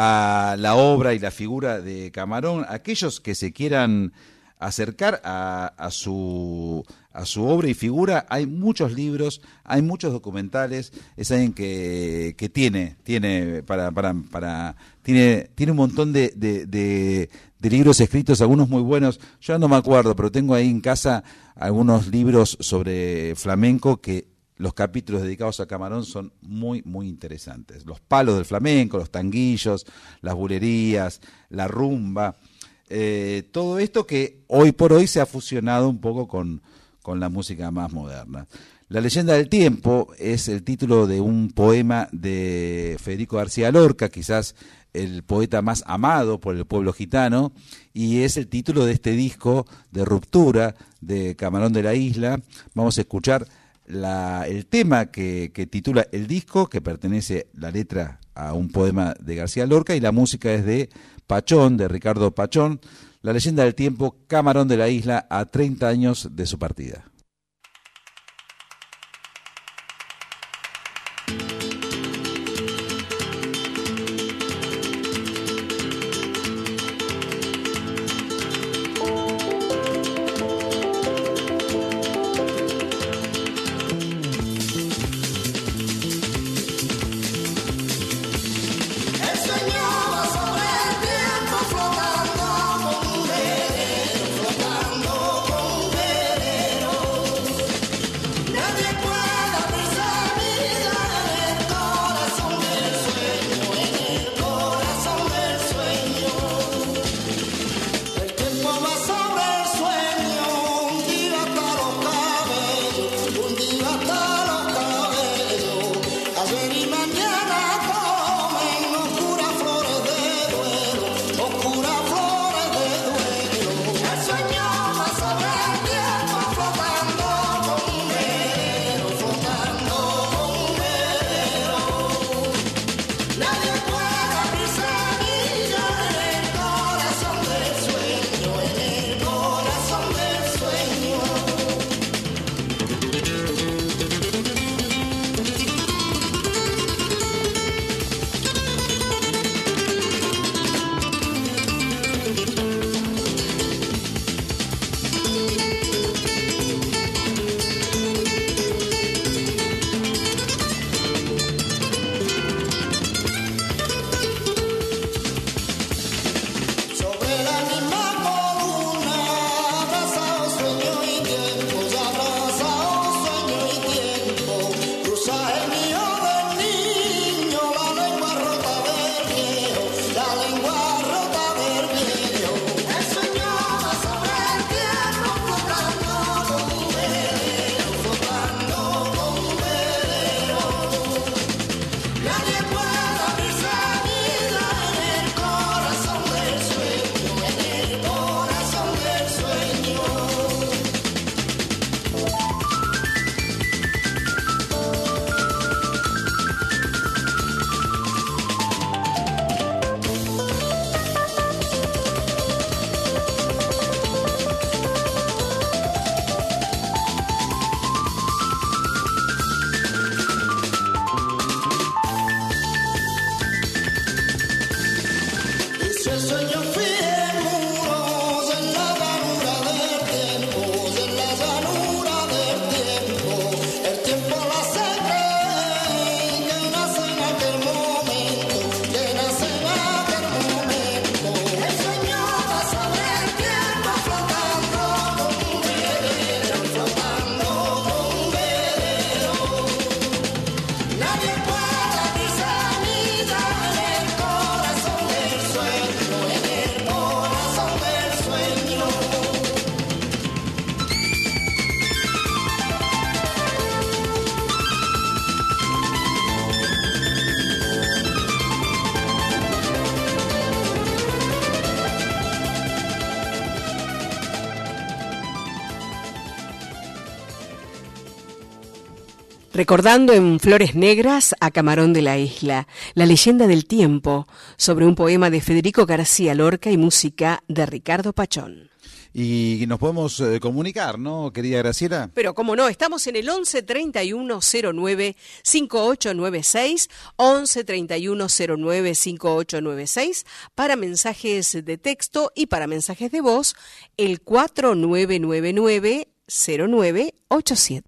a la obra y la figura de Camarón. Aquellos que se quieran acercar a, a su a su obra y figura, hay muchos libros, hay muchos documentales. Es alguien que, que tiene tiene para para para tiene tiene un montón de, de, de, de libros escritos, algunos muy buenos. Yo no me acuerdo, pero tengo ahí en casa algunos libros sobre flamenco que los capítulos dedicados a Camarón son muy, muy interesantes. Los palos del flamenco, los tanguillos, las bulerías, la rumba, eh, todo esto que hoy por hoy se ha fusionado un poco con, con la música más moderna. La leyenda del tiempo es el título de un poema de Federico García Lorca, quizás el poeta más amado por el pueblo gitano, y es el título de este disco de Ruptura de Camarón de la Isla. Vamos a escuchar La, el tema que, que titula el disco, que pertenece la letra a un poema de García Lorca, y la música es de Pachón, de Ricardo Pachón. La leyenda del tiempo, Camarón de la Isla, a treinta años de su partida.
Flotando con un velero, flotando con un velero.
Recordando en Flores Negras a Camarón de la Isla, la leyenda del tiempo, sobre un poema de Federico García Lorca y música de Ricardo Pachón.
Y nos podemos eh, comunicar, ¿no, querida Graciela?
Pero cómo no, estamos en el once treinta y uno cero nueve cincuenta y ocho noventa y seis, once treinta y uno cero nueve cincuenta y ocho noventa y seis, para mensajes de texto y para mensajes de voz, el cuatro nueve nueve nueve cero nueve ocho siete.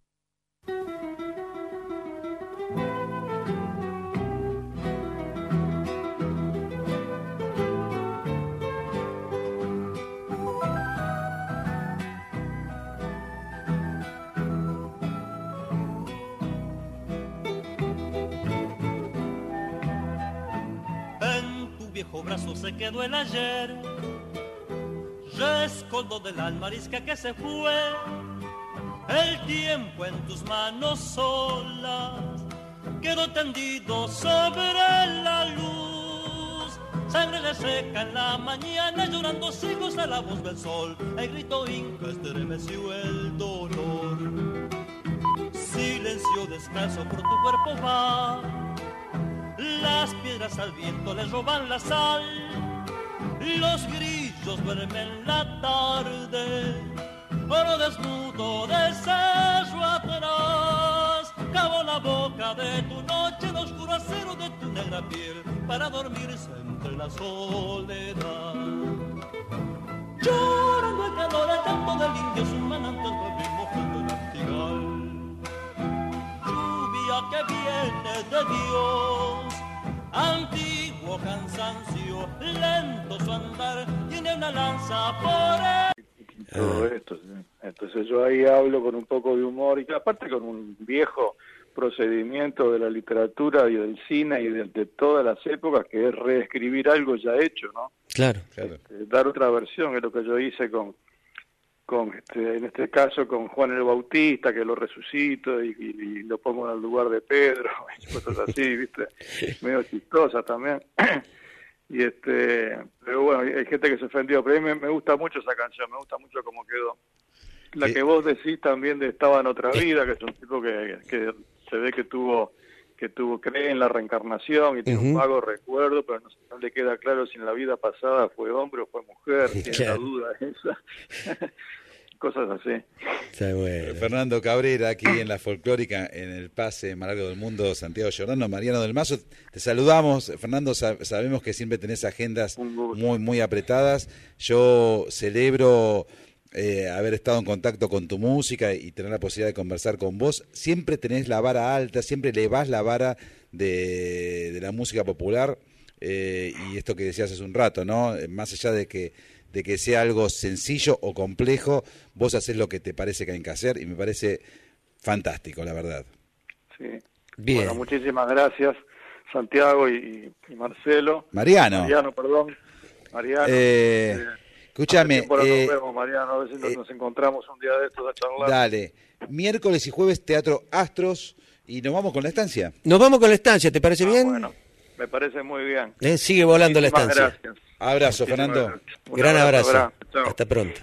Brazo se quedó el ayer, rescoldo del alma arisca que se fue, el tiempo en tus manos solas quedó tendido sobre la luz, sangre le seca en la mañana, llorando siglos a la voz del sol, el grito inca estremeció el dolor, silencio descalzo por tu cuerpo va, las piedras al viento les roban la sal, los grillos duermen la tarde, oro desnudo de cerro atrás, cavó la boca de tu noche, el oscuro acero de tu negra piel, para dormirse entre la soledad. Llorando el calor, el canto del indio, su manantial del ritmo del nachtigal. Lluvia que viene de Dios, antiguo cansancio, lento su andar, tiene una lanza por él.
Todo esto, ¿sí? Entonces yo ahí hablo con un poco de humor y aparte con un viejo procedimiento de la literatura y del cine y de, de todas las épocas, que es reescribir algo ya hecho, ¿no?
Claro, claro.
Este, dar otra versión, es lo que yo hice con, con este, en este caso con Juan el Bautista, que lo resucito y, y, y lo pongo en el lugar de Pedro, y cosas así, ¿viste? Medio chistosas también. Y este, pero bueno, hay gente que se ofendió, pero a mí me, me gusta mucho esa canción, me gusta mucho cómo quedó. La que vos decís también de Estaba en otra vida, que es un tipo que, que se ve que tuvo, que tuvo, cree en la reencarnación y tiene uh-huh. un vago recuerdo, pero no, no le queda claro si en la vida pasada fue hombre o fue mujer, tiene claro. la duda esa. Cosas así.
Está bueno. Fernando Cabrera, aquí en la folclórica, en el pase más largo del mundo, Santiago Giordano, Mariano del Mazo. Te saludamos, Fernando, sabemos que siempre tenés agendas muy, muy apretadas. Yo celebro eh, haber estado en contacto con tu música y tener la posibilidad de conversar con vos. Siempre tenés la vara alta, siempre elevás la vara de, de la música popular, eh, y esto que decías hace un rato, ¿no? Más allá de que de que sea algo sencillo o complejo, vos haces lo que te parece que hay que hacer y me parece fantástico, la verdad.
Sí.
Bien.
Bueno, muchísimas gracias, Santiago y, y Marcelo.
Mariano.
Mariano, perdón. Mariano.
Eh, eh, escúchame.
Eh, nos
eh,
vemos, Mariano, a ver si nos, eh, nos encontramos un día de estos a charlar.
Dale. Miércoles y jueves, Teatro Astros, y nos vamos con la estancia.
Nos vamos con la estancia, ¿te parece ah, bien?
Bueno, me parece muy bien.
Eh, sigue volando muchísimas la estancia.
Gracias.
Abrazo, Fernando.
Gran abrazo. abrazo. Hasta pronto.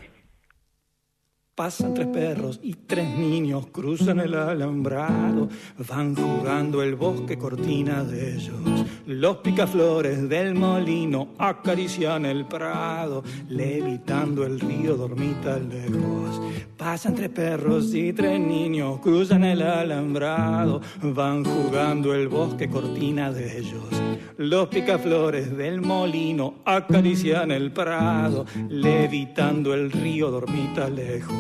Pasan tres perros y tres niños, cruzan el alambrado, van jugando el bosque cortina de ellos. Los picaflores del molino acarician el prado, levitando el río dormita lejos. Pasan tres perros y tres niños, cruzan el alambrado, van jugando el bosque cortina de ellos. Los picaflores del molino acarician el prado, levitando el río dormita lejos.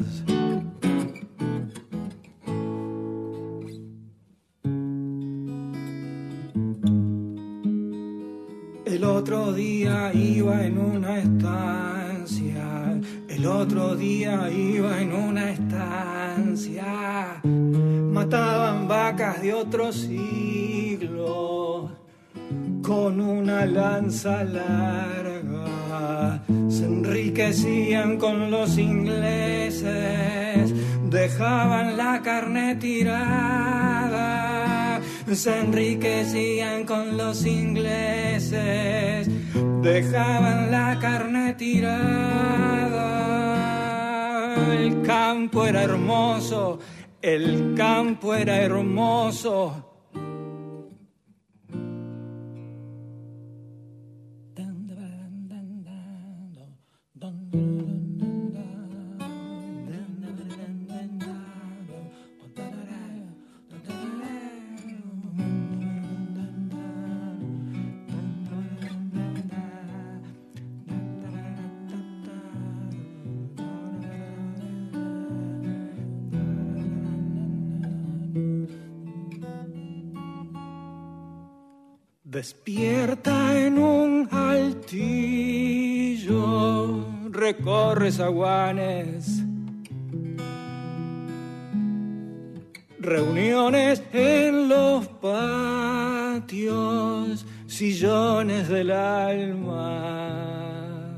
El otro día iba en una estancia, el otro día iba en una estancia, mataban vacas de otro siglo con una lanza larga, se enriquecían con los ingleses, dejaban la carne tirada, se enriquecían con los ingleses, dejaban la carne tirada. El campo era hermoso, el campo era hermoso. Despierta en un altillo, recorre zaguanes, reuniones en los patios, sillones del alma.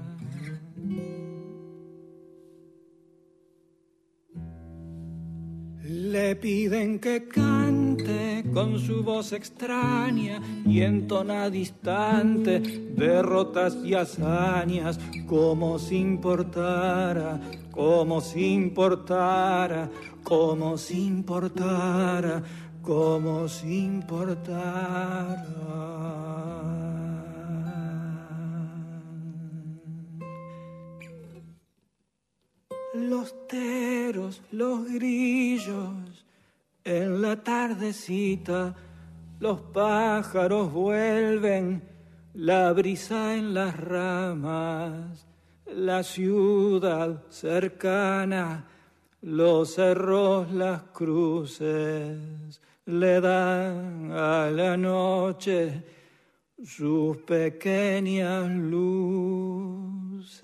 Le piden que cante con su voz extraña y entona distante derrotas y hazañas, como si importara, como si importara, como si importara, como si importara. Los teros, los grillos, en la tardecita, los pájaros vuelven, la brisa en las ramas, la ciudad cercana, los cerros, las cruces, le dan a la noche sus pequeñas luces.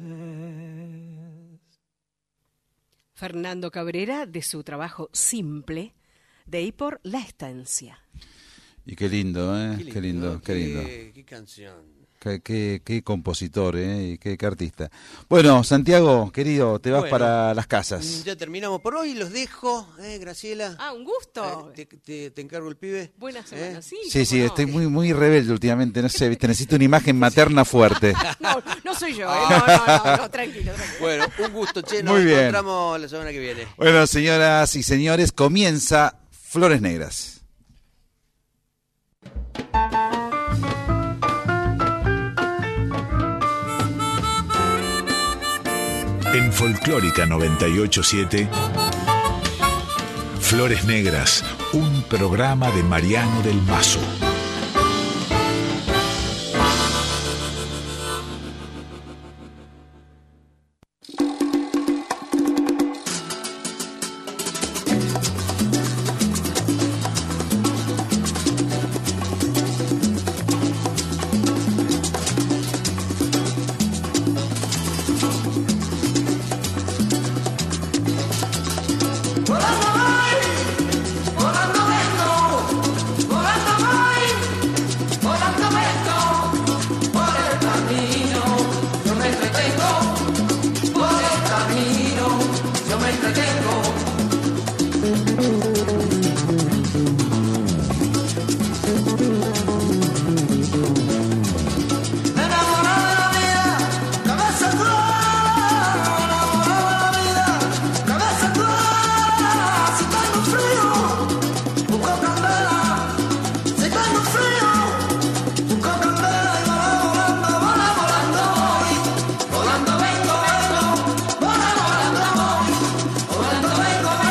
Fernando Cabrera, de su trabajo Simple, de ahí por La Estancia.
Y qué lindo, ¿eh?
Qué lindo,
qué lindo,
¿no?
qué lindo.
Qué, qué canción.
Qué, qué, qué compositor, ¿eh? Y qué, qué artista. Bueno, Santiago, querido, te vas
Bueno,
para las casas.
Ya terminamos por hoy, los dejo, ¿eh, Graciela?
Ah, un gusto.
Eh, te, te, te encargo el pibe.
Buena semana,
¿Eh?
sí.
Sí, sí,
no.
estoy muy muy rebelde últimamente, no sé, viste, necesito una imagen materna fuerte.
No, no soy yo, ¿eh? no, no, no, no, tranquilo, tranquilo.
Bueno, un gusto, che, nos
Muy bien.
encontramos la semana que viene.
Bueno, señoras y señores, comienza Flores Negras.
En Folclórica noventa y ocho punto siete, Flores Negras, un programa de Mariano del Mazo.
Volando vengo,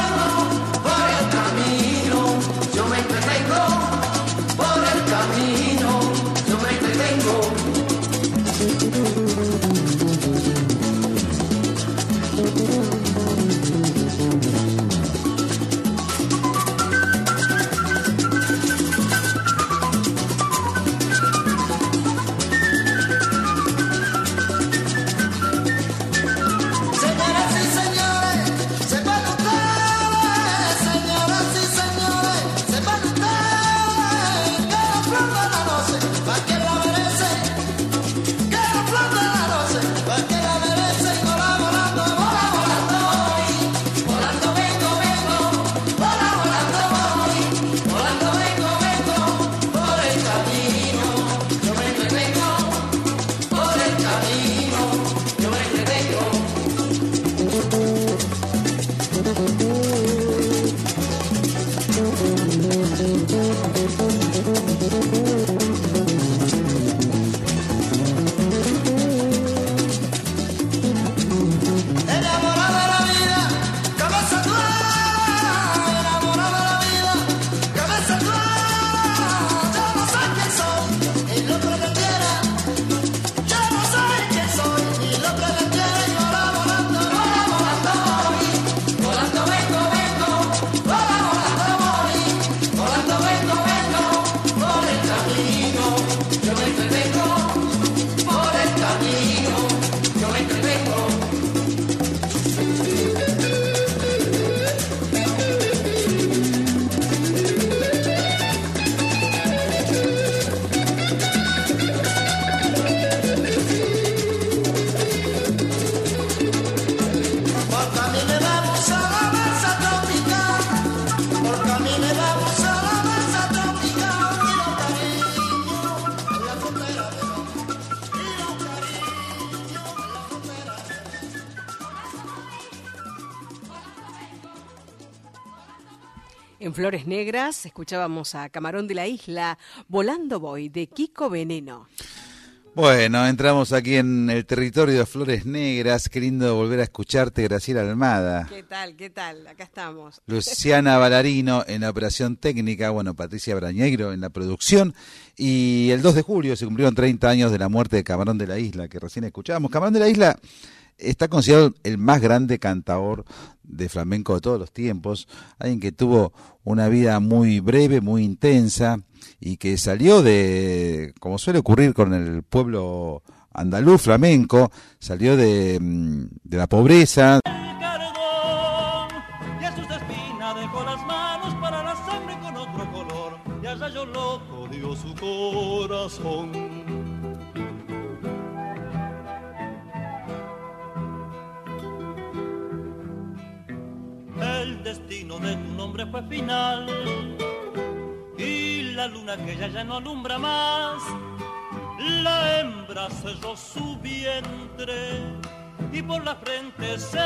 En Flores Negras escuchábamos a Camarón de la Isla, Volando Voy, de Kiko Veneno.
Bueno, entramos aquí en el territorio de Flores Negras. Qué lindo volver a escucharte, Graciela Almada.
¿Qué tal? ¿Qué tal? Acá estamos.
Luciana Ballarino en la operación técnica, bueno, Patricia Brañeiro en la producción. Y el dos de julio se cumplieron treinta años de la muerte de Camarón de la Isla, que recién escuchábamos. Camarón de la Isla está considerado el más grande cantaor de flamenco de todos los tiempos, alguien que tuvo una vida muy breve, muy intensa, y que salió de, como suele ocurrir con el pueblo andaluz flamenco, salió de, de la pobreza.
El cardón, y a sus espinas dejó las manos para la sangre con otro color, y al rayo loco dio su corazón. El destino de tu nombre fue final, y la luna que ya, ya no alumbra más, la hembra cerró su vientre y por la frente se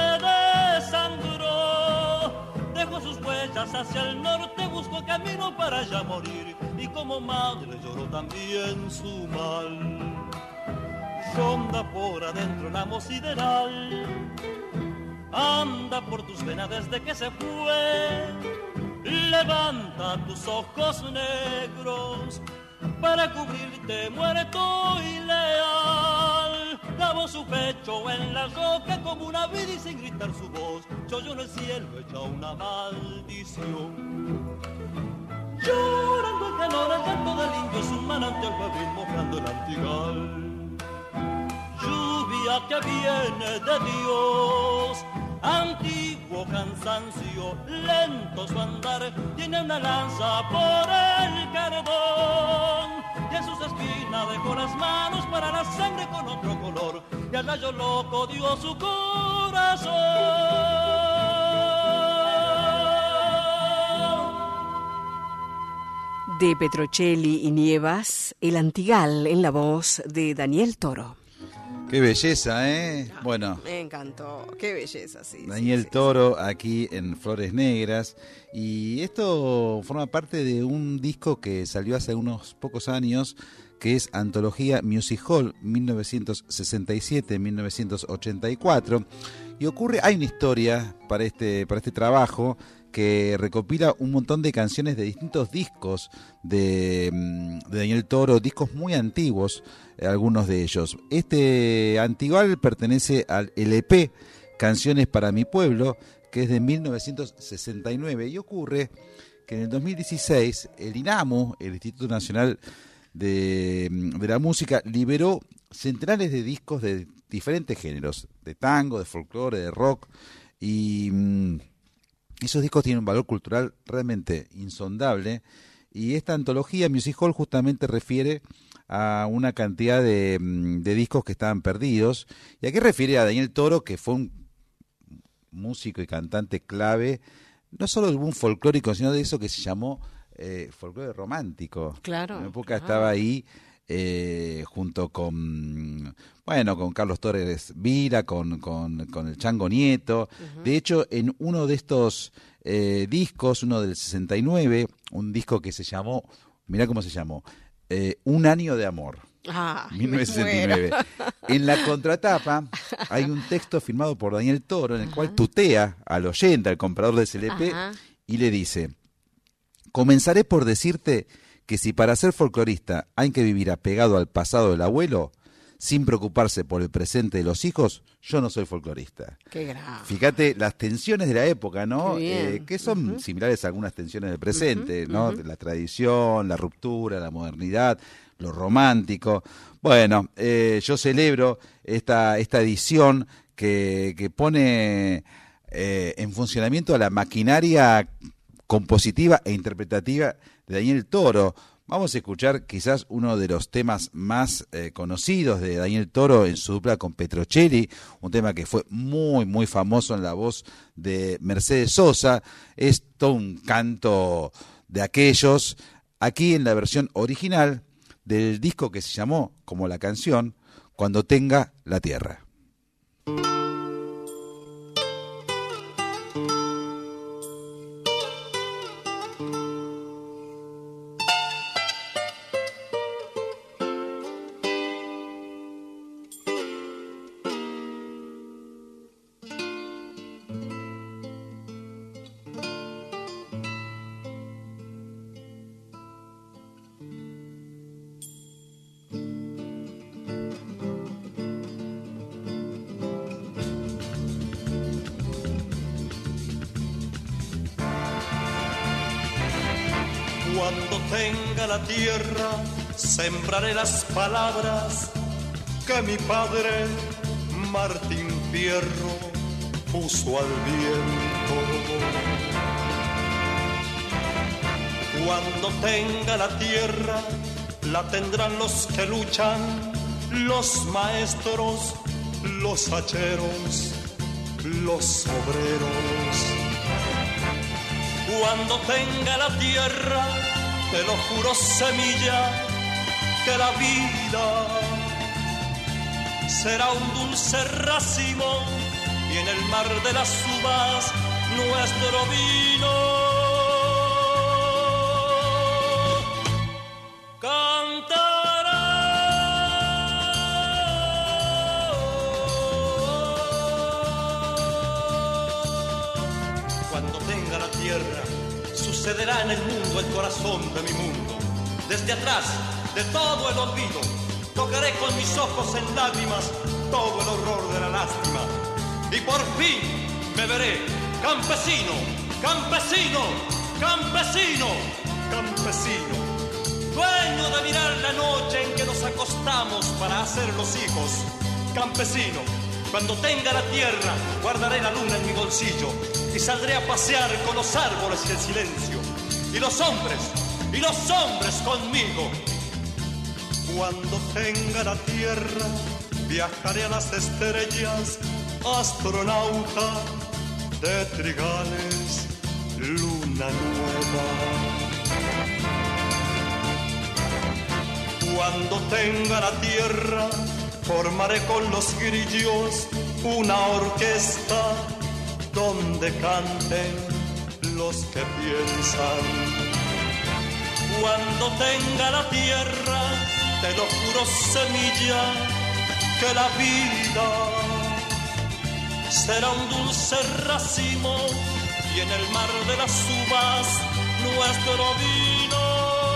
desangró. Dejó sus huellas hacia el norte, buscó camino para ya morir, y como madre lloró también su mal. Ronda por adentro la amo sideral, anda por tus venas desde que se fue. Levanta tus ojos negros para cubrirte muerto y leal. Clavó su pecho en la roca como una vida y sin gritar su voz yo en el cielo echa una maldición. Llorando el calor, el llanto del indio, su manantial febril mojando el antigal. Lluvia que viene de Dios, antiguo cansancio, lento su andar, tiene una lanza por el cardón, y en sus espinas dejó las manos para la sangre con otro color, y al rayo loco dio su corazón.
De Petrocelli y Nievas, El Antigal, en la voz de Daniel Toro.
Qué belleza, ¿eh? Bueno.
Me encantó, qué belleza, sí.
Daniel
sí,
Toro
sí.
aquí en Flores Negras. Y esto forma parte de un disco que salió hace unos pocos años, que es Antología Music Hall mil novecientos sesenta y siete a mil novecientos ochenta y cuatro. Y ocurre, hay una historia para este, para este trabajo que recopila un montón de canciones de distintos discos de, de Daniel Toro, discos muy antiguos, algunos de ellos. Este Antigal pertenece al L P Canciones para mi pueblo, que es de mil novecientos sesenta y nueve, y ocurre que en el dos mil dieciséis el INAMU, el Instituto Nacional de, de la Música, liberó centenares de discos de diferentes géneros, de tango, de folclore, de rock, y mmm, esos discos tienen un valor cultural realmente insondable, y esta antología Music Hall justamente refiere a una cantidad de, de discos que estaban perdidos. ¿Y a qué refiere? A Daniel Toro, que fue un músico y cantante clave, no solo del boom folclórico, sino de eso que se llamó eh, folclore romántico.
Claro.
En una época
claro.
estaba ahí eh, junto con, bueno, con Carlos Torres Vira, con, con, con el Chango Nieto. Uh-huh. De hecho, en uno de estos eh, discos, uno del sesenta y nueve, un disco que se llamó, mirá cómo se llamó, eh, Un año de amor.
Ah,
mil novecientos sesenta y nueve. En la contratapa hay un texto firmado por Daniel Toro en el Ajá. cual tutea al oyente, al comprador de ese L P, Ajá. y le dice: comenzaré por decirte que si para ser folclorista hay que vivir apegado al pasado del abuelo, sin preocuparse por el presente de los hijos, yo no soy folclorista.
Qué grave.
Fíjate las tensiones de la época, ¿no?
Eh,
que son uh-huh. similares a algunas tensiones del presente, uh-huh, ¿no? Uh-huh. La tradición, la ruptura, la modernidad, lo romántico. Bueno, eh, yo celebro esta, esta edición que, que pone eh, en funcionamiento a la maquinaria compositiva e interpretativa de Daniel Toro. Vamos a escuchar quizás uno de los temas más eh, conocidos de Daniel Toro en su dupla con Petrocelli, un tema que fue muy, muy famoso en la voz de Mercedes Sosa. Es todo un canto de aquellos, aquí en la versión original del disco que se llamó, como la canción, Cuando tenga la tierra.
Cuando tenga la tierra, sembraré las palabras que mi padre Martín Fierro puso al viento. Cuando tenga la tierra, la tendrán los que luchan, los maestros, los hacheros, los obreros. Cuando tenga la tierra, te lo juro, semilla, que la vida será un dulce racimo y en el mar de las uvas nuestro vino. Sucederá en el mundo, el corazón de mi mundo. Desde atrás, de todo el olvido, tocaré con mis ojos en lágrimas todo el horror de la lástima. Y por fin me veré campesino, campesino, campesino, campesino. Dueño de mirar la noche en que nos acostamos para hacer los hijos. Campesino, cuando tenga la tierra, guardaré la luna en mi bolsillo y saldré a pasear con los árboles y el silencio. Y los hombres, y los hombres conmigo. Cuando tenga la tierra, viajaré a las estrellas, astronauta de trigales, luna nueva. Cuando tenga la tierra, formaré con los grillos una orquesta donde canten los que piensan. Cuando tenga la tierra, te lo juro, semilla, que la vida será un dulce racimo y en el mar de las uvas nuestro vino.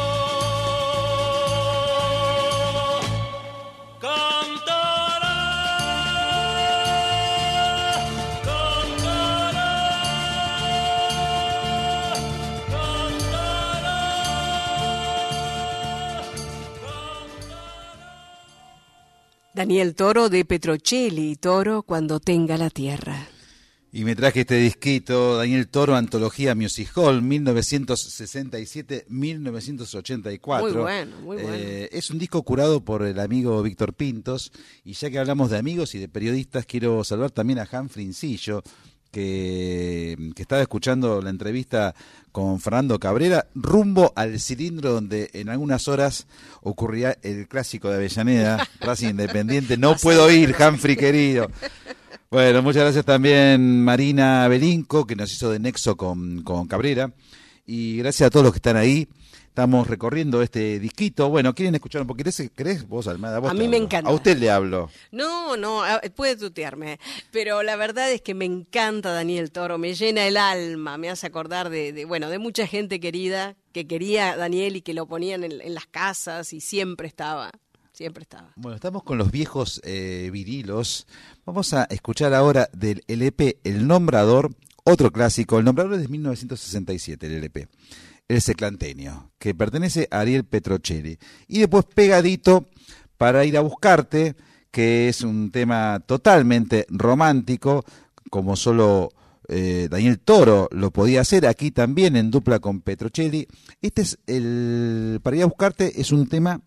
Daniel Toro de Petrocelli, Toro cuando tenga la tierra.
Y me traje este disquito, Daniel Toro, Antología Music Hall, mil novecientos sesenta y siete a mil novecientos ochenta y cuatro.
Muy bueno, muy bueno.
Eh, es un disco curado por el amigo Víctor Pintos, y ya que hablamos de amigos y de periodistas, quiero saludar también a Han Frincillo, que, que estaba escuchando la entrevista con Fernando Cabrera, rumbo al cilindro donde en algunas horas ocurrirá el clásico de Avellaneda, Racing Independiente. No puedo ir, Humphrey querido. Bueno, muchas gracias también Marina Belinco, que nos hizo de nexo con, con Cabrera, y gracias a todos los que están ahí. Estamos recorriendo este disquito. Bueno, ¿quieren escuchar un poquito? ¿Querés vos, Almada? Vos
a mí me encanta.
A usted le hablo.
No, no, puede tutearme. Pero la verdad es que me encanta Daniel Toro, me llena el alma, me hace acordar de, de bueno, de mucha gente querida que quería a Daniel y que lo ponían en, en las casas y siempre estaba, siempre estaba.
Bueno, estamos con los viejos eh, vinilos. Vamos a escuchar ahora del L P El Nombrador, otro clásico. El Nombrador es de mil novecientos sesenta y siete, el L P. El Seclanteño, que pertenece a Ariel Petrocelli. Y después pegadito, Para ir a buscarte, que es un tema totalmente romántico, como solo eh, Daniel Toro lo podía hacer, aquí también en dupla con Petrocelli. Este es el Para ir a buscarte, es un tema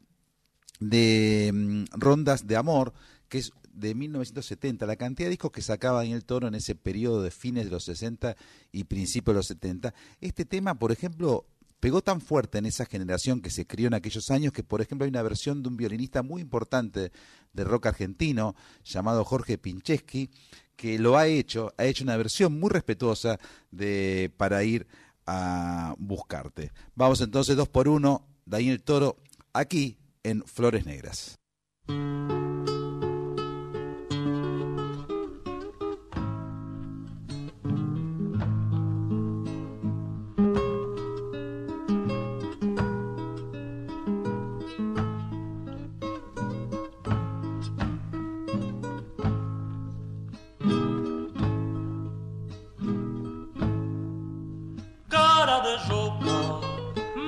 de um, Rondas de Amor, que es de mil novecientos setenta, la cantidad de discos que sacaba Daniel Toro en ese periodo de fines de los sesenta y principios de los setenta. Este tema, por ejemplo, pegó tan fuerte en esa generación que se crió en aquellos años que, por ejemplo, hay una versión de un violinista muy importante de rock argentino llamado Jorge Pincheski, que lo ha hecho, ha hecho una versión muy respetuosa de Para ir a buscarte. Vamos entonces, dos por uno, Daniel Toro, aquí en Flores Negras.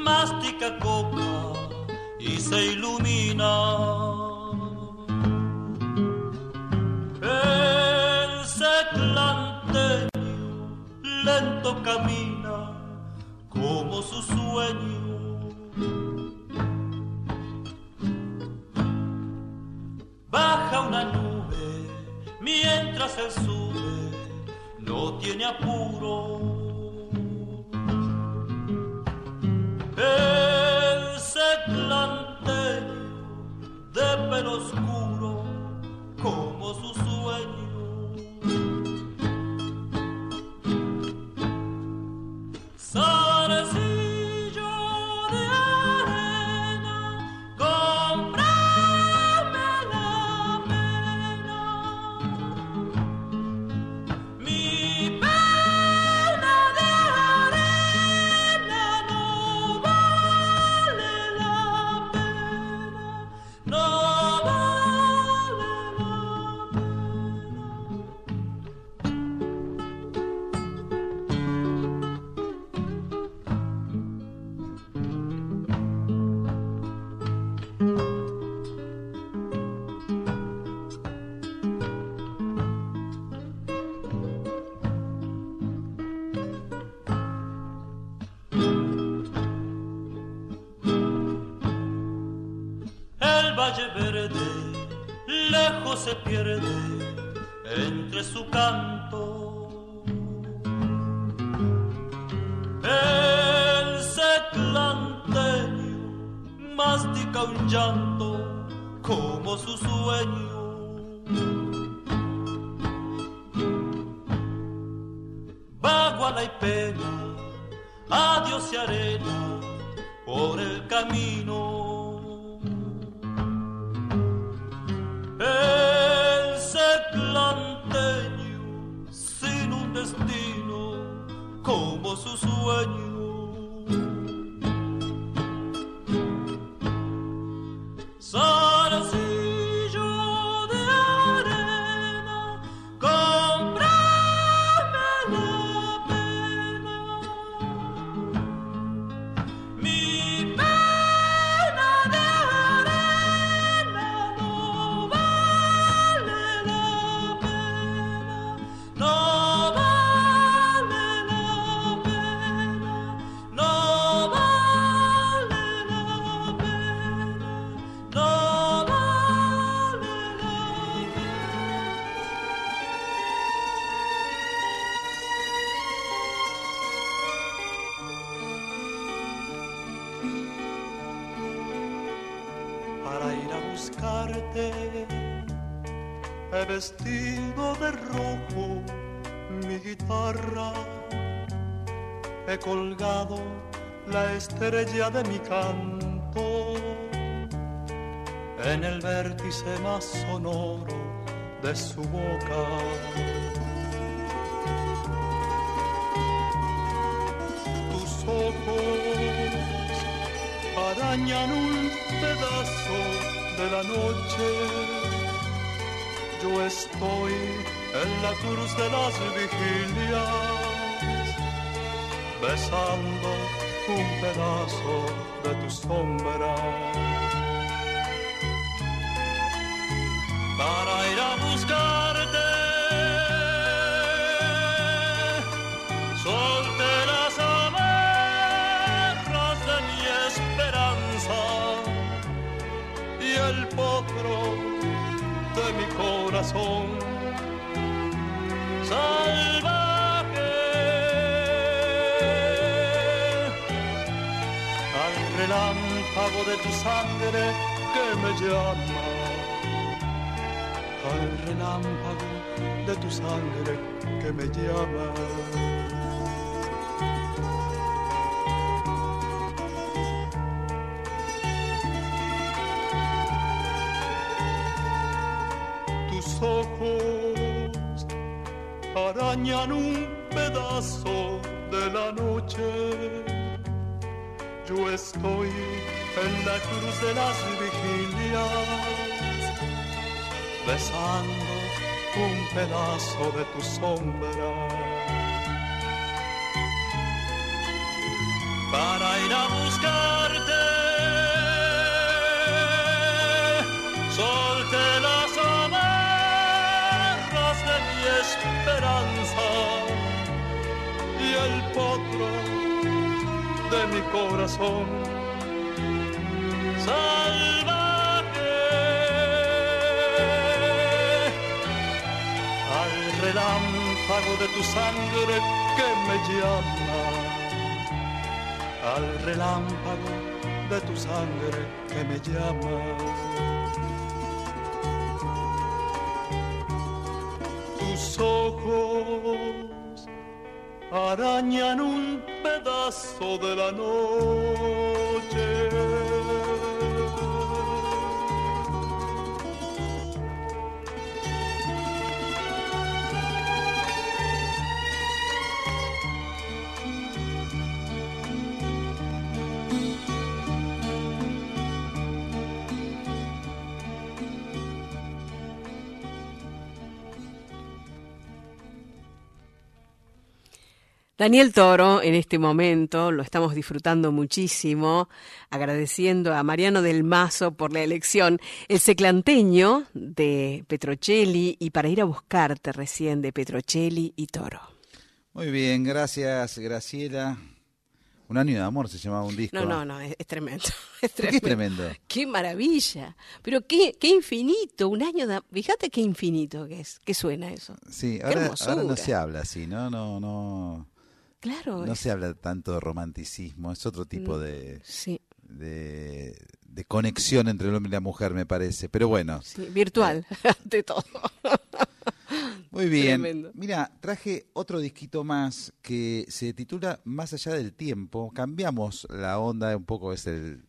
mastica coca y se ilumina. El seclanteño lento camina como su sueño. Baja una nube mientras él sube, no tiene apuro. El seclanteño de pelo oscuro como su sueño. Zarecillo de arena, cómprame la pena. Mi pena de arena no vale la pena, no vale la El valle verde lejos se pierde entre su canto. El seclanteño mastica un llanto como su sueño. Baguala y pena, adiós y arena por el camino. El seclanteño sin un destino como su sueño. Zarecillo de arena, cómprame la pena. Mi pena de arena no vale la pena, no vale la pena, no vale la pena, no vale la
Para ir a buscarte he vestido de rojo mi guitarra, he colgado la estrella de mi canto en el vértice más sonoro de su boca. Tus ojos arañan un pedazo de la noche. Yo estoy en la cruz de las vigilias, besando un pedazo de tu sombra. Para ir a buscarte, solté las amarras de mi esperanza y el potro de mi corazón salvaje. Al relámpago de tu sangre que me llama, al relámpago de tu sangre que me llama. Tus ojos arañan un pedazo de la noche. Yo estoy en la cruz de las vigilias, besando un pedazo de tu sombra. Para ir a buscar
buscarte. Solté las amarras de mi esperanza y el potro de mi corazón salvaje. Al relámpago de tu sangre que me llama, al relámpago de tu sangre que me llama. Tus ojos arañan un pedazo de la noche.
Daniel Toro, en este momento, lo estamos disfrutando muchísimo, agradeciendo a Mariano del Mazo por la elección, el seclanteño de Petrocelli y Para ir a buscarte recién de Petrocelli y Toro.
Muy bien, gracias Graciela. Un año de amor se llamaba un disco.
No, no, no, es, es tremendo. Es tremendo.
¿Qué es tremendo?
¡Qué maravilla! Pero qué, qué infinito, un año de... Fíjate qué infinito que es, que suena eso.
Sí,
qué
ahora, ahora no se habla así, ¿no? No, no...
Claro.
No
es...
se habla tanto de romanticismo, es otro tipo de,
sí.
de, de conexión entre el hombre y la mujer, me parece. Pero bueno.
Sí, virtual, eh. ante todo.
Muy bien.
Tremendo.
Mira, traje otro disquito más que se titula Más allá del tiempo. Cambiamos la onda un poco, es el,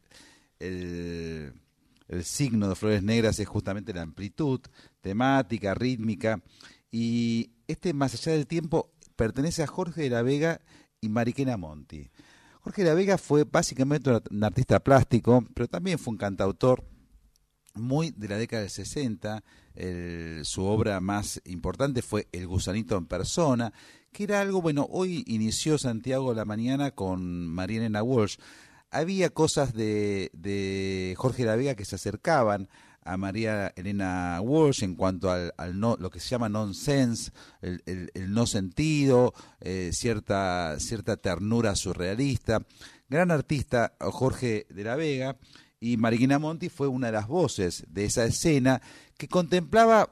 el, el signo de Flores Negras, es justamente la amplitud temática, rítmica. Y este Más allá del tiempo pertenece a Jorge de la Vega y Mariquena Monti. Jorge de la Vega fue básicamente un artista plástico, pero también fue un cantautor muy de la década del sesenta. El, su obra más importante fue El Gusanito en Persona, que era algo, bueno, hoy inició Santiago la Mañana con María Elena Walsh. Había cosas de, de Jorge de la Vega que se acercaban a María Elena Walsh en cuanto al, al no, lo que se llama nonsense, el, el, el no sentido, eh, cierta, cierta ternura surrealista. Gran artista Jorge de la Vega, y Mariquena Monti fue una de las voces de esa escena que contemplaba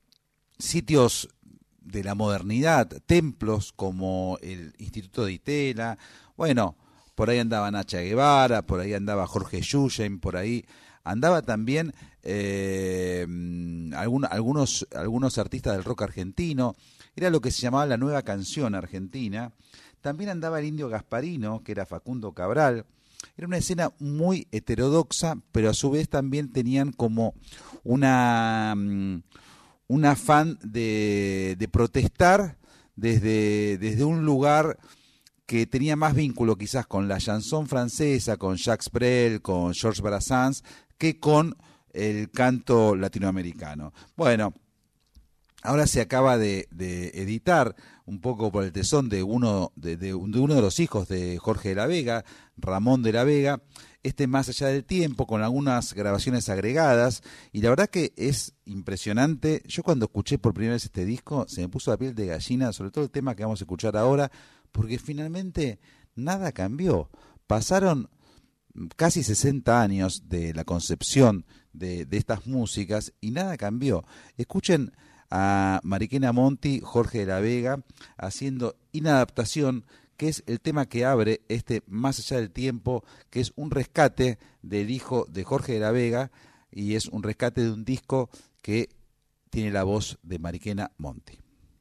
sitios de la modernidad, templos como el Instituto de Itela. Bueno, por ahí andaba Nacha Guevara, por ahí andaba Jorge Yuyen, por ahí andaba también eh, algún, algunos, algunos artistas del rock argentino. Era lo que se llamaba la nueva canción argentina. También andaba el Indio Gasparino, que era Facundo Cabral. Era una escena muy heterodoxa, pero a su vez también tenían como una un afán de, de protestar desde, desde un lugar que tenía más vínculo quizás con la chanson francesa, con Jacques Brel, con Georges Brassens, que con el canto latinoamericano. Bueno, ahora se acaba de, de editar, un poco por el tesón de uno de, de, de uno de los hijos de Jorge de la Vega, Ramón de la Vega, este Más allá del tiempo, con algunas grabaciones agregadas, y la verdad que es impresionante. Yo cuando escuché por primera vez este disco, se me puso la piel de gallina, sobre todo el tema que vamos a escuchar ahora, porque finalmente nada cambió. Pasaron casi sesenta años de la concepción de, de estas músicas y nada cambió. Escuchen a Mariquena Monti, Jorge de la Vega, haciendo Inadaptación, que es el tema que abre este Más allá del tiempo, que es un rescate del hijo de Jorge de la Vega, y es un rescate de un disco que tiene la voz de Mariquena Monti.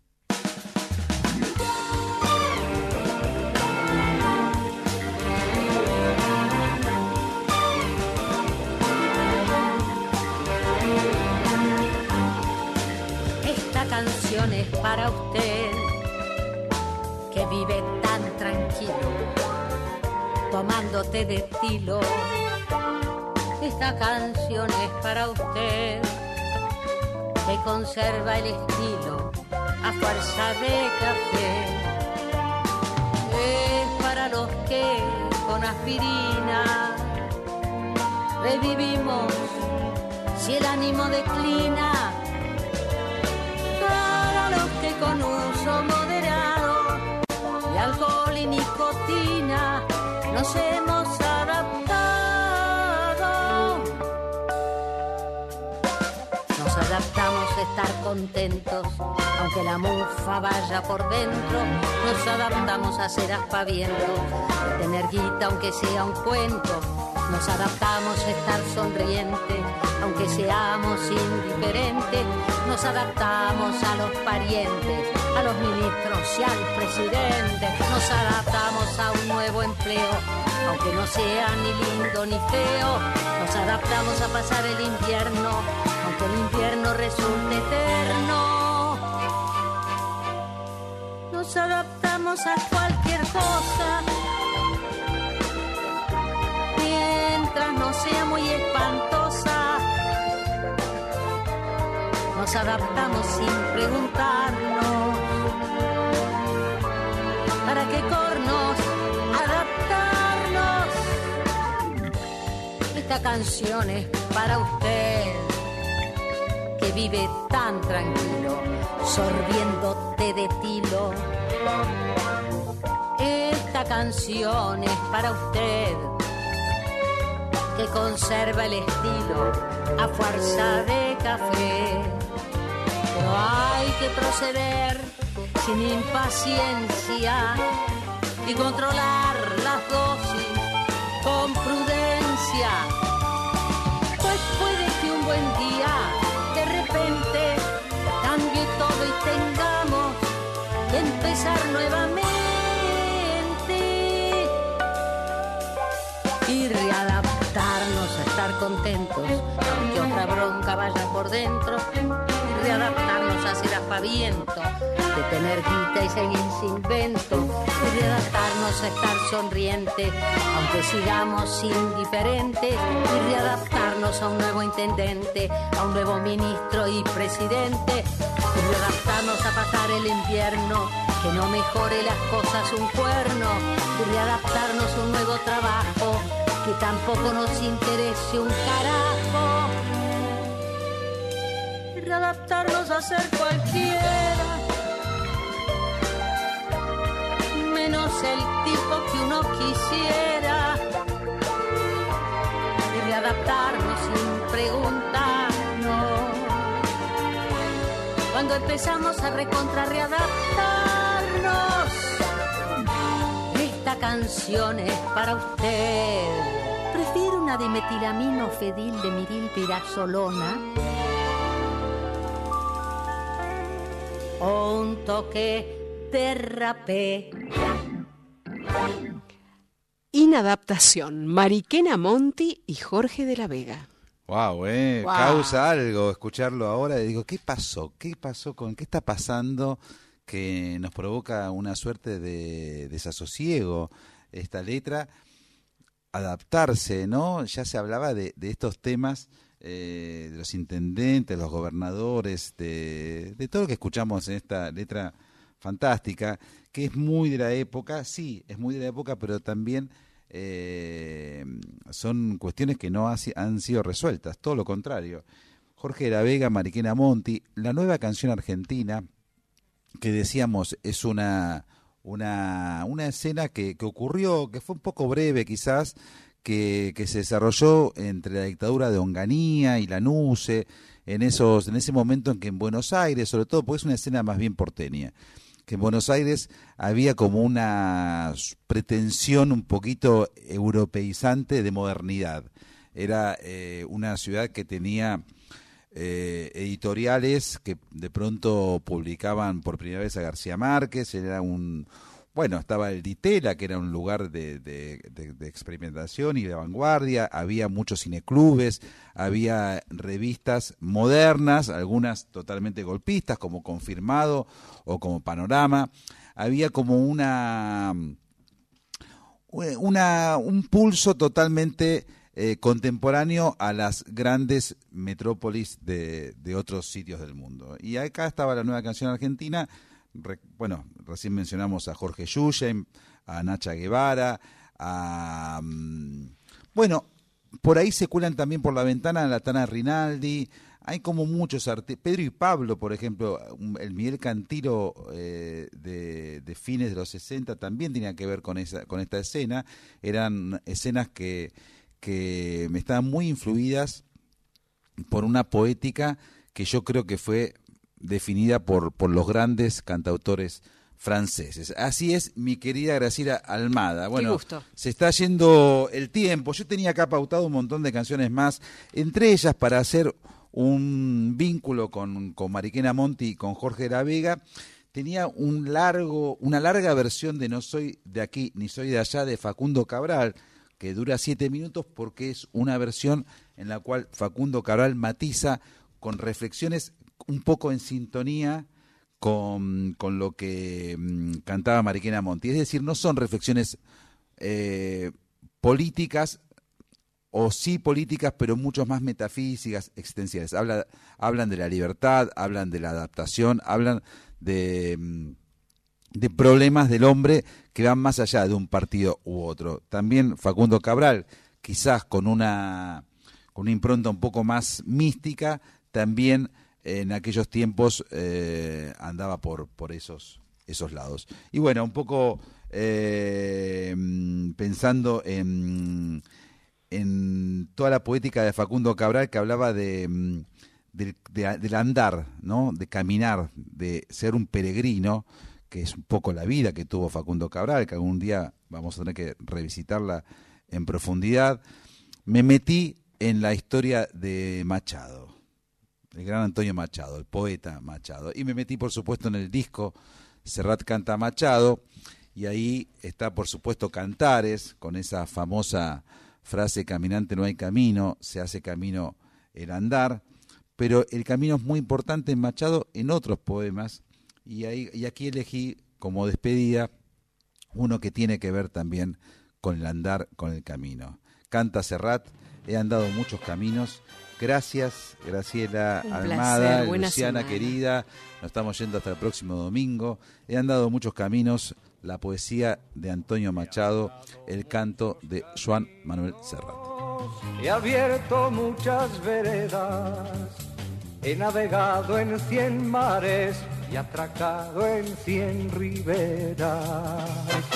Canción es para usted que vive tan tranquilo tomándote de tilo. Esta canción es para usted que conserva el estilo a fuerza de café. Es para los que con una aspirina. Revivimos si el ánimo declina. Para los que con uso moderado de alcohol y nicotina nos hemos adaptado. Nos adaptamos a estar contentos, aunque la mufa vaya por dentro. Nos adaptamos a ser aspavientos, a tener guita aunque sea un cuento. Nos adaptamos a estar sonrientes, aunque seamos indiferentes. Nos adaptamos a los parientes, a los ministros y al presidente. Nos adaptamos a un nuevo empleo, aunque no sea ni lindo ni feo. Nos adaptamos a pasar el invierno, aunque el invierno resulte eterno. Nos adaptamos a cualquier cosa, mientras no sea muy espantosa. Nos adaptamos sin preguntarnos para qué cornos adaptarnos. Esta canción es para usted que vive tan tranquilo, sorbiendo té de tilo. Esta canción es para usted que conserva el estilo a fuerza de café. Pero hay que proceder sin impaciencia y controlar las dosis con prudencia. Pues puede que un buen día de repente cambie todo y tengamos que empezar nuevamente y readaptarnos a estar contentos, aunque otra bronca vaya por dentro, y readaptarnos a ser aspavientos, de tener guita y seguir sin vento, y readaptarnos a estar sonrientes, aunque sigamos indiferentes, y readaptarnos a un nuevo intendente, a un nuevo ministro y presidente, y readaptarnos a pasar el invierno, que no mejore las cosas un cuerno, y readaptarnos a un nuevo trabajo, que tampoco nos interese un carajo, y readaptarnos a ser cualquiera, menos el tipo que uno quisiera, y readaptarnos sin preguntarnos, cuando empezamos a recontra readaptarnos. Esta canción es para usted. ¿Prefiere una dimetilamino fedil de mirilpirazolona o un toque de rapé?
Inadaptación, Mariquena Monti y Jorge de la Vega.
Wow, eh,
Wow.
causa algo escucharlo ahora. Y digo, ¿qué pasó? ¿Qué pasó con qué está pasando que nos provoca una suerte de desasosiego esta letra? Adaptarse, ¿no? Ya se hablaba de, de estos temas, eh, de los intendentes, los gobernadores, de, de todo lo que escuchamos en esta letra fantástica, que es muy de la época, sí, es muy de la época, pero también eh, son cuestiones que no ha, han sido resueltas, todo lo contrario. Jorge de la Vega, Mariquena Monti, la nueva canción argentina, que decíamos es una una una escena que, que ocurrió, que fue un poco breve quizás, que, que se desarrolló entre la dictadura de Onganía y Lanuse, en esos en ese momento en que en Buenos Aires, sobre todo porque es una escena más bien porteña, que en Buenos Aires había como una pretensión un poquito europeizante de modernidad. Era eh, una ciudad que tenía Eh, editoriales que de pronto publicaban por primera vez a García Márquez. Era un, bueno, estaba el Ditela, que era un lugar de, de, de, de experimentación y de vanguardia, había muchos cineclubes, había revistas modernas, algunas totalmente golpistas, como Confirmado o como Panorama, había como una, una un pulso totalmente Eh, contemporáneo a las grandes metrópolis de, de otros sitios del mundo. Y acá estaba la nueva canción argentina. Re, bueno, recién mencionamos a Jorge Yuyen, a Nacha Guevara, a bueno, por ahí se cuelan también por la ventana la Tana Rinaldi. Hay como muchos artistas, Pedro y Pablo, por ejemplo, el Miguel Cantilo eh, de, de fines de los sesenta también tenía que ver con esa con esta escena. Eran escenas que, que me estaban muy influidas por una poética que yo creo que fue definida por, por los grandes cantautores franceses. Así es, mi querida Graciela Almada. Bueno,
qué gusto.
Se está yendo el tiempo. Yo tenía acá pautado un montón de canciones más, entre ellas para hacer un vínculo con, con Mariquena Monti y con Jorge de la Vega. Tenía un largo, una larga versión de No soy de aquí ni soy de allá de Facundo Cabral, que dura siete minutos porque es una versión en la cual Facundo Cabral matiza con reflexiones un poco en sintonía con, con lo que mmm, cantaba Mariquena Monti. Es decir, no son reflexiones eh, políticas, o sí políticas, pero mucho más metafísicas, existenciales. Habla, hablan de la libertad, hablan de la adaptación, hablan de, de problemas del hombre que van más allá de un partido u otro. También Facundo Cabral, quizás con una, con una impronta un poco más mística, también en aquellos tiempos eh, andaba por, por esos, esos lados. Y bueno, un poco eh, pensando en... en toda la poética de Facundo Cabral, que hablaba de, de, de del andar, ¿no? De caminar, de ser un peregrino, que es un poco la vida que tuvo Facundo Cabral, que algún día vamos a tener que revisitarla en profundidad. Me metí en la historia de Machado, el gran Antonio Machado, el poeta Machado, y me metí por supuesto en el disco Serrat canta a Machado, y ahí está por supuesto Cantares, con esa famosa frase: caminante no hay camino, se hace camino el andar. Pero el camino es muy importante en Machado en otros poemas, y, ahí, y aquí elegí como despedida uno que tiene que ver también con el andar, con el camino. Canta Serrat: he andado muchos caminos. Gracias, Graciela
Un
Almada,
placer,
Luciana
semana.
querida. Nos estamos yendo hasta el próximo domingo. He andado muchos caminos. La poesía de Antonio Machado, el canto de Joan Manuel Serrat.
He abierto muchas veredas, he navegado en cien mares y atracado en cien riberas.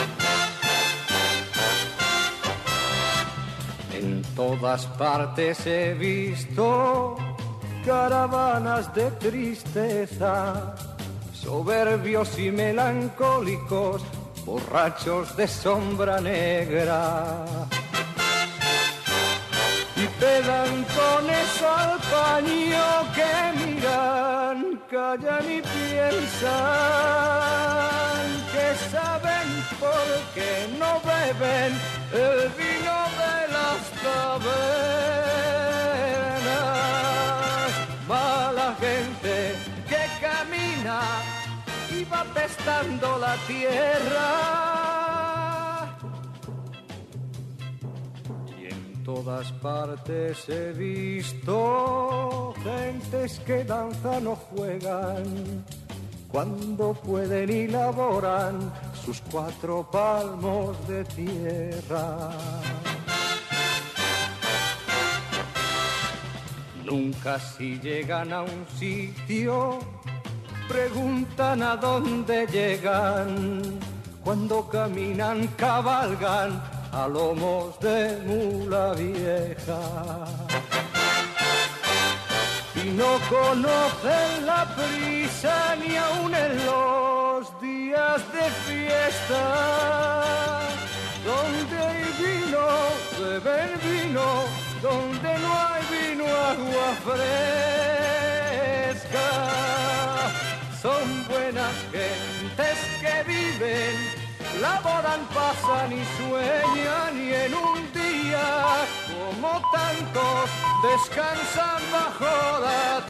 En todas partes he visto caravanas de tristeza, soberbios y melancólicos, borrachos de sombra negra. Y pedantones al paño que miran, callan y piensan, que saben por qué no beben el vino de las tabernas. Mala gente que camina y va pestando la tierra. Y en todas partes he visto gentes que danzan o juegan, cuando pueden y laboran sus cuatro palmos de tierra. Nunca si llegan a un sitio preguntan a dónde llegan, cuando caminan cabalgan a lomos de mula vieja. Y no conocen la prisa ni aun en los días de fiesta. Donde hay vino, beben vino, donde no hay vino, agua fresca. Son buenas gentes que viven, laboran, pasan y sueñan, y en un día, como tantos, descansan bajo la